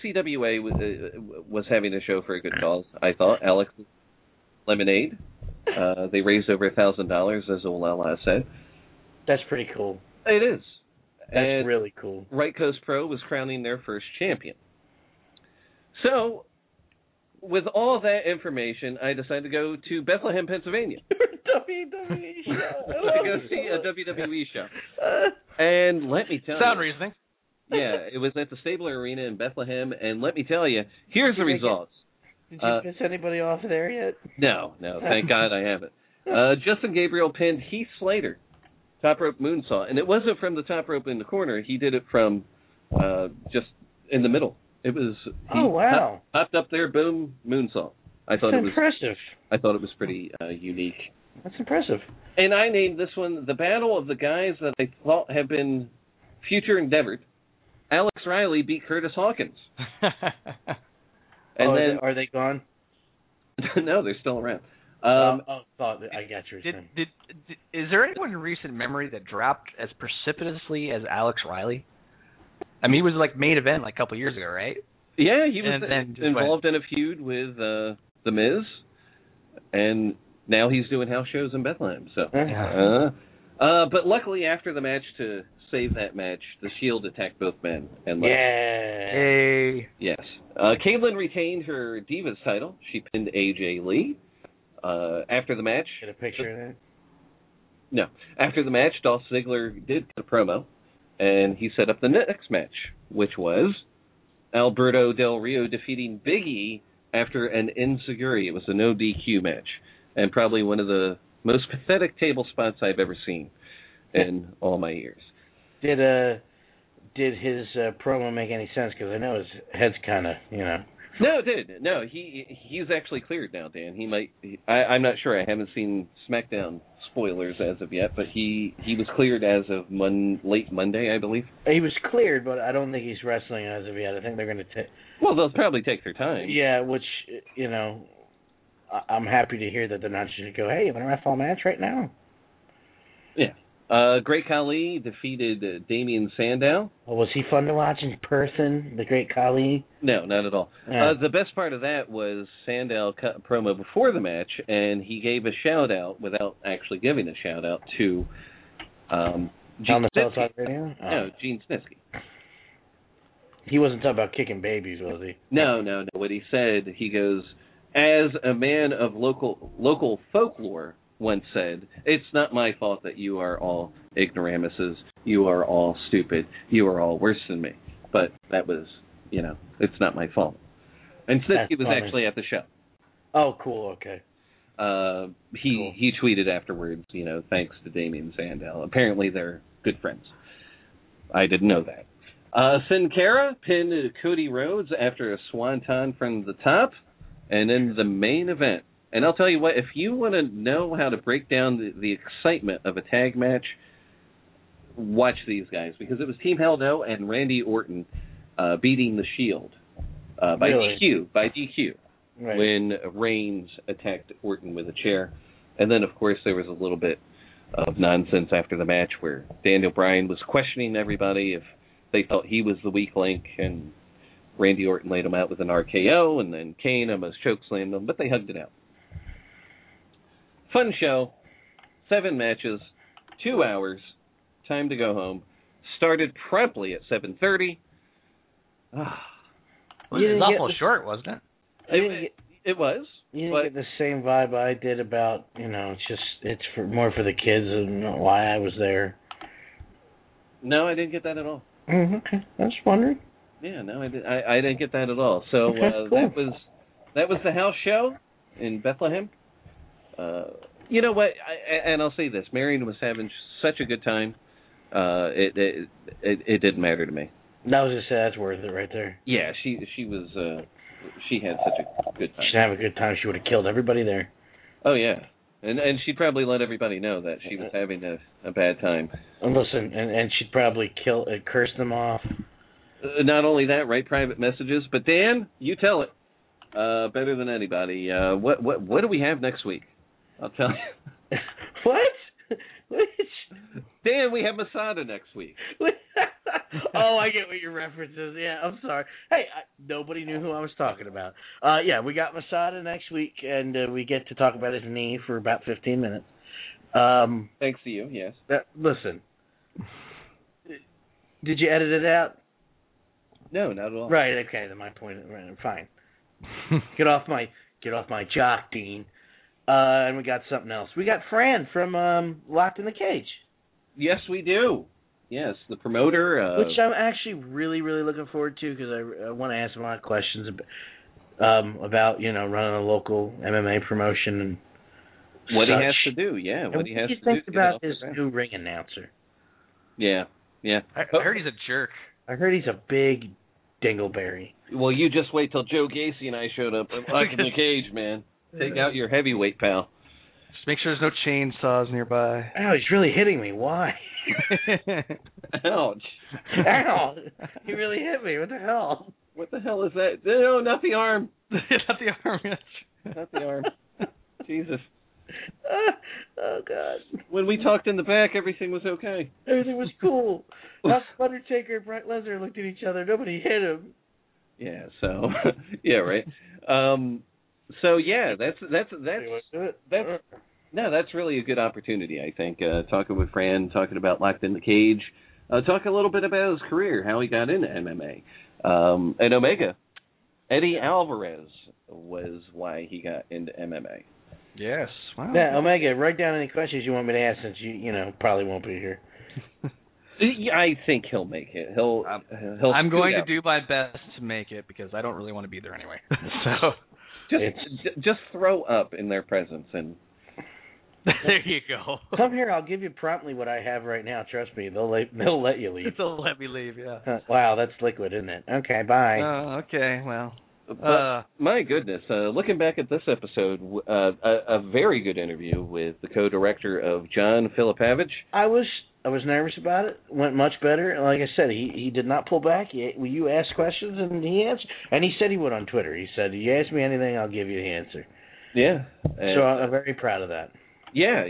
was having a show for a good cause, I thought. Alex Lemonade. They raised over $1,000, as Olala said. That's pretty cool. It is. That's really cool. Right Coast Pro was crowning their first champion. So, with all that information, I decided to go to Bethlehem, Pennsylvania. WWE show. To go see a WWE show. And let me tell you. Sound reasoning. Yeah, it was at the Stabler Arena in Bethlehem, and let me tell you, here's the results. Did you piss anybody off there yet? No, thank God I haven't. Justin Gabriel pinned Heath Slater, top rope moonsault, and it wasn't from the top rope in the corner. He did it from just in the middle. It was. Wow! Popped up there, boom, moonsault. That's impressive. I thought it was pretty unique. That's impressive. And I named this one the battle of the guys that I thought have been future endeavored. Alex Riley beat Curtis Hawkins. And then are they gone? No, they're still around. I got your thing. Is there anyone in recent memory that dropped as precipitously as Alex Riley? I mean, he was like main event like a couple years ago, right? Yeah, he was involved in a feud with The Miz, and now he's doing house shows in Bethlehem. So, but luckily after the match, to save that match, the Shield attacked both men and left. Hey. Yes. Caitlyn retained her Divas title. She pinned AJ Lee. After the match, get a picture of that. No. After the match, Dolph Ziggler did a promo, and he set up the next match, which was Alberto Del Rio defeating Big E after an enziguri. It was a no DQ match, and probably one of the most pathetic table spots I've ever seen in all my years. Did his promo make any sense? Because I know his head's kind of, No, it did. No, he's actually cleared now, Dan. He might. I'm not sure. I haven't seen SmackDown spoilers as of yet, but he was cleared as of late Monday, I believe. He was cleared, but I don't think he's wrestling as of yet. I think they're going to take. Well, they'll probably take their time. Yeah, which I'm happy to hear that they're not just going to go, hey, you want to wrestle a match right now? Yeah. Great Khali defeated Damian Sandow. Well, was he fun to watch in person, the Great Khali? No, not at all. The best part of that was Sandow cut a promo before the match, and he gave a shout-out without actually giving a shout-out to Gene Snitsky. No, Gene Snitsky. He wasn't talking about kicking babies, was he? No. What he said, he goes, as a man of local folklore once said, it's not my fault that you are all ignoramuses, you are all stupid, you are all worse than me. But that was, it's not my fault. And Snitsky was actually at the show. Oh, cool, okay. He tweeted afterwards, thanks to Damian Sandow. Apparently they're good friends. I didn't know that. Sin Cara pinned Cody Rhodes after a swanton from the top, and then the main event. And I'll tell you what, if you want to know how to break down the excitement of a tag match, watch these guys, because it was Team Hell No and Randy Orton beating the Shield by DQ right. When Reigns attacked Orton with a chair. And then, of course, there was a little bit of nonsense after the match where Daniel Bryan was questioning everybody if they thought he was the weak link, and Randy Orton laid him out with an RKO, and then Kane almost chokeslammed him, but they hugged it out. Fun show, 7 matches, 2 hours, time to go home. Started promptly at 7:30. It was awful short, wasn't it? It was. You didn't get the same vibe I did about, it's more for the kids and why I was there. No, I didn't get that at all. Okay, I was wondering. Yeah, no, I didn't get that at all. So cool. that was the house show in Bethlehem. You know what? And I'll say this: Marion was having such a good time. It didn't matter to me. I was just say that's worth it right there. Yeah, she was. She had such a good time. She didn't have a good time. She would have killed everybody there. Oh yeah. And she'd probably let everybody know that she was having a bad time. And listen, and she'd probably curse them off. Not only that, write private messages. But Dan, you tell it better than anybody. What do we have next week? I'll tell you. What? Dan, we have Masada next week. Oh, I get what your reference is. Yeah, I'm sorry. Hey, nobody knew who I was talking about. Yeah, we got Masada next week, and we get to talk about his knee for about 15 minutes. Thanks to you, yes. Listen, did you edit it out? No, not at all. Right. Okay. Then my point. Right, fine. Get off my jock, Dean. And we got something else. We got Fran from Locked in the Cage. Yes, we do. Yes, the promoter. Which I'm actually really, really looking forward to because I want to ask him a lot of questions about running a local MMA promotion and what such. he has to do. Yeah, and what he has to do. What do you think about his new ring announcer? Yeah. I heard he's a jerk. I heard he's a big dingleberry. Well, you just wait till Joe Gacy and I showed up Locked in the Cage, man. Take out your heavyweight pal. Just make sure there's no chainsaws nearby. Ow, he's really hitting me. Why? Ouch. Ow. He really hit me. What the hell? What the hell is that? No, not the arm. Not the arm. Not the arm. Jesus. Oh, God. When we talked in the back, everything was okay. Everything was cool. Us, Undertaker and Brock Lesnar looked at each other. Nobody hit him. Yeah, so, yeah, right. So, yeah, that's really a good opportunity, I think. Talking with Fran, talking about Locked in the Cage, talk a little bit about his career, how he got into MMA. And Omega, Eddie Alvarez was why he got into MMA. Yes. Wow. Yeah, Omega, write down any questions you want me to ask since you probably won't be here. Yeah, I think he'll make it. He'll I'm going to do my best to make it because I don't really want to be there anyway. So just throw up in their presence and there you go. Come here, I'll give you promptly what I have right now. Trust me, they'll let you leave. They'll let me leave. Yeah. Wow, that's liquid, isn't it? Okay, bye. Okay, well. But, my goodness, looking back at this episode, a very good interview with the co-director of John Filipowicz. I was nervous about it. Went much better. Like I said, he did not pull back. You asked questions and he answered. And he said he would on Twitter. He said, "You ask me anything, I'll give you the answer." Yeah. So I'm very proud of that. Yeah.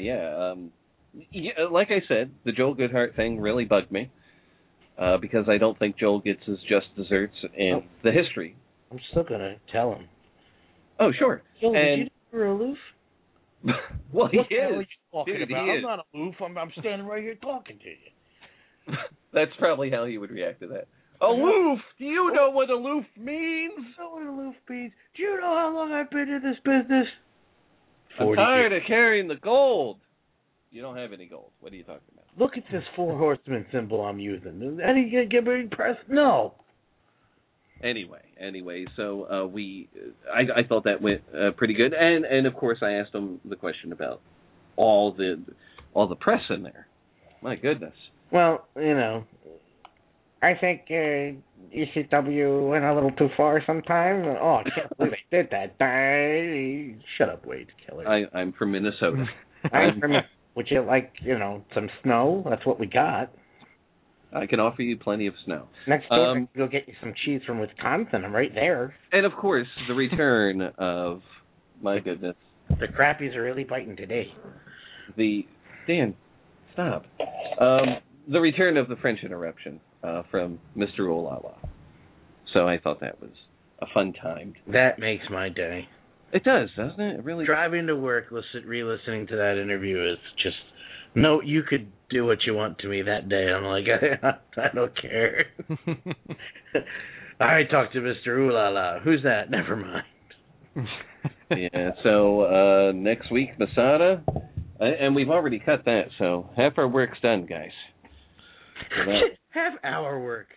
Like I said, the Joel Goodhart thing really bugged me because I don't think Joel gets his just desserts in the history. I'm still going to tell him. Oh, sure. Joel, did you know aloof? Well, he what the hell is. are you talking Dude, about? he I'm is. not aloof. I'm standing right here talking to you. That's probably how he would react to that. Aloof? Do you know what aloof means? I know what aloof means. Do you know how long I've been in this business? I'm tired of carrying the gold. You don't have any gold. What are you talking about? Look at this 4 horsemen symbol I'm using. Any get me impressed? No. Anyway, so I thought that went pretty good, and of course I asked him the question about all the press in there. My goodness. Well, I think ECW went a little too far sometimes. Oh, I can't believe they did that. Shut up, Wade Killer. I'm from Minnesota. Would you like, some snow? That's what we got. I can offer you plenty of snow. Next door, I can go get you some cheese from Wisconsin. I'm right there. And, of course, the return of, my goodness. The crappies are really biting today. Dan, stop. The return of the French interruption from Mr. Olala. So I thought that was a fun time. That makes my day. It does, doesn't it? It really. Driving to work, re-listening to that interview is just... No, you could do what you want to me that day. I'm like, I don't care. I talked to Mr. Ooh La La. Who's that? Never mind. Yeah, so next week, Masada. And we've already cut that, so half our work's done, guys. So half our work.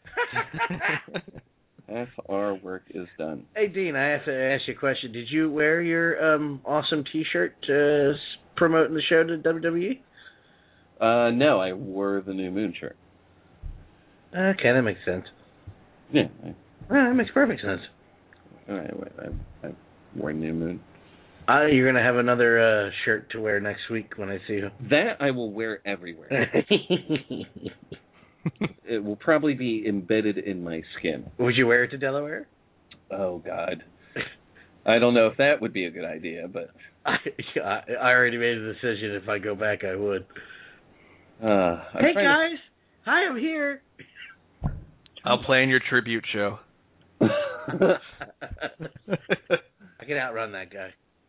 Half our work is done. Hey, Dean, I have to ask you a question. Did you wear your awesome T-shirt promoting the show to WWE? No, I wore the New Moon shirt. Okay, that makes sense. Yeah. Well, that makes perfect sense. All right, I wore New Moon. You're going to have another shirt to wear next week when I see you. That I will wear everywhere. It will probably be embedded in my skin. Would you wear it to Delaware? Oh, God. I don't know if that would be a good idea, but... I already made a decision. If I go back, I would. Hey, guys. Hi, I'm here. I'll play in your tribute show. I can outrun that guy.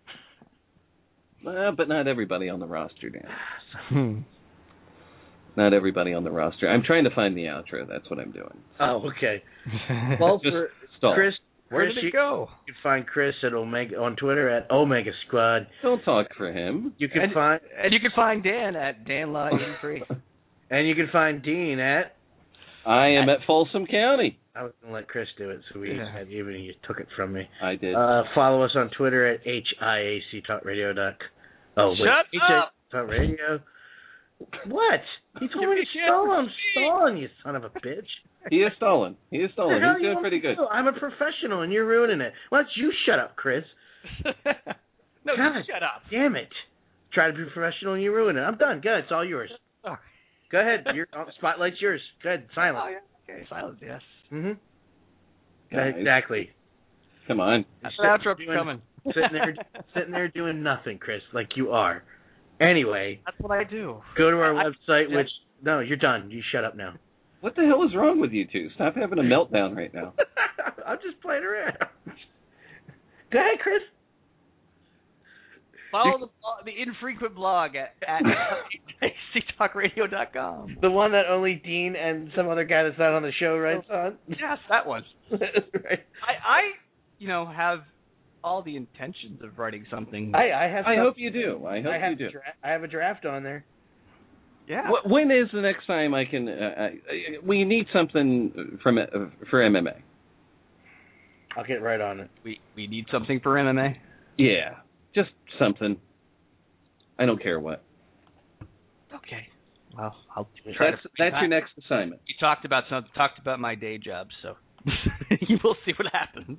But not everybody on the roster, Dan. Not everybody on the roster. I'm trying to find the outro. That's what I'm doing. Oh, okay. Well, for Chris, where did it go? You can find Chris at Omega on Twitter at Omega Squad. Don't talk for him. You can find Dan at DanLaw83. And you can find Dean at. I am at Folsom County. I was going to let Chris do it, so you took it from me. I did. Follow us on Twitter at HIACTalkRadio. Shut up! Talk Radio. What? He told me to stall. I'm stalling, you son of a bitch. He is stalling. He's doing pretty good. I'm a professional, and you're ruining it. Why don't you shut up, Chris? No, God, shut up. Damn it. Try to be professional, and you ruin it. I'm done. Go ahead. It's all yours. Oh. Go ahead. Your spotlight's yours. Go ahead. Silence. Oh, yeah. Okay, silence, yes. Mm-hmm. Exactly. Come on. That's the outro coming. Sitting there doing nothing, Chris, like you are. Anyway. That's what I do. Go to our website, which... No, you're done. You shut up now. What the hell is wrong with you two? Stop having a meltdown right now. I'm just playing around. Go ahead, Chris. Follow the infrequent blog at ctalkradio.com. The one that only Dean and some other guy that's not on the show writes on? Yes, that one. Right. I have all the intentions of writing something. I hope you do. I have a draft on there. Yeah. When is the next time I can... we need something for MMA. I'll get right on it. We need something for MMA? Yeah. Just something. I don't care what. Okay. Well, I'll try to... That's your next assignment. You talked about my day job, so you will see what happens.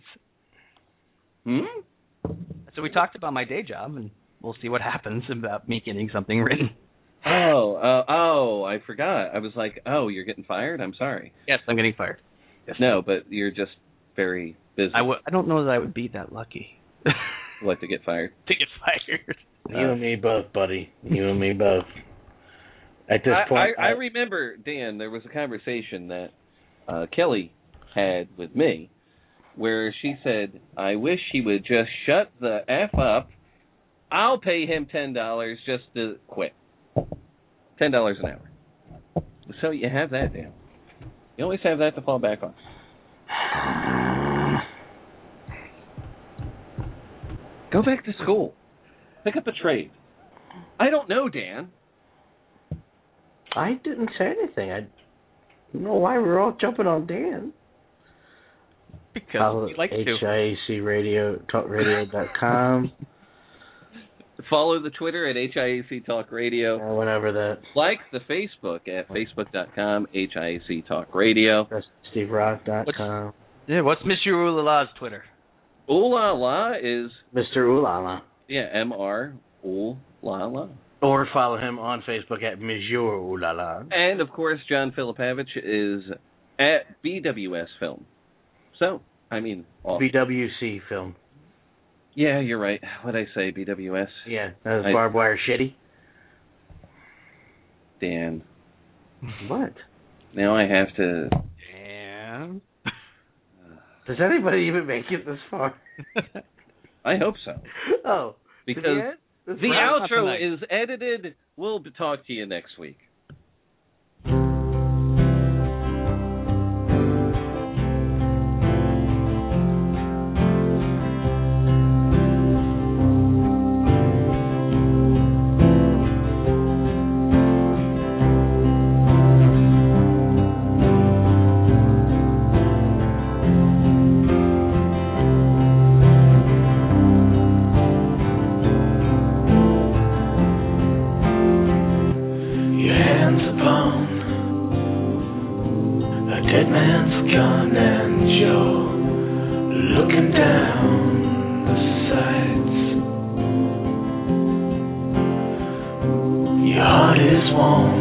So we talked about my day job, and we'll see what happens about me getting something written. Oh, I forgot. I was like, oh, you're getting fired? I'm sorry. Yes, I'm getting fired. Yes. No, but you're just very busy. I don't know that I would be that lucky. What, to get fired? To get fired. You and me both, buddy. You and me both. At this point... I remember, Dan, there was a conversation that Kelly had with me where she said, I wish he would just shut the F up. I'll pay him $10 just to quit. $10 an hour. So you have that, Dan. You always have that to fall back on. Go back to school. Pick up a trade. I don't know, Dan. I didn't say anything. I don't know why we're all jumping on Dan. Because we like to. HIAC Radio, talkradio.com. Follow the Twitter at HIAC Talk Radio. Or whatever that. Like the Facebook at facebook.com, HIAC Talk Radio. That's SteveRock.com. What's Mr. Oolala's Twitter? Oolala is... Mr. Oolala. Yeah, M-R Oolala. Or follow him on Facebook at Monsieur Oolala. And, of course, John Filipavich is at BWS Film. So, I mean... BWC Film. Yeah, you're right. What'd I say, BWS? Yeah, that was Barbed Wire Shitty. Dan. What? Now I have to... Dan? Does anybody even make it this far? I hope so. Oh. Because the outro is edited. We'll talk to you next week. Looking down the sights won't.